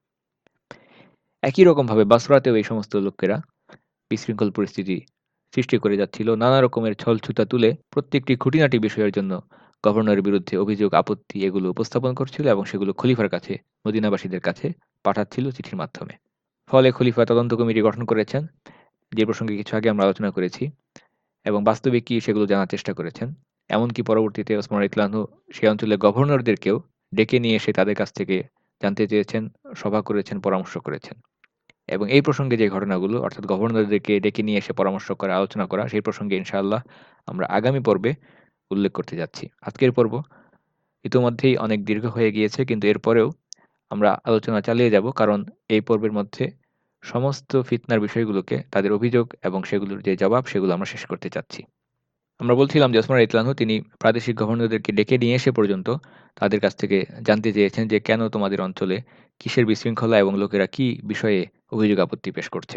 একই রকমভাবে বাসরাতেও এই সমস্ত লোকেরা বিশৃঙ্খল পরিস্থিতি সৃষ্টি করে যাচ্ছিল। নানা রকমের ছলছুতা তুলে প্রত্যেকটি খুঁটিনাটি বিষয়ের জন্য গভর্নরের বিরুদ্ধে অভিযোগ, আপত্তি এগুলো উপস্থাপন করছিল এবং সেগুলো খলিফার কাছে, মদিনাবাসীদের কাছে পাঠাচ্ছিল চিঠির মাধ্যমে। ফলে খলিফা তদন্ত কমিটি গঠন করেছেন, যে প্রসঙ্গে কিছু আগে আমরা আলোচনা করেছি, এবং বাস্তবে কি সেগুলো জানার চেষ্টা করেছেন। এমনকি পরবর্তীতে ওসমান রাদিয়াল্লাহু আনহু সেই অঞ্চলের গভর্নরদেরকেও ডেকে নিয়ে এসে তাদের কাছ থেকে জানতে চেয়েছেন, সভা করেছেন, পরামর্শ করেছেন। এবং এই প্রসঙ্গে যে ঘটনাগুলো অর্থাৎ গভর্নরদেরকে ডেকে নিয়ে এসে পরামর্শ করা, আলোচনা করা, সেই প্রসঙ্গে ইনশাআল্লাহ আমরা আগামী পর্বে উল্লেখ করতে যাচ্ছি। আজকের পর্ব ইতোমধ্যেই অনেক দীর্ঘ হয়ে গিয়েছে, কিন্তু এরপরেও আমরা আলোচনা চালিয়ে যাব, কারণ এই পর্বের মধ্যে সমস্ত ফিতনার বিষয়গুলোকে, তাদের অভিযোগ এবং সেগুলোর যে জবাব, সেগুলো আমরা শেষ করতে চাচ্ছি। আমরা বলছিলাম যে ওসমান রাদিয়াল্লাহু আনহু তিনি প্রাদেশিক গভর্নরদেরকে ডেকে নিয়ে এসে পর্যন্ত তাদের কাছ থেকে জানতে চেয়েছেন যে কেন তোমাদের অঞ্চলে কিসের বিশৃঙ্খলা এবং লোকেরা কি বিষয়ে অভিযোগ আপত্তি পেশ করছে।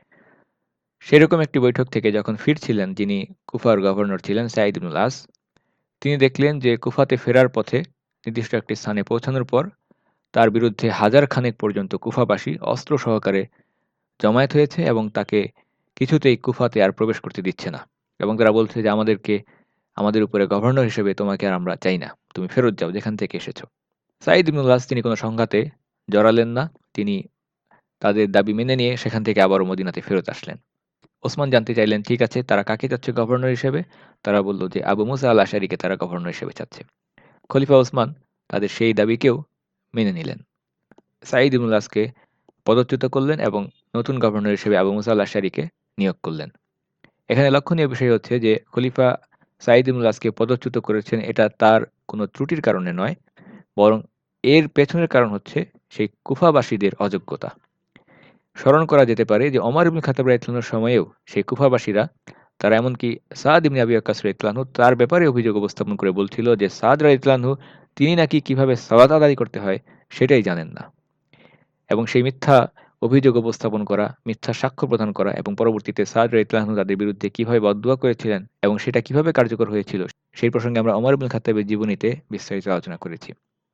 সেরকম একটি বৈঠক থেকে যখন ফিরছিলেন যিনি কুফার গভর্নর ছিলেন সাঈদ ইবনুল আস, তিনি দেখলেন যে কুফাতে ফেরার পথে নির্দিষ্ট একটি স্থানে পৌঁছানোর পর তার বিরুদ্ধে হাজার খানেক পর্যন্ত কুফাবাসী অস্ত্র সহকারে জমায়েত হয়েছে এবং তাকে কিছুতেই কুফাতে আর প্রবেশ করতে দিচ্ছে না। এবং তারা বলছে যে আমাদের উপরে গভর্নর হিসেবে তোমাকে আর আমরা চাই না। তুমি ফেরত যাও যেখান থেকে এসেছো। সাঈদ ইবনুল আস তিনি কোনো সংঘাতে জড়ালেন না। তিনি তাদের দাবি মেনে নিয়ে সেখান থেকে আবারও মদিনাতে ফেরত আসলেন। ওসমান জানতে চাইলেন, ঠিক আছে তারা কাকে চাচ্ছে গভর্নর হিসেবে? তারা বলল যে আবু মুসা আল আশারিকে তারা গভর্নর হিসেবে চাচ্ছে। খলিফা ওসমান তাদের সেই দাবিকেও মেনে নিলেন। সাঈদ ইবনুল আসকে পদচ্যুত করলেন এবং নতুন গভর্নর হিসেবে আবু মুসা আল আশারিকে নিয়োগ করলেন। এখানে লক্ষণীয় বিষয় হচ্ছে যে খলিফা সাঈদ ইবনুল আসকে পদচ্যুত করেছেন এটা তার কোনো ত্রুটির কারণে নয়, বরং এর পেছনের কারণ হচ্ছে সেই কুফাবাসীদের অযোগ্যতা। স্মরণ করা যেতে পারে যে ওমর ইবনে খাত্তাব রাদিয়াল্লাহু আনহুর সময়েও সেই কুফাবাসীরা তারা এমনকি সাদ ইবনে আবি ওয়াক্কাস রাদিয়াল্লাহু আনহু তার ব্যাপারে অভিযোগ উপস্থাপন করে বলছিল যে সাদ রাদিয়াল্লাহু আনহু তিনি নাকি কিভাবে সালাত আদায় করতে হয় সেটাই জানেন না। এবং সেই মিথ্যা অভিযোগ উপস্থাপন করা, মিথ্যা সাক্ষ্য প্রদান করা এবং পরবর্তীতে সাদ রাদিয়াল্লাহু আনহু তাদের বিরুদ্ধে কিভাবে বদদুয়া করেছিলেন এবং সেটা কিভাবে কার্যকর হয়েছিল, সেই প্রসঙ্গে আমরা ওমর ইবনে খাত্তাবের জীবনীতে বিস্তারিত আলোচনা করেছি।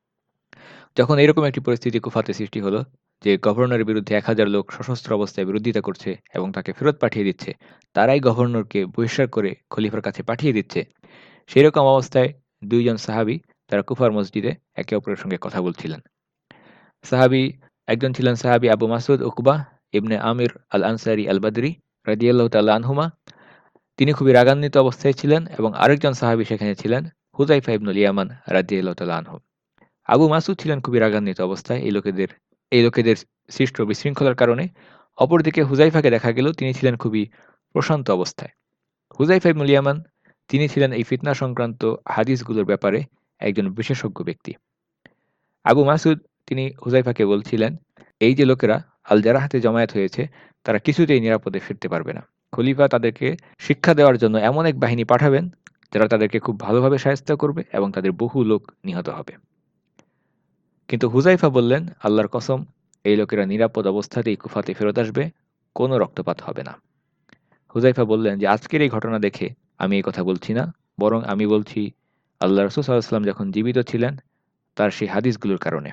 যখন এরকম একটি পরিস্থিতি কুফাতে সৃষ্টি হলো যে গভর্নরের বিরুদ্ধে ১,০০০ লোক সশস্ত্র অবস্থায় বিরোধিতা করছে এবং তাকে ফেরত পাঠিয়ে দিচ্ছে, তারাই গভর্নরকে বহিষ্কার করে খলিফার কাছে পাঠিয়ে দিচ্ছে, সেরকম অবস্থায় দুইজন সাহাবী তারা কুফার মসজিদে একে অপরের সঙ্গে কথা বলছিলেন। সাহাবী একজন ছিলেন সাহাবী আবু মাসউদ উকবাহ ইবনে আমির আল আনসারী আল বদরি রাদিয়াল্লাহু তাআলা আনহুমা। তিনি খুবই রাগান্বিত অবস্থায় ছিলেন এবং আরেকজন সাহাবী সেখানে ছিলেন হুযায়ফা ইবনুল ইয়ামান রাদিয়াল্লাহু তাআলা আনহু। আবু মাসুদ ছিলেন খুবই রাগান্বিত অবস্থায় এই লোকেদের সৃষ্ট বিশৃঙ্খলার কারণে। অপরদিকে হুযায়ফাকে দেখা গেল তিনি ছিলেন খুবই প্রশান্ত অবস্থায়। হুযায়ফা ইবনুল ইয়ামান তিনি ছিলেন এই ফিতনা সংক্রান্ত হাদিসগুলোর ব্যাপারে একজন বিশেষজ্ঞ ব্যক্তি। আবু মাসুদ তিনি হুযায়ফাকে বলছিলেন, এই যে লোকেরা আল জারাহাতে জমায়েত হয়েছে তারা কিছুতেই নিরাপদে ফিরতে পারবে না। খলিফা তাদেরকে শিক্ষা দেওয়ার জন্য এমন এক বাহিনী পাঠাবেন যারা তাদেরকে খুব ভালোভাবে শায়েস্তা করবে এবং তাদের বহু লোক নিহত হবে। কিন্তু হুযায়ফা বললেন, আল্লাহর কসম, এই লোকেরা নিরাপদ অবস্থাতেই কুফাতে ফেরত আসবে, কোনো রক্তপাত হবে না। হুযায়ফা বললেন যে আজকের এই ঘটনা দেখে আমি এই কথা বলছি না, বরং আমি বলছি আল্লাহ রাসূল সাল্লাল্লাহু আলাইহি ওয়াসাল্লাম যখন জীবিত ছিলেন তার সেই হাদিসগুলোর কারণে।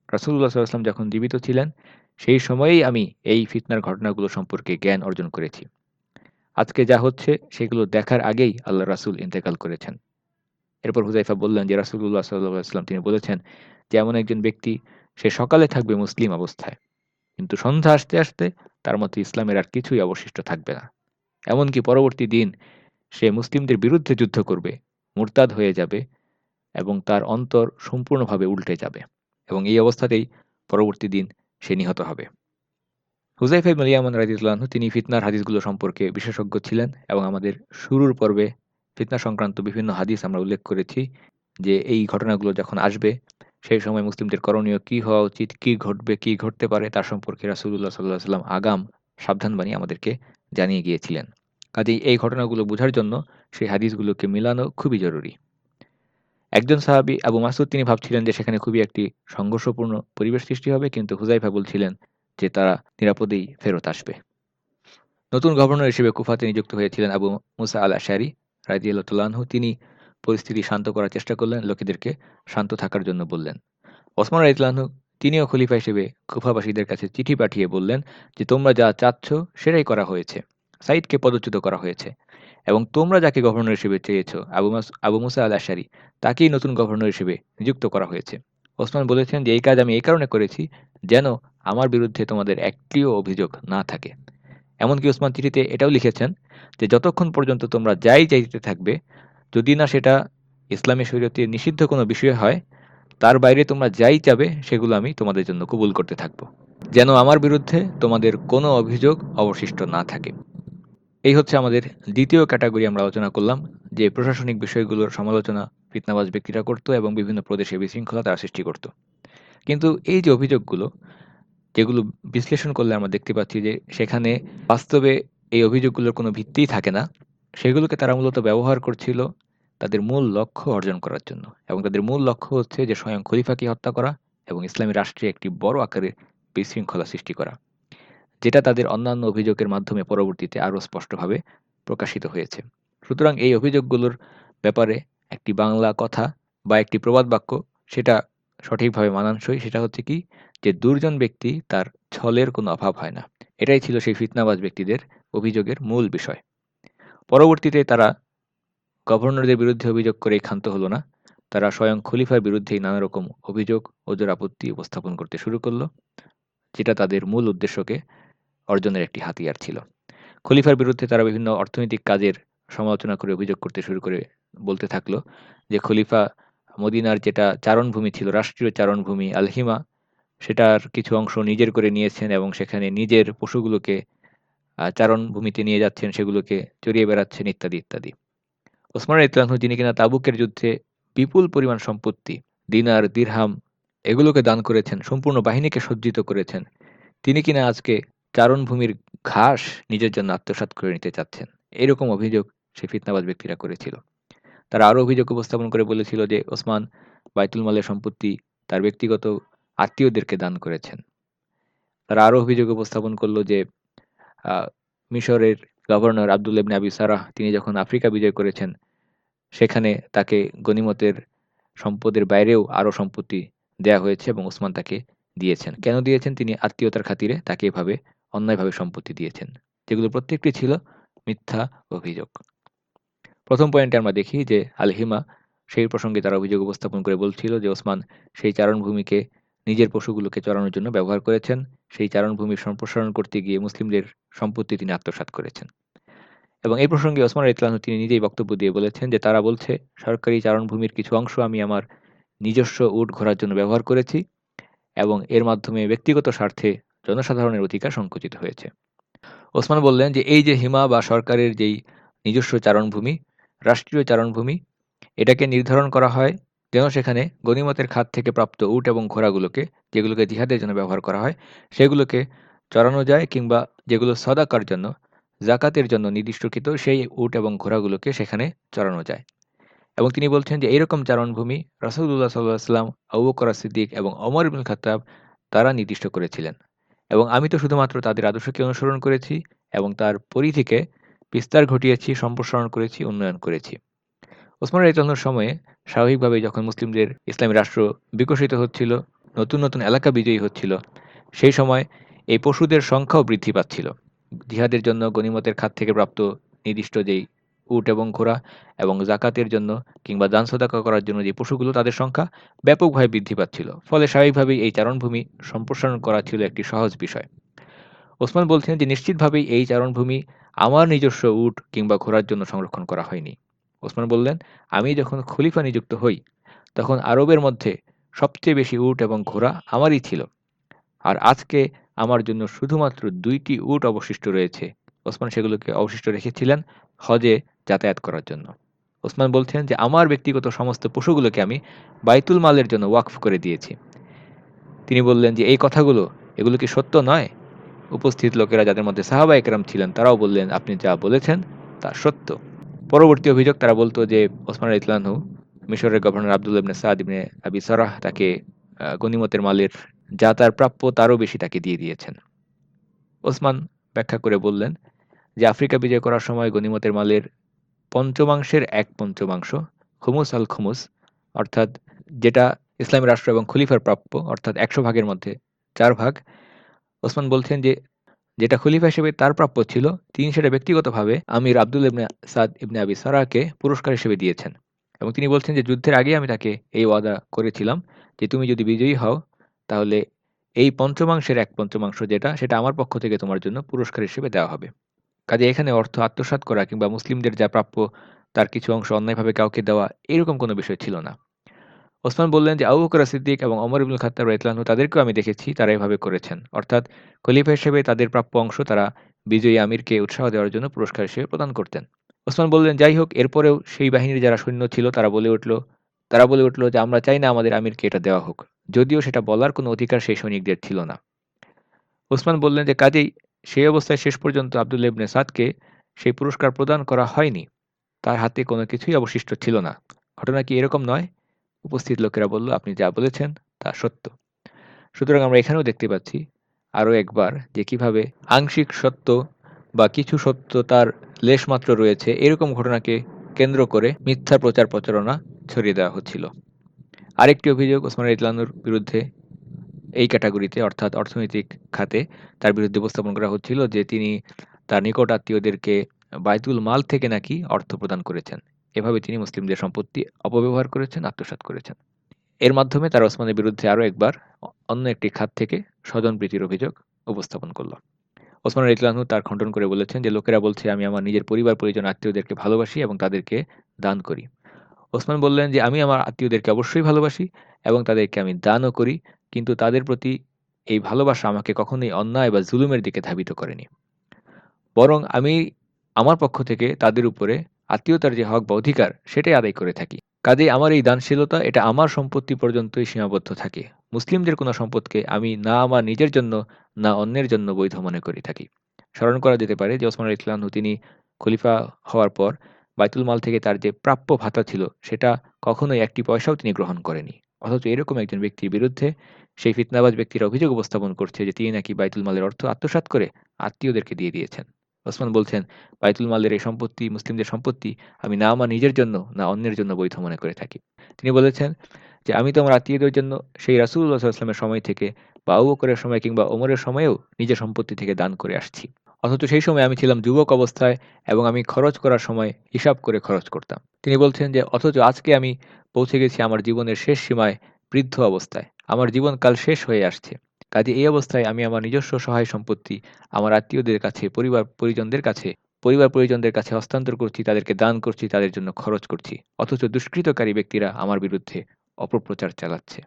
রাসূলুল্লাহ সাল্লাল্লাহু আলাইহি ওয়াসাল্লাম যখন জীবিত ছিলেন, সেই সময়েই আমি এই ফিতনার ঘটনাগুলো সম্পর্কে জ্ঞান অর্জন করেছি। আজকে যা হচ্ছে সেগুলো দেখার আগেই আল্লাহর রাসূল ইন্তেকাল করেছেন। এরপর হুযায়ফা বললেন যে রাসূলুল্লাহ সাল্লাল্লাহু আলাইহি ওয়াসাল্লাম তিনি বলেছেন যে এমন একজন ব্যক্তি সে সকালে থাকবে মুসলিম অবস্থায়, কিন্তু সন্ধ্যা আসতে, আসতে তার মধ্যে ইসলামের আর কিছুই অবশিষ্ট থাকবে না। এমনকি পরবর্তী দিন সে মুসলিমদের বিরুদ্ধে যুদ্ধ করবে, মুরতাদ হয়ে যাবে এবং তার অন্তর সম্পূর্ণভাবে উল্টে যাবে এবং এই অবস্থাতেই পরবর্তী দিন সে নিহত হবে। হুযায়ফা ইবনুল ইয়ামান রাদিয়াল্লাহু আনহু তিনি ফিতনার হাদিসগুলো সম্পর্কে বিশেষজ্ঞ ছিলেন এবং আমাদের শুরুর পর্বে ফিতনা সংক্রান্ত বিভিন্ন হাদিস আমরা উল্লেখ করেছি যে এই ঘটনাগুলো যখন আসবে সেই সময় মুসলিমদের করণীয় কী হওয়া উচিত, কী ঘটবে, কী ঘটতে পারে তার সম্পর্কে রাসূলুল্লাহ সাল্লাল্লাহু আলাইহি ওয়াসাল্লাম আগাম সাবধানবাণী আমাদেরকে জানিয়ে গিয়েছিলেন। কাজেই এই ঘটনাগুলো বোঝার জন্য সেই হাদিসগুলোকে মিলানো খুবই জরুরি। একজন সাহাবী আবু মাসউদ তিনি ভাবছিলেন যে সেখানে খুবই একটি সংঘর্ষপূর্ণ পরিবেশ সৃষ্টি হবে, কিন্তু হুযায়ফা বলছিলেন যে তারা নিরাপদেই ফেরত আসবে। নতুন গভর্নর হিসেবে কুফাতে নিযুক্ত হয়েছিলেন আবু মুসা আল আশআরী রাদিয়াল্লাহু তাআলা আনহু। তিনি পরিস্থিতি শান্ত করার চেষ্টা করলেন, লোকেদেরকে শান্ত থাকার জন্য বললেন। ওসমান রাদিয়াল্লাহু আনহু তিনিও খলিফা হিসেবে কুফাবাসীদের কাছে চিঠি পাঠিয়ে বললেন যে তোমরা যা চাচ্ছ সেটাই করা হয়েছে। সাঈদকে পদচ্যুত করা হয়েছে এবং তোমরা যাকে গভর্নর হিসেবে চেয়েছ আবু মুসা আল আশআরী তাকেই নতুন গভর্নর হিসেবে নিযুক্ত করা হয়েছে। ওসমান বলেছেন যে এই কাজ আমি এই কারণে করেছি যেন আমার বিরুদ্ধে তোমাদের একটিও অভিযোগ না থাকে। এমনকি ওসমান চিঠিতে এটাও লিখেছেন যে যতক্ষণ পর্যন্ত তোমরা যাই চাইতে থাকবে, যদি না সেটা ইসলামী শরীয়তে নিষিদ্ধ কোনো বিষয় হয়, তার বাইরে তোমরা যাই চাবে সেগুলো আমি তোমাদের জন্য কবুল করতে থাকব, যেন আমার বিরুদ্ধে তোমাদের কোনো অভিযোগ অবশিষ্ট না থাকে। এই হচ্ছে আমাদের দ্বিতীয় ক্যাটাগরি আমরা আলোচনা করলাম, যে প্রশাসনিক বিষয়গুলোর সমালোচনা ফিতনাবাজ ব্যক্তিরা করত এবং বিভিন্ন প্রদেশে বিশৃঙ্খলা তারা সৃষ্টি করত। কিন্তু এই যে অভিযোগগুলো, যেগুলো বিশ্লেষণ করলে আমরা দেখতে পাচ্ছি যে সেখানে বাস্তবে এই অভিযোগগুলোর কোনো ভিত্তিই থাকে না। সেগুলোকে তারা মূলত ব্যবহার করছিল তাদের মূল লক্ষ্য অর্জন করার জন্য এবং তাদের মূল লক্ষ্য হচ্ছে যে স্বয়ং খলিফাকে হত্যা করা এবং ইসলামী রাষ্ট্রে একটি বড় আকারের বিশৃঙ্খলা সৃষ্টি করা, যেটা তাদের অন্যান্য অভিযোগের মাধ্যমে পরবর্তীতে আরও স্পষ্টভাবে প্রকাশিত হয়েছে। সুতরাং এই অভিযোগগুলোর ব্যাপারে একটি বাংলা কথা বা একটি প্রবাদ বাক্য সেটা সঠিকভাবে মানানসই, সেটা হচ্ছে কি যে দুর্জন ব্যক্তি তার ছলের কোনো অভাব হয় না। এটাই ছিল সেই ফিতনাবাজ ব্যক্তিদের অভিযোগের মূল বিষয়। পরবর্তীতে তারা গভর্নরদের বিরুদ্ধে অভিযোগ করেই ক্ষান্ত হলো না, তারা স্বয়ং খলিফার বিরুদ্ধেই নানা রকম অভিযোগ ওজোর আপত্তি উপস্থাপন করতে শুরু করলো, যেটা তাদের মূল উদ্দেশ্যকে অর্জনের একটি হাতিয়ার ছিল। খলিফার বিরুদ্ধে তারা বিভিন্ন অর্থনৈতিক কাজের সমালোচনা করে অভিযোগ করতে শুরু করে বলতে থাকলো যে খলিফা মদিনার যেটা চারণভূমি ছিল, রাষ্ট্রীয় চারণভূমি আল-হিমা, সেটার কিছু অংশ নিজের করে নিয়েছেন এবং সেখানে নিজের পশুগুলোকে চারণভূমিতে নিয়ে যাচ্ছেন, সেগুলোকে চড়িয়ে বেড়াচ্ছেন ইত্যাদি, ইত্যাদি। ওসমান রাদিয়াল্লাহু আনহু যিনি কিনা তাবুকের যুদ্ধে বিপুল পরিমাণ সম্পত্তি, দিনার, দিরহাম এগুলোকে দান করেছেন, সম্পূর্ণ বাহিনীকে সজ্জিত করেছেন, তিনি কিনা আজকে চারণভূমির ঘাস নিজের জন্য আত্মসাৎ করে নিতে চাচ্ছেন। এরকম অভিযোগ সেই ফিতনাবাজ ব্যক্তিরা করেছিল। তারা আরও অভিযোগ উপস্থাপন করে বলেছিল যে ওসমান বাইতুল মালের সম্পত্তি তার ব্যক্তিগত আত্মীয়দেরকে দান করেছেন। তারা আরও অভিযোগ উপস্থাপন করল যে মিশরের গভর্নর আবদুল্লাহ ইবনে আবি সারাহ তিনি যখন আফ্রিকা বিজয় করেছেন, সেখানে তাকে গনিমতের সম্পদের বাইরেও আরও সম্পত্তি দেয়া হয়েছে এবং ওসমান তাকে দিয়েছেন। কেন দিয়েছেন? তিনি আত্মীয়তার খাতিরে তাকে এভাবে অন্যায়ভাবে সম্পত্তি দিয়েছেন, যেগুলো প্রত্যেকটি ছিল মিথ্যা অভিযোগ। প্রথম পয়েন্টে আমরা দেখি যে আল-হিমা, সেই প্রসঙ্গে তারা অভিযোগ উপস্থাপন করে বলছিল যে ওসমান সেই চারণভূমিকে নিজের পশুগুলোকে চরানোর জন্য ব্যবহার করেছেন। সেই চারণভূমির সম্প্রসারণ করতে গিয়ে মুসলিমদের সম্পত্তি তিনি আত্মসাৎ করেছেন। এবং এই প্রসঙ্গে ওসমান রাদিয়াল্লাহু আনহু তিনি নিজেই বক্তব্য দিয়ে বলেছেন যে তারা বলছে সরকারি চারণভূমির কিছু অংশ আমি আমার নিজস্ব উট ঘোরার জন্য ব্যবহার করেছি এবং এর মাধ্যমে ব্যক্তিগত স্বার্থে জনসাধারণের অধিকার সংকুচিত হয়েছে। ওসমান বললেন যে এই যে হিমা বা সরকারের যেই নিজস্ব চারণভূমি, রাষ্ট্রীয় চারণভূমি, এটাকে নির্ধারণ করা হয় যেন সেখানে গনিমতের খাত থেকে প্রাপ্ত উট এবং ঘোড়াগুলোকে, যেগুলোকে জিহাদের জন্য ব্যবহার করা হয়, সেগুলোকে চরানো যায়, কিংবা যেগুলো সাদাকার জন্য, জাকাতের জন্য নির্দিষ্টকৃত সেই উট এবং ঘোড়াগুলোকে সেখানে চরানো যায়। এবং তিনি বলছেন যে এইরকম চারণভূমি রাসূলুল্লাহ সাল্লাল্লাহু আলাইহি ওয়াসাল্লাম, আবু বকর সিদ্দিক এবং ওমর ইবনুল খাত্তাব তারা নির্দিষ্ট করেছিলেন এবং আমি তো শুধুমাত্র তাদের আদর্শকে অনুসরণ করেছি এবং তার পরিধিকে বিস্তার ঘটিয়েছি, সম্প্রসারণ করেছি, উন্নয়ন করেছি। ওসমান রাদিয়াল্লাহু আনহুর সময়ে স্বাভাবিকভাবেই যখন মুসলিমদের ইসলামী রাষ্ট্র বিকশিত হচ্ছিল, নতুন নতুন এলাকা বিজয়ী হচ্ছিল, সেই সময় এই পশুদের সংখ্যাও বৃদ্ধি পাচ্ছিল। জিহাদের জন্য গনিমতের খাত থেকে প্রাপ্ত নির্দিষ্ট যেই উট এবং ঘোড়া এবং জাকাতের জন্য কিংবা দান সদাকা করার জন্য যে পশুগুলো, তাদের সংখ্যা ব্যাপকভাবে বৃদ্ধি পাচ্ছিল। ফলে স্বাভাবিকভাবেই এই চারণভূমি সম্প্রসারণ করা ছিল একটি সহজ বিষয়। ওসমান বলছেন যে নিশ্চিতভাবেই এই চারণভূমি আমার নিজস্ব উট কিংবা ঘোড়ার জন্য সংরক্ষণ করা হয়নি। ওসমান বললেন, আমি যখন খলিফা নিযুক্ত হই তখন আরবের মধ্যে সবচেয়ে বেশি উট এবং ঘোড়া আমারই ছিল, আর আজকে আমার জন্য শুধুমাত্র 2টি উট অবশিষ্ট রয়েছে। ওসমান সেগুলোকে অবশিষ্ট রেখেছিলেন হজে যাতায়াত করার জন্য। ওসমান বলছেন যে আমার ব্যক্তিগত সমস্ত পশুগুলোকে আমি বাইতুল মালের জন্য ওয়াকফ করে দিয়েছি। তিনি বললেন যে এই কথাগুলো, এগুলো কি সত্য নয়? উপস্থিত লোকেরা, যাদের মধ্যে সাহাবা একরাম ছিলেন, তারাও বললেন, আপনি যা বলেছেন তা সত্য। পরবর্তী অভিযোগ, তারা বলতো যে ওসমান রাদিয়াল্লাহু আনহু মিশরের গভর্নর আব্দুল্লাহ ইবনে সাদ ইবনে আবি সারাহ তাকে গনিমতের মালের যা তার প্রাপ্য তারও বেশি তাকে দিয়ে দিয়েছেন। ওসমান ব্যাখ্যা করে বললেন যে আফ্রিকা বিজয় করার সময় গনিমতের মালের পঞ্চমাংশের 1/5 খুমুস আল খুমুস, অর্থাৎ যেটা ইসলামী রাষ্ট্র এবং খলিফার প্রাপ্য, অর্থাৎ 100 ভাগের মধ্যে 4 ভাগ, ওসমান বলছেন যে যেটা খলিফা হিসেবে তার প্রাপ্য ছিল, তিনি সেটা ব্যক্তিগতভাবে আমির আব্দুল ইবনে সাদ ইবনে আবি সারাহকে পুরস্কার হিসেবে দিয়েছেন। এবং তিনি বলছেন যে যুদ্ধের আগেই আমি তাকে এই ওয়াদা করেছিলাম যে তুমি যদি বিজয়ী হও তাহলে এই পঞ্চমাংশের 1/5 যেটা, সেটা আমার পক্ষ থেকে তোমার জন্য পুরস্কার হিসেবে দেওয়া হবে। কাজে এখানে অর্থ আত্মসাৎ করা কিংবা মুসলিমদের যা প্রাপ্য তার কিছু অংশ অন্যায়ভাবে কাউকে দেওয়া, এরকম কোনো বিষয় ছিল না। ওসমান বললেন যে আবু বকর সিদ্দিক এবং ওমর ইবনুল খাত্তাব রাদিয়াল্লাহু আনহু তাদেরকেও আমি দেখেছি তারা এভাবে করেছেন। অর্থাৎ খলিফা হিসেবে তাদের প্রাপ্য অংশ তারা বিজয়ী আমিরকে উৎসাহ দেওয়ার জন্য পুরস্কার হিসেবে প্রদান করতেন। ওসমান বললেন, যাই হোক, এরপরেও সেই বাহিনীর যারা সৈন্য ছিল তারা বলে উঠল যে আমরা চাই না আমাদের আমিরকে এটা দেওয়া হোক, যদিও সেটা বলার কোনো অধিকার সেই সৈনিকদের ছিল না। ওসমান বললেন যে কাজেই সেই অবস্থায় শেষ পর্যন্ত আব্দুল্লাহ ইবনে সাদকে সেই পুরস্কার প্রদান করা হয়নি। তার হাতে কোনো কিছুই অবশিষ্ট ছিল না। ঘটনা কি এরকম নয়? উপস্থিত লোকেরা বলল, আপনি যা বলেছেন তা সত্য। সুতরাং আমরা এখানেও দেখতে পাচ্ছি আরও একবার যে কিভাবে আংশিক সত্য বা কিছু সত্য তার লেশমাত্র রয়েছে, এরকম ঘটনাকে কেন্দ্র করে মিথ্যা প্রচার প্রচারণা ছড়িয়ে দেওয়া হচ্ছিল। আরেকটি অভিযোগ ওসমান রাদিয়াল্লাহু আনহুর বিরুদ্ধে এই ক্যাটাগরিতে, অর্থাৎ অর্থনৈতিক খাতে তার বিরুদ্ধে উপস্থাপন করা হচ্ছিল যে তিনি তার নিকট আত্মীয়দেরকে বাইতুল মাল থেকে নাকি অর্থ প্রদান করেছেন। এভাবে তিনি মুসলিমদের সম্পত্তি অপব্যবহার করেছেন, আত্মসাৎ করেছেন। এর মাধ্যমে তারা ওসমানের বিরুদ্ধে আরও একবার অন্য একটি খাত থেকে স্বজনপ্রীতির অভিযোগ উপস্থাপন করল। ওসমান রাদিয়াল্লাহু আনহু তার খণ্ডন করে বলেছেন যে লোকেরা বলছে আমি আমার নিজের পরিবার পরিজন আত্মীয়দেরকে ভালোবাসি এবং তাদেরকে দান করি। ওসমান বললেন যে আমি আমার আত্মীয়দেরকে অবশ্যই ভালোবাসি এবং তাদেরকে আমি দানও করি, কিন্তু তাদের প্রতি এই ভালোবাসা আমাকে কখনোই অন্যায় বা জুলুমের দিকে ধাবিত করেনি। বরং আমি আমার পক্ষ থেকে তাদের উপরে আত্মীয়তার যে হক বা অধিকার সেটাই আদায় করে থাকি। কাজেই আমার এই দানশীলতা এটা আমার সম্পত্তি পর্যন্তই সীমাবদ্ধ থাকে। মুসলিমদের কোনো সম্পদকে আমি না আমার নিজের জন্য না অন্যের জন্য বৈধ মনে করে থাকি। স্মরণ করা যেতে পারে যে ওসমান রাদিয়াল্লাহু আনহু তিনি খলিফা হওয়ার পর বাইতুল মাল থেকে তার যে প্রাপ্য ভাতা ছিল সেটা কখনোই একটি পয়সাও তিনি গ্রহণ করেনি। অথচ এরকম একজন ব্যক্তির বিরুদ্ধে সেই ফিতনাবাজ ব্যক্তিরা অভিযোগ উপস্থাপন করছে যে তিনি নাকি বাইতুল মালের অর্থ আত্মসাৎ করে আত্মীয়দেরকে দিয়ে দিয়েছেন। ওসমান বলছেন, বাইতুল মালের এই সম্পত্তি মুসলিমদের সম্পত্তি আমি না আমার নিজের জন্য না অন্যের জন্য বৈধ মনে করে থাকি। তিনি বলেছেন যে আমি তো আমার আত্মীয়দের জন্য সেই রাসূলুল্লাহ সাল্লাল্লাহু আলাইহি ওয়াসাল্লামের সময় থেকে বা আবু বকরের সময় কিংবা ওমরের সময়েও নিজের সম্পত্তি থেকে দান করে আসছি। অথচ সেই সময় আমি ছিলাম যুবক অবস্থায় এবং আমি খরচ করার সময় হিসাব করে খরচ করতাম। তিনি বলছেন যে অথচ আজকে আমি পৌঁছে গেছি আমার জীবনের শেষ সীমায়, বৃদ্ধ অবস্থায়। আমার জীবনকাল শেষ হয়ে আসছে। কাজে এই অবস্থায় আমি আমার নিজস্ব সহায় সম্পত্তি আমার আত্মীয়দের কাছে, পরিবার পরিজনদের কাছে হস্তান্তর করছি, তাদেরকে দান করছি, তাদের জন্য খরচ করছি। অথচ দুষ্কৃতকারী ব্যক্তিরা আমার বিরুদ্ধে অপপ্রচার চালাচ্ছে।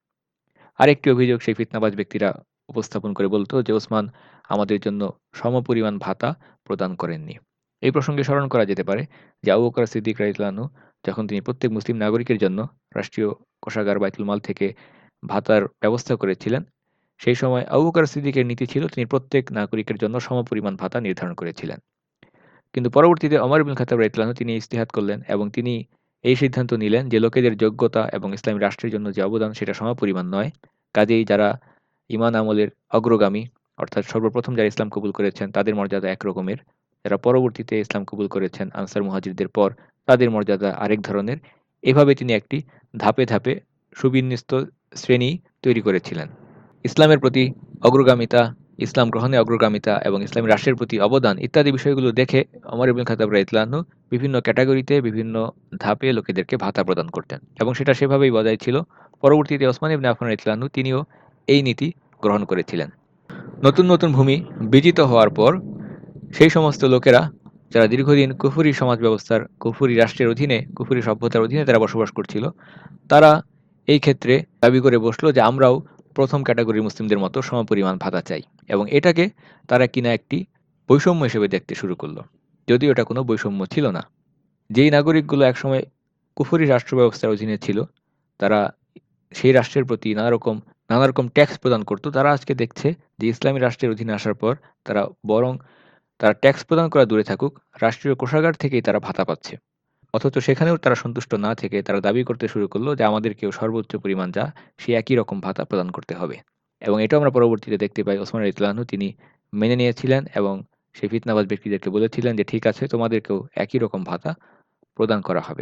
আরেকটি অভিযোগ সেই ফিতনাবাজ ব্যক্তিরা উপস্থাপন করে বলতো যে ওসমান আমাদের জন্য সমপরিমাণ ভাতা প্রদান করেননি। এই প্রসঙ্গে স্মরণ করা যেতে পারে যে আবু বকর সিদ্দিক রাদিয়াল্লাহু আনহু যখন তিনি প্রত্যেক মুসলিম নাগরিকের জন্য রাষ্ট্রীয় কোষাগার বাইতুল মাল থেকে ভাতার ব্যবস্থা করেছিলেন, সেই সময় আবু বকর সিদ্দিকের নীতি ছিল তিনি প্রত্যেক নাগরিকের জন্য সমপরিমাণ ভাতা নির্ধারণ করেছিলেন। কিন্তু পরবর্তীতে ওমর ইবনুল খাত্তাব রাদিয়াল্লাহু আনহু তিনি ইজতিহাদ করলেন এবং তিনি এই সিদ্ধান্ত নিলেন যে লোকেদের যোগ্যতা এবং ইসলামী রাষ্ট্রের জন্য যে অবদান সেটা সমপরিমাণ নয়। কাজেই যারা ঈমান আমলের অগ্রগামী, অর্থাৎ সর্বপ্রথম যারা ইসলাম কবুল করেছেন তাদের মর্যাদা একরকমের, যারা পরবর্তীতে ইসলাম কবুল করেছেন আনসার মুহাজিরদের পর তাদের মর্যাদা আরেক ধরনের। এভাবে তিনি একটি ধাপে ধাপে সুবিন্যস্ত শ্রেণী তৈরি করেছিলেন। ইসলামের প্রতি অগ্রগামিতা, ইসলাম গ্রহণে অগ্রগামিতা এবং ইসলামী রাষ্ট্রের প্রতি অবদান ইত্যাদি বিষয়গুলো দেখে ওমর ইবনুল খাত্তাব রাদিয়াল্লাহু আনহু বিভিন্ন ক্যাটাগরিতে বিভিন্ন ধাপে লোকেদেরকে ভাতা প্রদান করতেন এবং সেটা সেভাবেই বজায় ছিল। পরবর্তীতে ওসমান ইবনে আফফান রাদিয়াল্লাহু আনহু তিনিও এই নীতি গ্রহণ করেছিলেন। নতুন নতুন ভূমি বিজিত হওয়ার পর সেই সমস্ত লোকেরা যারা দীর্ঘদিন কুফরি সমাজ ব্যবস্থার, কুফরি রাষ্ট্রের অধীনে, কুফরি সভ্যতার অধীনে তারা বসবাস করছিল, তারা এই ক্ষেত্রে দাবি করে বসলো যে আমরাও প্রথম ক্যাটাগরির মুসলিমদের মতো সমপরিমাণ ভাতা চাই এবং এটাকে তারা কিনা একটি বৈষম্য হিসেবে দেখতে শুরু করলো, যদিও এটা কোনো বৈষম্য ছিল না। যেই নাগরিকগুলো একসময় কুফরি রাষ্ট্র ব্যবস্থার অধীনে ছিল, তারা সেই রাষ্ট্রের প্রতি নানা রকম ট্যাক্স প্রদান করত, তারা আজকে দেখছে যে ইসলামী রাষ্ট্রের অধীনে আসার পর তারা বরং তারা ট্যাক্স প্রদান করা দূরে থাকুক, রাষ্ট্রীয় কোষাগার থেকেই তারা ভাতা পাচ্ছে। অথচ সেখানেও তারা সন্তুষ্ট না থেকে তারা দাবি করতে শুরু করলো যে আমাদেরকেও সর্বোচ্চ পরিমাণ যা সে একই রকম ভাতা প্রদান করতে হবে। এবং এটাও আমরা পরবর্তীতে দেখতে পাই ওসমান রাদিয়াল্লাহু আনহু তিনি মেনে নিয়েছিলেন এবং সেই ফিতনাবাজ ব্যক্তিদেরকে বলেছিলেন যে ঠিক আছে, তোমাদেরকেও একই রকম ভাতা প্রদান করা হবে।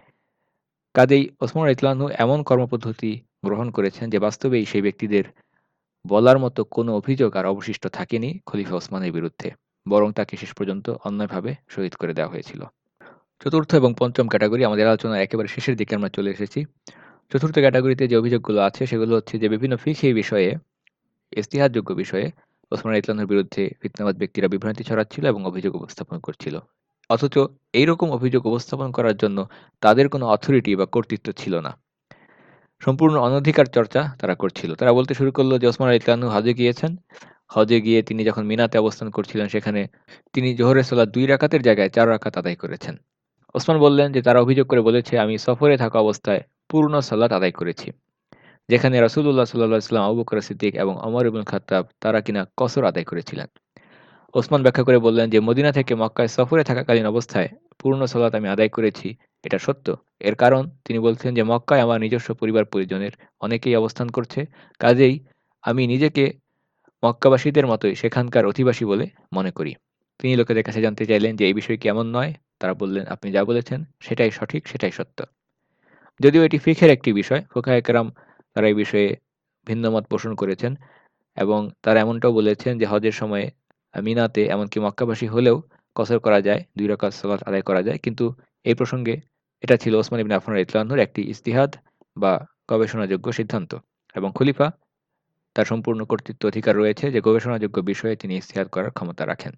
কাজেই ওসমান রাদিয়াল্লাহু আনহু এমন কর্মপদ্ধতি গ্রহণ করেছেন যে বাস্তবেই সেই ব্যক্তিদের বলার মতো কোনো অভিযোগ আর অবশিষ্ট থাকেনি খলিফা ওসমানের বিরুদ্ধে, বরং তাকে শেষ পর্যন্ত অন্যায়ভাবে শহীদ করে দেওয়া হয়েছিল। চতুর্থ এবং পঞ্চম ক্যাটাগরি, আমাদের আলোচনার একেবারে শেষের দিকে আমরা চলে এসেছি। চতুর্থ ক্যাটাগরিতে যে অভিযোগগুলো আছে সেগুলো হচ্ছে যে বিভিন্ন ফিকহি বিষয়ে, ইজতিহাদযোগ্য বিষয়ে ওসমান রাদিয়াল্লাহু আনহুর বিরুদ্ধে ফিতনাবাজ ব্যক্তিরা বিভ্রান্তি ছড়াচ্ছিল এবং অভিযোগ উপস্থাপন করছিল। অথচ এইরকম অভিযোগ উপস্থাপন করার জন্য তাদের কোনো অথরিটি বা কর্তৃত্ব ছিল না। সম্পূর্ণ অনধিকার চর্চা তারা করছিল। তারা বলতে শুরু করলো যে ওসমান রাদিয়াল্লাহু আনহু হজে গিয়েছেন। হজে গিয়ে তিনি যখন মিনাতে অবস্থান করছিলেন সেখানে তিনি জোহরের সালাত ২ রাকাতের জায়গায় ৪ রাকাত আদায় করেছেন। ওসমান বললেন যে তারা অভিযোগ করে বলেছে আমি সফরে থাকা অবস্থায় পূর্ণ সালাত আদায় করেছি, যেখানে রাসূলুল্লাহ সাল্লাল্লাহু আলাইহি ওয়াসাল্লাম, আবু বকর সিদ্দিক এবং ওমর ইবনুল খাত্তাব তারা কিনা কসর আদায় করেছিলেন। ওসমান ব্যাখ্যা করে বললেন যে মদিনা থেকে মক্কায় সফরে থাকাকালীন অবস্থায় পূর্ণ সালাত আমি আদায় করেছি, এটা সত্য। এর কারণ তিনি বলছেন যে মক্কায় আমার নিজস্ব পরিবার পরিজনের অনেকেই অবস্থান করছে, কাজেই আমি নিজেকে মক্কাবাসীদের মতোই সেখানকার অধিবাসী বলে মনে করি। তিনি লোকেদের কাছে জানতে চাইলেন যে এই বিষয় কি এমন নয়? তারা বললেন আপনি যা বলেছেন সেটাই সঠিক, সেটাই সত্য। যদিও এটি ফিকহের একটি বিষয়, ফুকাহায়ে কেরাম তারা এই বিষয়ে ভিন্নমত পোষণ করেছেন এবং তারা এমনটাও বলেছেন যে হজের সময়ে মিনাতে এমনকি মক্কাবাসী হলেও কসর করা যায়, ২ রাকাত সালাত আদায় করা যায়। কিন্তু এই প্রসঙ্গে এটা ছিল ওসমান ইবনে আফফান রাদিয়াল্লাহু আনহুর একটি ইজতিহাদ বা গবেষণাযোগ্য সিদ্ধান্ত এবং খলিফা তার সম্পূর্ণ কর্তৃত্ব অধিকার রয়েছে যে গবেষণাযোগ্য বিষয়ে তিনি ইজতিহাদ করার ক্ষমতা রাখেন।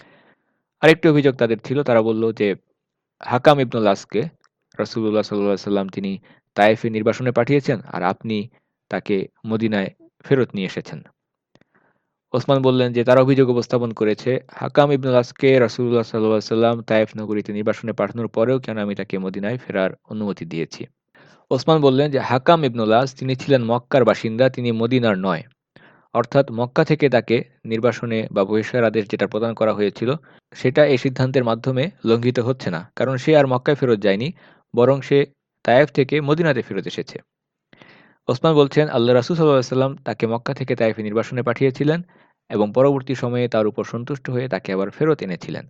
আরেকটি অভিযোগ তাদের ছিল, তারা বলল যে হাকাম ইবনুল আসকে রাসূলুল্লাহ সাল্লাল্লাহু আলাইহি ওয়াসাল্লাম তিনি তায়েফে নির্বাসনে পাঠিয়েছেন আর আপনি তাকে মদিনায় ফেরত নিয়ে এসেছেন। ওসমান বললেন যে তারা অভিযোগ উপস্থাপন করেছে হাকাম ইবনুল আসকে রাসূলুল্লাহ সাল্লাল্লাহু আলাইহি ওয়াসাল্লাম তায়েফ নগরীতে নির্বাসনে পাঠানোর পরেও কেন আমি তাকে মদিনায় ফেরার অনুমতি দিয়েছি। ওসমান বললেন যে হাকাম ইবনুল আস তিনি ছিলেন মক্কার বাসিন্দা, তিনি মদিনার নয়। অর্থাৎ মক্কা থেকে তাকে নির্বাসনে বা বহিষ্কার আদেশ যেটা প্রদান করা হয়েছিল সেটা এই সিদ্ধান্তের মাধ্যমে লঙ্ঘিত হচ্ছে না, কারণ সে আর মক্কায় ফেরত যায়নি, বরং সে তায়েফ থেকে মদিনাতে ফেরত এসেছে। ওসমান বলছেন আল্লাহ রাসূল সাল্লাল্লাহু আলাইহি ওয়াসাল্লাম তাকে মক্কা থেকে তায়েফে নির্বাসনে পাঠিয়েছিলেন এবং পরবর্তী সময়ে তার উপর সন্তুষ্ট হয়ে তাকে আবার ফেরত এনেছিলেন।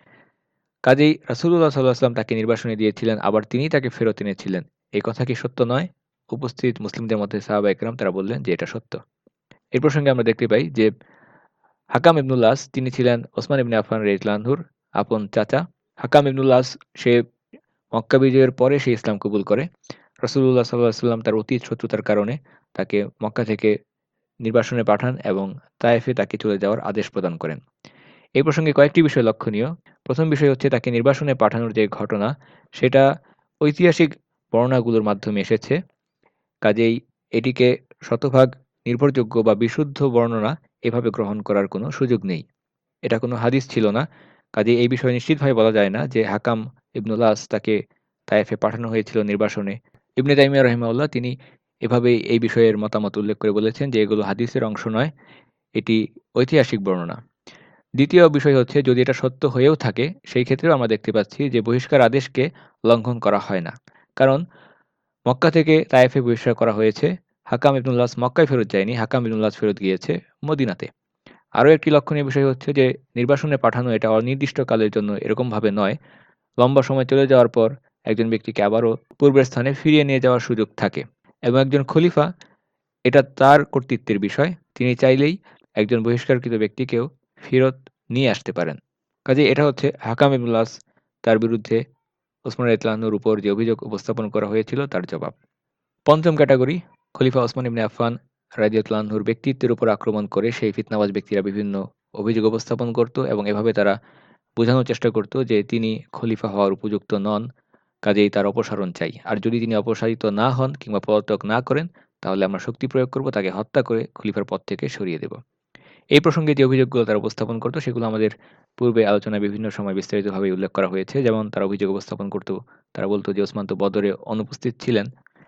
কাজেই রাসূলুল্লাহ সাল্লাল্লাহু আলাইহি ওয়াসাল্লাম তাকে নির্বাসনে দিয়েছিলেন, আবার তিনিই তাকে ফেরত এনেছিলেন। এই কথা কি সত্য নয়? উপস্থিত মুসলিমদের মধ্যে সাহাবায়ে কেরাম তারা বললেন যে এটা সত্য। এই প্রসঙ্গে আমরা দেখতে পাই যে হাকাম ইবনুল আস তিনি ছিলেন ওসমান ইবনে আফফান রাদিয়াল্লাহু আনহুর আপন চাচা। হাকাম ইবনুল আস সে মক্কা বিজয়ের পরে সে ইসলাম কবুল করে। রাসূলুল্লাহ সাল্লাল্লাহু আলাইহি ওয়াসাল্লাম তার অতীত শত্রুতার কারণে তাকে মক্কা থেকে নির্বাসনে পাঠান এবং তায়েফে তাকে চলে যাওয়ার আদেশ প্রদান করেন। এই প্রসঙ্গে কয়েকটি বিষয় লক্ষণীয়। প্রথম বিষয় হচ্ছে তাকে নির্বাসনে পাঠানোর যে ঘটনা সেটা ঐতিহাসিক বর্ণনাগুলোর মাধ্যমে এসেছে। কাজেই এটিকে শতভাগ নির্ভরযোগ্য বা বিশুদ্ধ বর্ণনা এভাবে গ্রহণ করার কোনো সুযোগ নেই। এটা কোনো হাদিস ছিল না। কাজেই এই বিষয়ে নিশ্চিতভাবে বলা যায় না যে হাকাম ইবনুল আস তাকে তায়েফে পাঠানো হয়েছিল নির্বাসনে। ইবনে তাইমিয়া রাহিমাহুল্লাহ তিনি এভাবেই এই বিষয়ের মতামত উল্লেখ করে বলেছেন যে এগুলো হাদিসের অংশ নয়, এটি ঐতিহাসিক বর্ণনা। দ্বিতীয় বিষয় হচ্ছে যদি এটা সত্য হয়েও থাকে সেই ক্ষেত্রেও আমরা দেখতে পাচ্ছি যে বহিষ্কার আদেশকে লঙ্ঘন করা হয় না। কারণ মক্কা থেকে তায়েফে বহিষ্কার করা হয়েছে, হাকাম ইবনুল আস মক্কায় ফেরত যায়নি, হাকাম ইবনুল আস ফেরত গিয়েছে মদিনাতে। আরও একটি লক্ষণীয় বিষয় হচ্ছে যে নির্বাসনে পাঠানো এটা অনির্দিষ্টকালের জন্য এরকমভাবে নয়, লম্বা সময় চলে যাওয়ার পর একজন ব্যক্তিকে আবারও পূর্বের স্থানে ফিরিয়ে নিয়ে যাওয়ার সুযোগ থাকে এবং একজন খলিফা এটা তার কর্তৃত্বের বিষয়। তিনি চাইলেই একজন বহিষ্কারকৃত ব্যক্তিকেও ফেরত নিয়ে আসতে পারেন। কাজেই এটা হচ্ছে হাকাম ইবনুল আস তার বিরুদ্ধে ওসমান রাদিয়াল্লাহু আনহুর উপর যে অভিযোগ উপস্থাপন করা হয়েছিল তার জবাব। পঞ্চম ক্যাটাগরি, খলিফা ওসমান ইবনে আফফান রাদিয়াল্লাহু আনহুর ব্যক্তিত্বের উপর আক্রমণ করে সেই ফিতনাবাজ ব্যক্তিরা বিভিন্ন অভিযোগ উপস্থাপন করত এবং এভাবে তারা বোঝানোর চেষ্টা করত যে তিনি খলিফা হওয়ার উপযুক্ত নন, কাজেই তার অপসারণ চাই। আর যদি তিনি অপসারিত না হন কিংবা পদত্যাগ না করেন, তাহলে আমরা শক্তি প্রয়োগ করব, তাকে হত্যা করে খলিফার পদ থেকে সরিয়ে দেব। এই প্রসঙ্গে যে অভিযোগগুলো তারা উপস্থাপন করত সেগুলো আমাদের পূর্বে আলোচনায় বিভিন্ন সময় বিস্তারিতভাবে উল্লেখ করা হয়েছে। যেমন তারা অভিযোগ উপস্থাপন করত, তারা বলতো যে ওসমান তো বদরে অনুপস্থিত ছিলেন।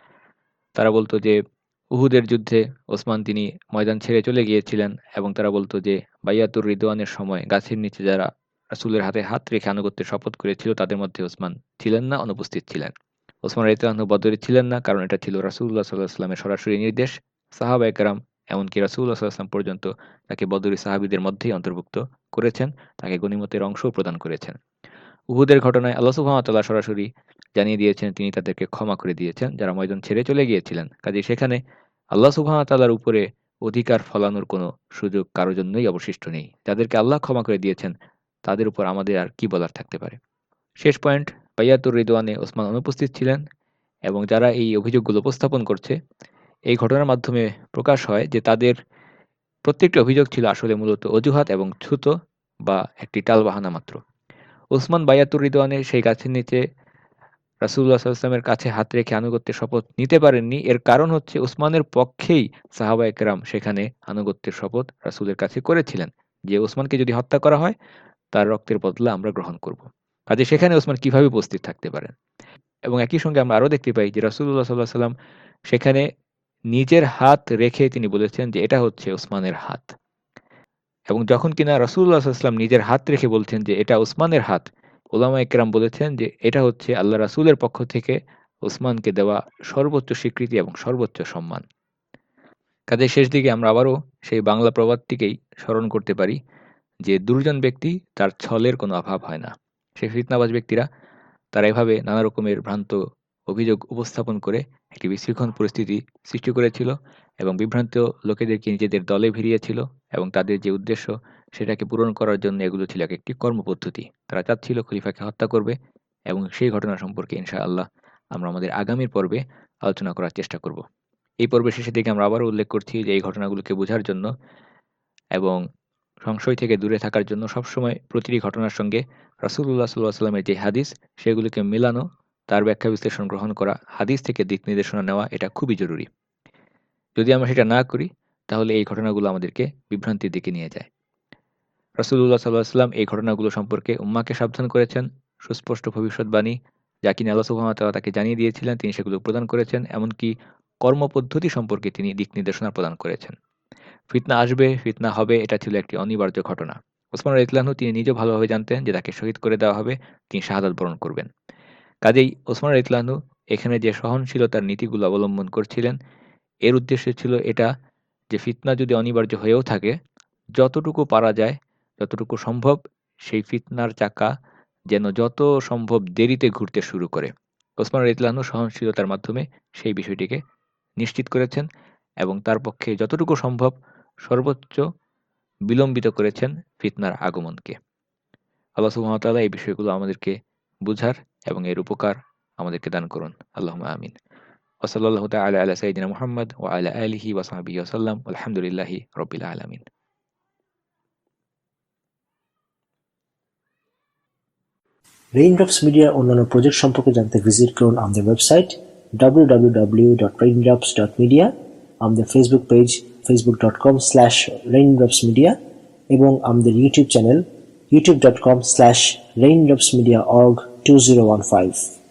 তারা বলতো যে উহুদের যুদ্ধে ওসমান তিনি ময়দান ছেড়ে চলে গিয়েছিলেন এবং তারা বলতো যে বাইয়াতুর রিদওয়ানের সময় গাছের নিচে যারা রাসূলের হাতে হাত রেখে আনুগত্যের শপথ করেছিল তাদের মধ্যে ওসমান ছিলেন না, অনুপস্থিত ছিলেন। ওসমান রাদিয়াল্লাহু আনহু বদরে ছিলেন না, কারণ এটা ছিল রাসূলুল্লাহ সাল্লাল্লাহু আলাইহি ওয়াসাল্লামের সরাসরি নির্দেশ। সাহাবায়ে কেরাম এমনকি রাসূলুল্লাহ সাল্লাল্লাহু আলাইহি ওয়াসাল্লাম পর্যন্ত তাকে বদরি সাহাবীদের মধ্যেই অন্তর্ভুক্ত করেছেন, তাকে গনিমতের অংশও প্রদান করেছেন। উহুদের ঘটনায় আল্লাহ সুবহানাহু ওয়া তাআলা সরাসরি জানিয়ে দিয়েছেন তিনি তাদেরকে ক্ষমা করে দিয়েছেন যারা ময়দান ছেড়ে চলে গিয়েছিলেন। কাজেই সেখানে আল্লাহ সুবহানাহু ওয়া তাআলার উপরে অধিকার ফলানোর কোনো সুযোগ কারো জন্যই অবশিষ্ট নেই। যাদেরকে আল্লাহ ক্ষমা করে দিয়েছেন তাদের উপর আমাদের আর কি বলার থাকতে পারে। শেষ পয়েন্ট, বাইয়াতুর রিদওয়ানে ওসমান অনুপস্থিত ছিলেন এবং যারা এই অভিযোগগুলো উপস্থাপন করছে এই ঘটনার মাধ্যমে প্রকাশ হয় যে তাদের প্রত্যেকটি অভিযোগ ছিল আসলে মূলত অজুহাত এবং ছুতো বা একটি টালবাহানা মাত্র। ওসমান বাইয়াতুর রিদওয়ানে সেই গাছের নিচে রাসূলুল্লাহ সাল্লাল্লাহু আলাইহি ওয়াসাল্লামের কাছে হাত রেখে আনুগত্যের শপথ নিতে পারেননি। এর কারণ হচ্ছে ওসমানের পক্ষেই সাহাবায়ে কেরাম সেখানে আনুগত্যের শপথ রাসূলের কাছে করেছিলেন যে ওসমানকে যদি হত্যা করা হয় তার রক্তের বদলা আমরা গ্রহণ করব। কাজেই সেখানে ওসমান কিভাবে উপস্থিত থাকতে পারেন? এবং একই সঙ্গে আমরা আরও দেখতে পাই যে রাসূলুল্লাহ সাল্লাল্লাহু আলাইহি ওয়াসাল্লাম সেখানে নিজের হাত রেখে তিনি বলেছেন যে এটা হচ্ছে ওসমানের হাত। এবং যখন কিনা রাসূলুল্লাহ সাল্লাল্লাহু আলাইহি ওয়াসাল্লাম নিজের হাত রেখে বলছেন যে এটা ওসমানের হাত, উলামায়ে কেরাম বলেছেন যে এটা হচ্ছে আল্লাহ রাসূলের পক্ষ থেকে ওসমানকে দেওয়া সর্বোচ্চ স্বীকৃতি এবং সর্বোচ্চ সম্মান। কাজেই শেষ দিকে আমরা আবারও সেই বাংলা প্রবাদটিকেই স্মরণ করতে পারি যে দুর্জন ব্যক্তি তার ছলের কোনো অভাব হয় না। সেই ফিতনাবাজ ব্যক্তিরা তারা এভাবে নানা রকমের ভ্রান্ত অভিযোগ উপস্থাপন করে একটি বিশৃঙ্খল পরিস্থিতি সৃষ্টি করেছিল এবং বিভ্রান্ত লোকেদেরকে নিজেদের দলে ভিড়িয়েছিল এবং তাদের যে উদ্দেশ্য সেটাকে পূরণ করার জন্য এগুলো ছিল একটি কর্মপদ্ধতি। তারা চাচ্ছিল খলিফাকে হত্যা করবে এবং সেই ঘটনা সম্পর্কে ইনশাআল্লাহ আমরা আমাদের আগামীর পর্বে আলোচনা করার চেষ্টা করব। এই পর্বের শেষের দিকে আমরা আবারও উল্লেখ করছি যে এই ঘটনাগুলোকে বোঝার জন্য এবং সংশয় থেকে দূরে থাকার জন্য সবসময় প্রতিটি ঘটনার সঙ্গে রাসূলুল্লাহ সাল্লাল্লাহু আলাইহি ওয়াসাল্লামের যে হাদিস সেগুলোকে মেলানো, তার ব্যাখ্যা বিশ্লেষণ গ্রহণ করা, হাদিস থেকে দিক নির্দেশনা নেওয়া এটা খুবই জরুরি। যদি আমরা সেটা না করি তাহলে এই ঘটনাগুলো আমাদেরকে বিভ্রান্তির দিকে নিয়ে যায়। রাসূলুল্লাহ সাল্লাল্লাহু আলাইহি ওয়াসাল্লাম এই ঘটনাগুলো সম্পর্কে উম্মাহকে সাবধান করেছেন, সুস্পষ্ট ভবিষ্যৎবাণী যা কিনা আল্লাহ সুবহানাহু ওয়া তাআলা তাকে জানিয়ে দিয়েছিলেন তিনি সেগুলো প্রদান করেছেন, এমনকি কর্মপদ্ধতি সম্পর্কে তিনি দিক নির্দেশনা প্রদান করেছেন। ফিতনা আসবে, ফিতনা হবে, এটা ছিল একটি অনিবার্য ঘটনা। ওসমান রাদিয়াল্লাহু আনহু তিনি নিজেও ভালোভাবে জানতেন যে তাকে শহীদ করে দেওয়া হবে, তিনি শাহাদাত বরণ করবেন। কাজেই ওসমান রাদিয়াল্লাহু আনহু এখানে যে সহনশীলতার নীতিগুলো অবলম্বন করছিলেন এর উদ্দেশ্য ছিল এটা যে ফিতনা যদি অনিবার্য হয়েও থাকে যতটুকু পারা যায়, যতটুকু সম্ভব সেই ফিতনার চাকা যেন যত সম্ভব দেরিতে ঘুরতে শুরু করে। ওসমান রাদিয়াল্লাহু আনহু সহনশীলতার মাধ্যমে সেই বিষয়টিকে নিশ্চিত করেছেন এবং তার পক্ষে যতটুকু সম্ভব সর্বোচ্চ বিলম্বিত করেছেন ফিতনার আগমনকে। আল্লাহ সুবহানাহু ওয়া তাআলা এই বিষয়গুলো আমাদেরকে বুঝার এবং এর উপকার আমাদেরকে দান করুন। আল্লাহুম্মা আমিন। ওয়া সাল্লাল্লাহু তাআলা আলা সাইয়্যিদিনা মুহাম্মদ ওয়া আলা আলিহি ওয়া সাহবিহি ওয়া সাল্লাম। আলহামদুলিল্লাহি রাব্বিল আলামিন। রেইনড্রপস মিডিয়ার অন্যান্য প্রজেক্ট সম্পর্কে জানতে ভিজিট করুন আমাদের ওয়েবসাইট www.raindrops.media, আমাদের ফেসবুক পেজ facebook.com/raindropsmedia এবং আমাদের ইউটিউব চ্যানেল youtube.com/raindropsmediaorg2015।